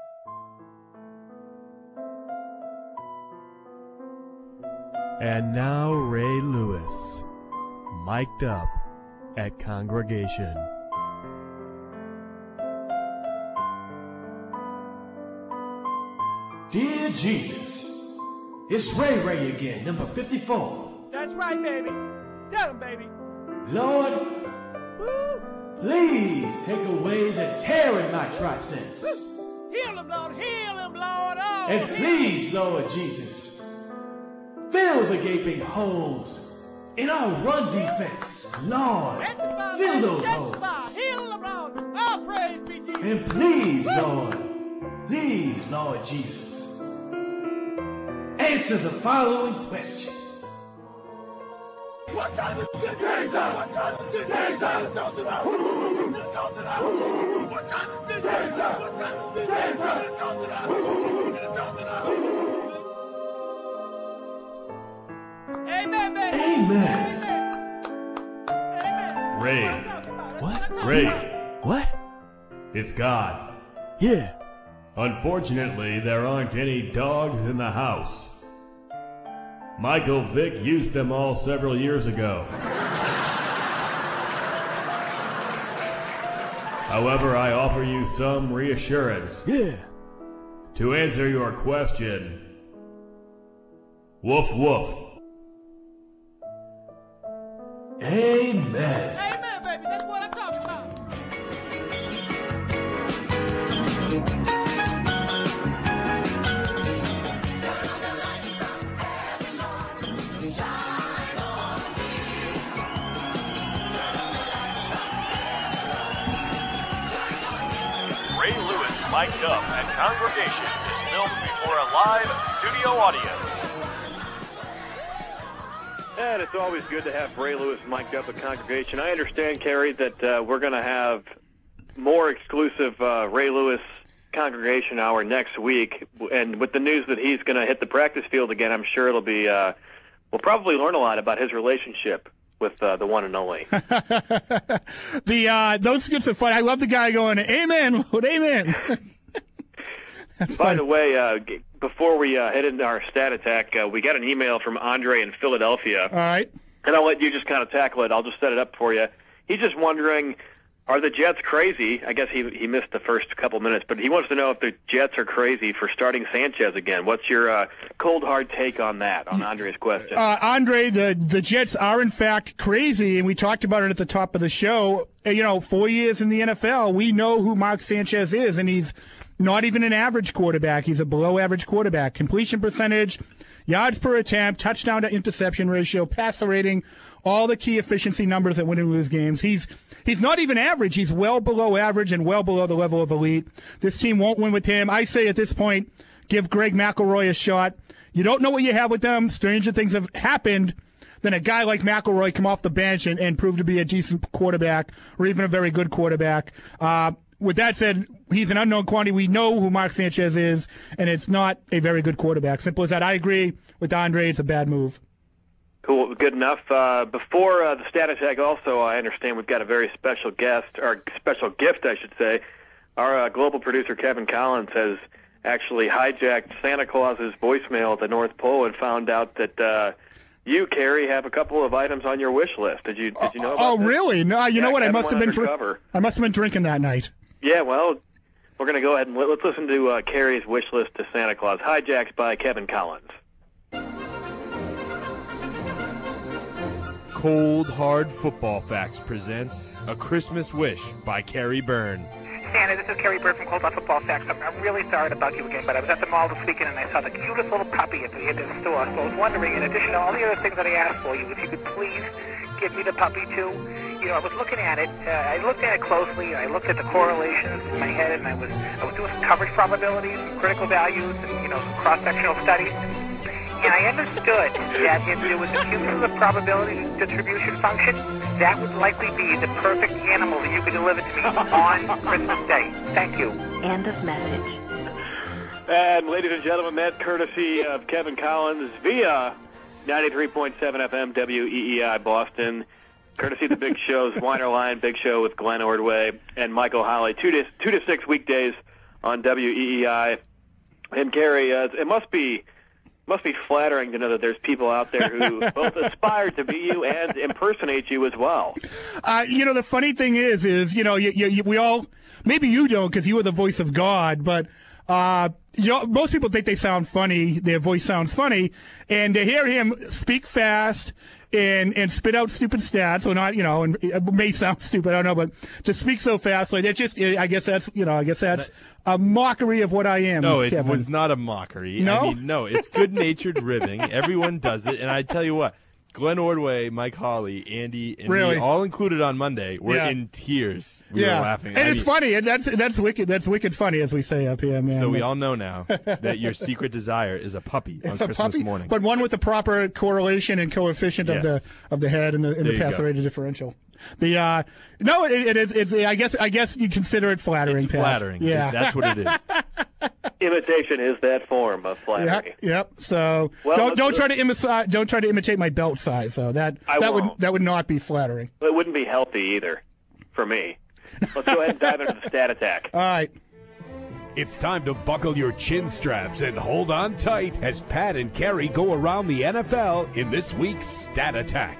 And now Ray Lewis, mic'd up at Congregation. Dear Jesus, it's Ray Ray again, number fifty-four. That's right, baby. Tell him, baby. Lord, please take away the tear in my triceps. Heal him, Lord. Heal him, Lord. Oh, And please, Lord Jesus, fill the gaping holes in our run defense. Lord, fill those holes. Heal him, Lord. Oh, praise be Jesus. And please, Lord, please, Lord Jesus, answer the following question. What time is it? Game time! What time is it? Game time! What time is it? What time is it? Game time! What time is it? Game time! Amen, baby. Amen. Ray. What? Ray. What? It's God. Yeah. Unfortunately, there aren't any dogs in the house. Michael Vick used them all several years ago. However, I offer you some reassurance. Yeah. To answer your question, woof woof. Amen. Amen, baby. That's what I'm talking about. Mic'd Up at Congregation is filmed before a live studio audience. And it's always good to have Ray Lewis mic'd up at Congregation. I understand, Kerry, that uh, we're going to have more exclusive uh, Ray Lewis Congregation Hour next week. And with the news that he's going to hit the practice field again, I'm sure it'll be, uh, we'll probably learn a lot about his relationship with uh, the one and only. the uh, Those skits are fun. I love the guy going, amen, Lord, amen. By fun. the way, uh, before we uh, head into our stat attack, uh, we got an email from Andre in Philadelphia. All right. And I'll let you just kind of tackle it. I'll just set it up for you. He's just wondering, are the Jets crazy? I guess he he missed the first couple minutes, but he wants to know if the Jets are crazy for starting Sanchez again. What's your uh, cold, hard take on that, on Andre's question? Uh, Andre, the, the Jets are, in fact, crazy, and we talked about it at the top of the show. You know, four years in the N F L, we know who Mark Sanchez is, and he's not even an average quarterback. He's a below-average quarterback. Completion percentage, yards per attempt, touchdown to interception ratio, passer rating, all the key efficiency numbers that win and lose games. He's he's not even average. He's well below average and well below the level of elite. This team won't win with him. I say at this point, give Greg McElroy a shot. You don't know what you have with them. Stranger things have happened than a guy like McElroy come off the bench and, and prove to be a decent quarterback or even a very good quarterback. Uh, with that said, he's an unknown quantity. We know who Mark Sanchez is, and it's not a very good quarterback. Simple as that. I agree with Andre. It's a bad move. Cool, good enough. Uh, before uh, the stat attack, also, I understand we've got a very special guest, or special gift, I should say. Our uh, global producer, Kevin Collins, has actually hijacked Santa Claus's voicemail at the North Pole and found out that uh, you, Kerry, have a couple of items on your wish list. Did you Did you know about Oh, this? really? No, you Yeah, know what? I Kevin must have went been undercover. dr- I must have been drinking that night. Yeah, well, we're going to go ahead and let, let's listen to uh, Kerry's wish list to Santa Claus, hijacked by Kevin Collins. Cold Hard Football Facts presents A Christmas Wish by Kerry Byrne. Santa, this is Kerry Bird from Cold Hard Football Facts. I'm, I'm really sorry to bug you again, but I was at the mall this weekend and I saw the cutest little puppy at the, at the store. So I was wondering, in addition to all the other things that I asked for you, if you could please give me the puppy too. You know, I was looking at it. Uh, I looked at it closely. I looked at the correlations in my head, and I was I was doing some coverage probabilities, some critical values, and you know, some cross-sectional studies. And I understood that if there was a cumulative probability distribution function, that would likely be the perfect animal that you could deliver to me on Christmas Day. Thank you. End of message. And ladies and gentlemen, that courtesy of Kevin Collins via ninety-three point seven F M W E E I Boston, courtesy of the Big Show's Weiner Line, Big Show with Glenn Ordway and Michael Holley, two to, two to six weekdays on W E E I. And Gary, uh, it must be must be flattering to know that there's people out there who both aspire to be you and impersonate you as well. Uh, you know, the funny thing is, is you know, you, you, we all, maybe you don't because you are the voice of God, but uh, you know, most people think they sound funny, their voice sounds funny, and to hear him speak fast and and spit out stupid stats, or not, you know, and it may sound stupid, I don't know, but to speak so fast, like, it just, I guess that's, you know, I guess that's a mockery of what I am. No, it Kevin. was not a mockery. No? I mean, no, it's good-natured ribbing. Everyone does it, and I tell you what, Glenn Ordway, Mike Holley, Andy, and Really? me, all included on Monday, were Yeah. in tears. We yeah. were laughing. And I it's mean, funny, and that's that's wicked. That's wicked funny, as we say up here, man. So we all know now that your secret desire is a puppy on It's a Christmas puppy, morning. but one with the proper correlation and coefficient of the Yes. of the head and the and There the you passer go. rated differential. The uh, no, it, it is. It's. I guess. I guess you consider it flattering. It's Pat. flattering. Yeah, That's what it is. Imitation is that form of flattery. Yep. Yep. So Well, don't let's- don't try to imitate. Don't try to imitate my belt size. So that I that would won't. that would not be flattering. It wouldn't be healthy either for me. Let's go ahead and dive into the stat attack. All right. It's time to buckle your chin straps and hold on tight as Pat and Kerry go around the N F L in this week's Stat Attack.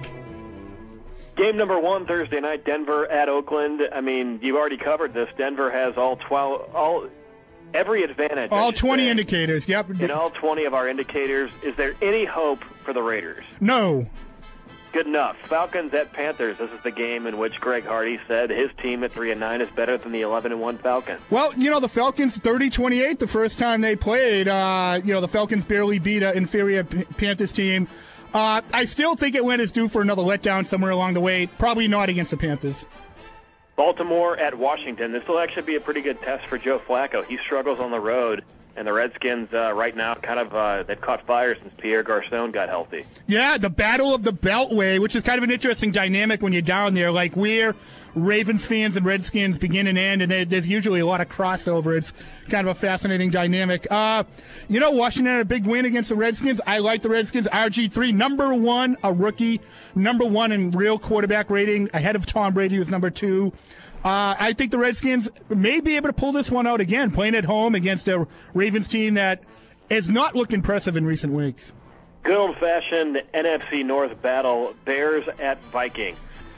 Game number one Thursday night, Denver at Oakland. I mean, you've already covered this. Denver has all twelve, all every advantage. I All should twenty say, indicators. Yep. in all twenty of our indicators. Is there any hope for the Raiders? No. Good enough. Falcons at Panthers. This is the game in which Greg Hardy said his team at three and nine is better than the eleven and one Falcons. Well, you know, the Falcons thirty twenty-eight the first time they played. Uh, you know, the Falcons barely beat an inferior P- Panthers team. Uh, I still think Atlanta's due for another letdown somewhere along the way. Probably not against the Panthers. Baltimore at Washington. This will actually be a pretty good test for Joe Flacco. He struggles on the road, and the Redskins uh, right now kind of uh, they've caught fire since Pierre Garçon got healthy. Yeah, the Battle of the Beltway, which is kind of an interesting dynamic when you're down there. Like, we're Ravens fans and Redskins begin and end, and there, there's usually a lot of crossover. It's kind of a fascinating dynamic. Uh, you know, Washington had a big win against the Redskins. I like the Redskins. R G three, number one, a rookie, number one in real quarterback rating, ahead of Tom Brady, who's number two. Uh, I think the Redskins may be able to pull this one out again, playing at home against a Ravens team that has not looked impressive in recent weeks. Good old-fashioned N F C North battle, Bears at Vikings.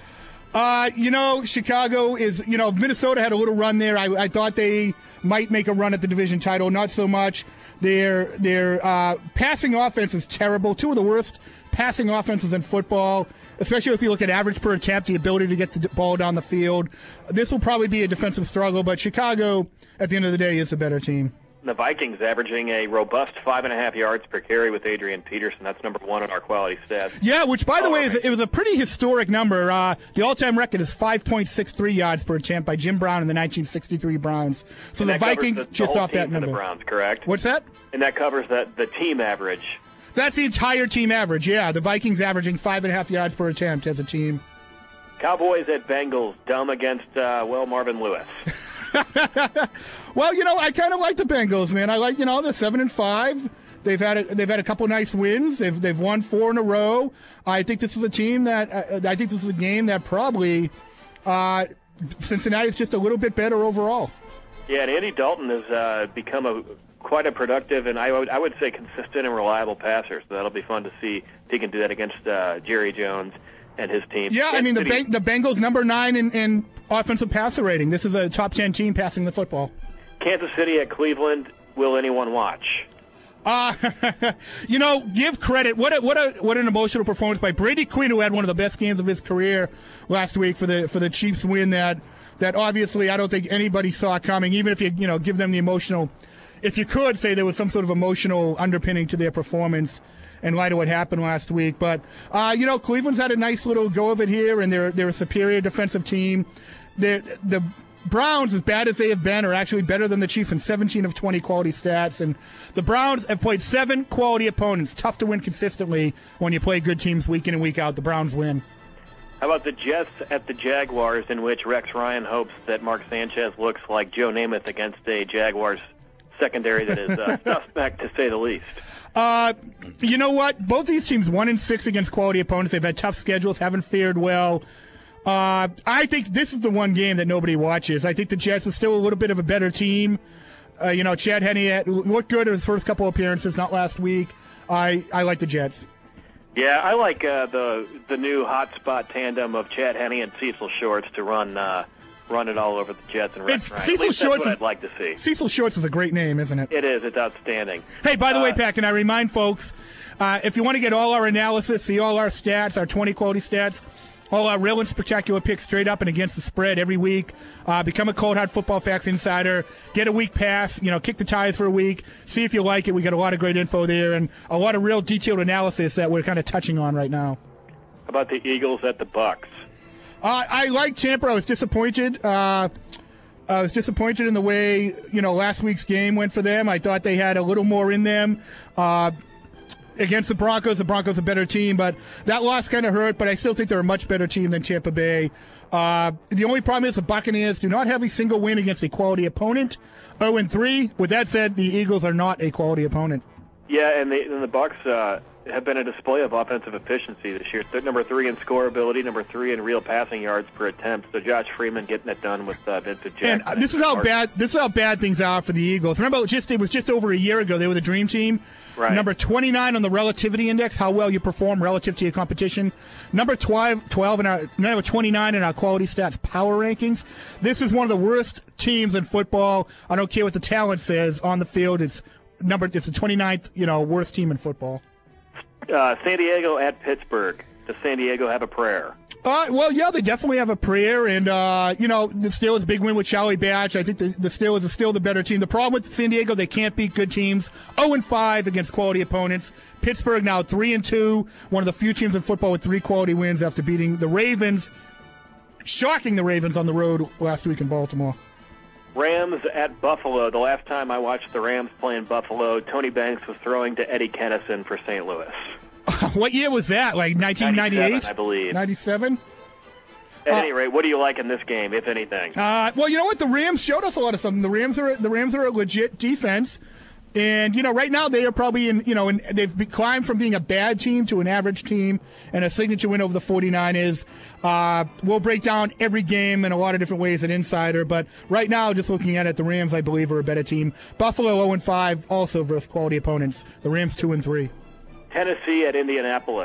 Uh, you know, Chicago is, you know, Minnesota had a little run there. I, I thought they might make a run at the division title. Not so much. Their their uh, passing offense is terrible. Two of the worst passing offenses in football, especially if you look at average per attempt, the ability to get the ball down the field. This will probably be a defensive struggle, but Chicago, at the end of the day, is the better team. The Vikings averaging a robust five and a half yards per carry with Adrian Peterson. That's number one on our quality stats. Yeah, which, by the way, is, it was a pretty historic number. Uh, the all-time record is five point six three yards per attempt by Jim Brown and the nineteen sixty-three Browns. So and the Vikings the, the just off that number. The Browns, correct? What's that? And that covers the, the team average. That's the entire team average, yeah. The Vikings averaging five and a half yards per attempt as a team. Cowboys at Bengals, dumb against, uh, well, Marvin Lewis. Well, you know, I kind of like the Bengals, man. I like, you know, they're seven and five. They've had a, they've had a couple nice wins. They've they've won four in a row. I think this is a team that uh, I think this is a game that probably uh, Cincinnati's just a little bit better overall. Yeah, and Andy Dalton has uh, become a quite a productive and I would I would say consistent and reliable passer. So that'll be fun to see if he can do that against uh, Jerry Jones and his team. Yeah, I mean, the Beng- the Bengals number nine in, in offensive passer rating. This is a top ten team passing the football. Kansas City at Cleveland. Will anyone watch? Uh, you know, give credit. What a, what a what an emotional performance by Brady Quinn, who had one of the best games of his career last week for the for the Chiefs win that that obviously I don't think anybody saw coming. Even if you you know give them the emotional, if you could say there was some sort of emotional underpinning to their performance in light of what happened last week. But, uh, you know, Cleveland's had a nice little go of it here, and they're they're a superior defensive team. They're, the Browns, as bad as they have been, are actually better than the Chiefs in seventeen of twenty quality stats. And the Browns have played seven quality opponents. Tough to win consistently when you play good teams week in and week out. The Browns win. How about the Jets at the Jaguars, in which Rex Ryan hopes that Mark Sanchez looks like Joe Namath against a Jaguars secondary that is uh, suspect, to say the least? Uh, you know what? Both these teams one and six against quality opponents. They've had tough schedules, haven't fared well. Uh, I think this is the one game that nobody watches. I think the Jets are still a little bit of a better team. Uh, you know, Chad Henne had, looked good in his first couple appearances, not last week. I, I like the Jets. Yeah, I like uh, the the new hotspot tandem of Chad Henne and Cecil Shorts to run uh, run it all over the Jets and Rex Ryan. Cecil At least Shorts that's what is, I'd like to see. Cecil Shorts is a great name, isn't it? It is. It's outstanding. Hey, by the uh, way, Pat, can I remind folks, uh, if you want to get all our analysis, see all our stats, our twenty quality stats, all our real and spectacular picks straight up and against the spread every week, uh, become a Cold Hard Football Facts Insider, get a week pass, you know, kick the tires for a week, see if you like it. We got a lot of great info there and a lot of real detailed analysis that we're kind of touching on right now. How about the Eagles at the Bucks? Uh, I like Tampa. I was disappointed. Uh, I was disappointed in the way, you know, last week's game went for them. I thought they had a little more in them. Uh, against the Broncos, the Broncos a better team, but that loss kind of hurt, but I still think they're a much better team than Tampa Bay. Uh, the only problem is the Buccaneers do not have a single win against a quality opponent. oh and three. With that said, the Eagles are not a quality opponent. Yeah, and the, and the Bucks uh, have been a display of offensive efficiency this year. They're number three in scoreability, number three in real passing yards per attempt. So Josh Freeman getting it done with uh, Vincent Jackson. And this is how bad this is how bad things are for the Eagles. Remember, it was just it was just over a year ago. They were the dream team. Right. Number twenty-nine on the relativity index, how well you perform relative to your competition. Number twelve, twelve in our number twenty-nine in our quality stats power rankings. This is one of the worst teams in football. I don't care what the talent says on the field. It's number it's the twenty-ninth, you know, worst team in football. Uh, San Diego at Pittsburgh. Does San Diego have a prayer? Uh, well, yeah, they definitely have a prayer, and, uh, you know, the Steelers' big win with Charlie Batch. I think the, the Steelers are still the better team. The problem with San Diego, they can't beat good teams. oh and five against quality opponents. Pittsburgh now three and two, one of the few teams in football with three quality wins after beating the Ravens shocking the Ravens on the road last week in Baltimore. Rams at Buffalo. The last time I watched the Rams play in Buffalo, Tony Banks was throwing to Eddie Kennison for Saint Louis. What year was that? Like nineteen ninety-eight? I believe. ninety-seven? At uh, any rate, what do you like in this game, if anything? Uh, well, you know what? The Rams showed us a lot of something. The Rams are the Rams are a legit defense. And, you know, right now they are probably in, you know, in, they've climbed from being a bad team to an average team, and a signature win over the 49ers. Uh, we'll break down every game in a lot of different ways at Insider, but right now, just looking at it, the Rams, I believe, are a better team. Buffalo oh and five, also versus quality opponents. The Rams two and three. Tennessee at Indianapolis.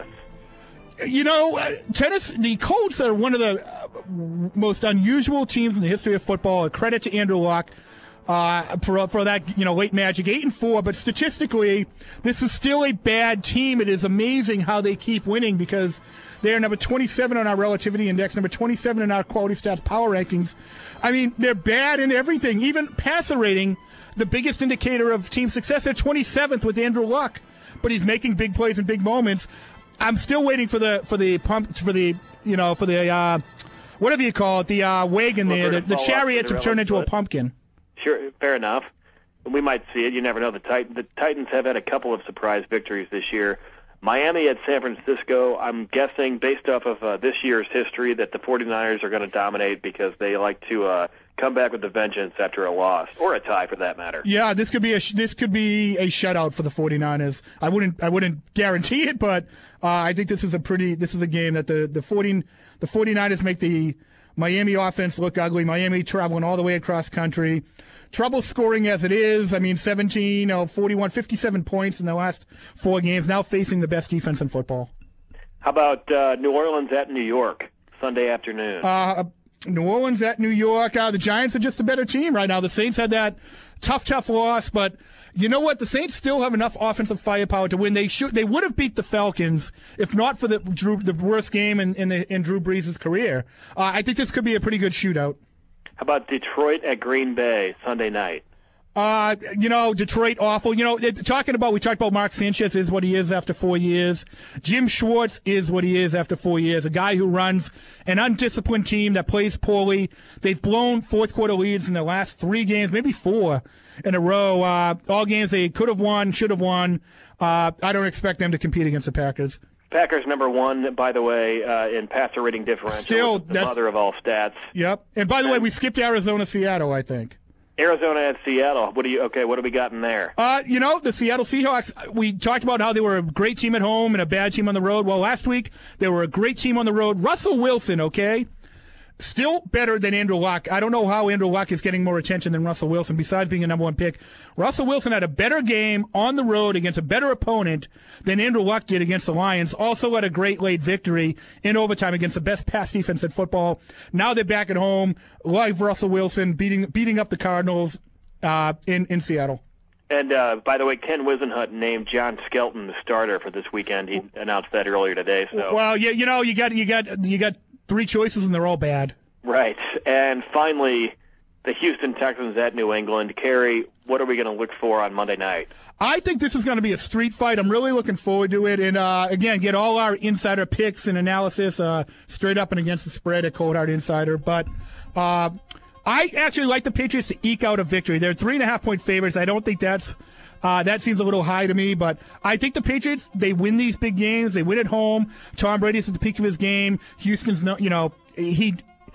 You know, uh, tennis. The Colts are one of the uh, most unusual teams in the history of football. A credit to Andrew Luck. Uh, for for that, you know, late magic, eight and four. But statistically, this is still a bad team. It is amazing how they keep winning because they are number twenty-seven on our relativity index, number twenty-seven in our quality stats power rankings. I mean, they're bad in everything. Even passer rating, the biggest indicator of team success, they're twenty-seventh with Andrew Luck, but he's making big plays in big moments. I'm still waiting for the for the pump for the you know for the uh, whatever you call it, the uh, wagon there, the, the chariot to turn into a pumpkin. Sure, fair enough. We might see it. You never know. The, Tit- the Titans have had a couple of surprise victories this year. Miami at San Francisco, I'm guessing, based off of uh, this year's history, that the 49ers are going to dominate because they like to uh, come back with a vengeance after a loss, or a tie for that matter. Yeah, this could be a sh- this could be a shutout for the 49ers. I wouldn't I wouldn't guarantee it, but uh, I think this is a pretty this is a game that the the 14 the 49ers make the Miami offense look ugly. Miami traveling all the way across country. Trouble scoring as it is. I mean, seventeen, oh, forty-one, fifty-seven points in the last four games, now facing the best defense in football. How about uh, New Orleans at New York, Sunday afternoon? Uh, New Orleans at New York. Uh, the Giants are just a better team right now. The Saints had that tough, tough loss, but you know what? The Saints still have enough offensive firepower to win. They should. They would have beat the Falcons if not for the Drew, the worst game in in, the, in Drew Brees' career. Uh, I think this could be a pretty good shootout. How about Detroit at Green Bay, Sunday night? Uh, you know, Detroit awful. You know, it, talking about, we talked about Mark Sanchez is what he is after four years. Jim Schwartz is what he is after four years. A guy who runs an undisciplined team that plays poorly. They've blown fourth quarter leads in the last three games, maybe four in a row. Uh, all games they could have won, should have won. Uh, I don't expect them to compete against the Packers. Packers number one, by the way, uh, in passer rating differential. Still, the mother of all stats. Yep. And by the and way, we skipped Arizona, Seattle, I think. Arizona at Seattle. What do you? Okay, what do we got in there? Uh, you know, the Seattle Seahawks. We talked about how they were a great team at home and a bad team on the road. Well, last week they were a great team on the road. Russell Wilson, okay. Still better than Andrew Luck. I don't know how Andrew Luck is getting more attention than Russell Wilson, besides being a number one pick. Russell Wilson had a better game on the road against a better opponent than Andrew Luck did against the Lions. Also had a great late victory in overtime against the best pass defense in football. Now they're back at home, live Russell Wilson beating beating up the Cardinals uh, in, in Seattle. And, uh, by the way, Ken Wisenhunt named John Skelton the starter for this weekend. He announced that earlier today. So, well, yeah, you know, you got you got you got three choices and they're all bad. Right. And finally, the Houston Texans at New England. Kerry, what are we going to look for on Monday night? I think this is going to be a street fight. I'm really looking forward to it. And, uh, again, get all our insider picks and analysis uh, straight up and against the spread at Cold Hard Insider. But uh, I actually like the Patriots to eke out a victory. They're three and a half point favorites. I don't think that's Uh, that seems a little high to me, but I think the Patriots, they win these big games. They win at home. Tom Brady's at the peak of his game. Houston's, no, you know, he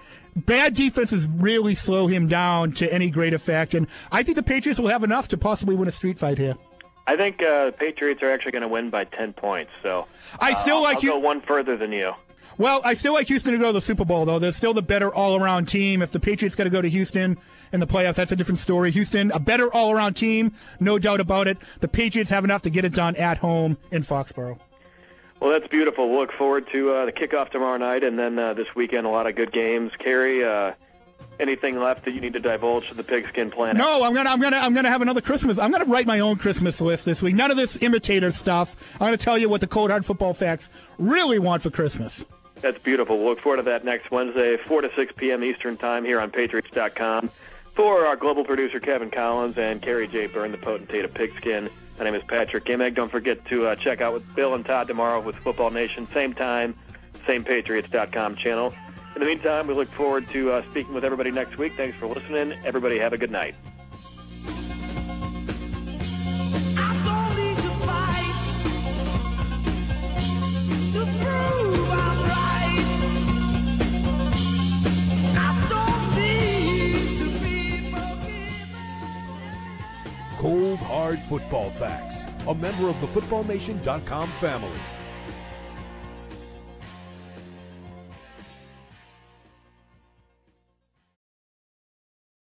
bad defenses really slow him down to any great effect, and I think the Patriots will have enough to possibly win a street fight here. I think uh, the Patriots are actually going to win by ten points. So I still uh, like I'll you. go one further than you. Well, I still like Houston to go to the Super Bowl, though. They're still the better all-around team. If the Patriots got to go to Houston in the playoffs, that's a different story. Houston, a better all-around team, no doubt about it. The Patriots have enough to get it done at home in Foxborough. Well, that's beautiful. We'll look forward to uh, the kickoff tomorrow night, and then uh, this weekend, a lot of good games. Kerry, uh, anything left that you need to divulge to the Pigskin Planet? No, I'm gonna, I'm gonna, I'm gonna have another Christmas. I'm gonna write my own Christmas list this week. None of this imitator stuff. I'm gonna tell you what the Cold Hard Football Facts really want for Christmas. That's beautiful. We'll look forward to that next Wednesday, four to six p.m. Eastern Time here on Patriots dot com. For our global producer, Kevin Collins, and Kerry J. Byrne, the potentate of Pigskin, my name is Patrick Gimmick. Don't forget to uh, check out with Bill and Todd tomorrow with Football Nation. Same time, same Patriots dot com channel. In the the meantime, we look forward to uh, speaking with everybody next week. Thanks for listening. Everybody have a good night. Cold Hard Football Facts, a member of the football nation dot com family.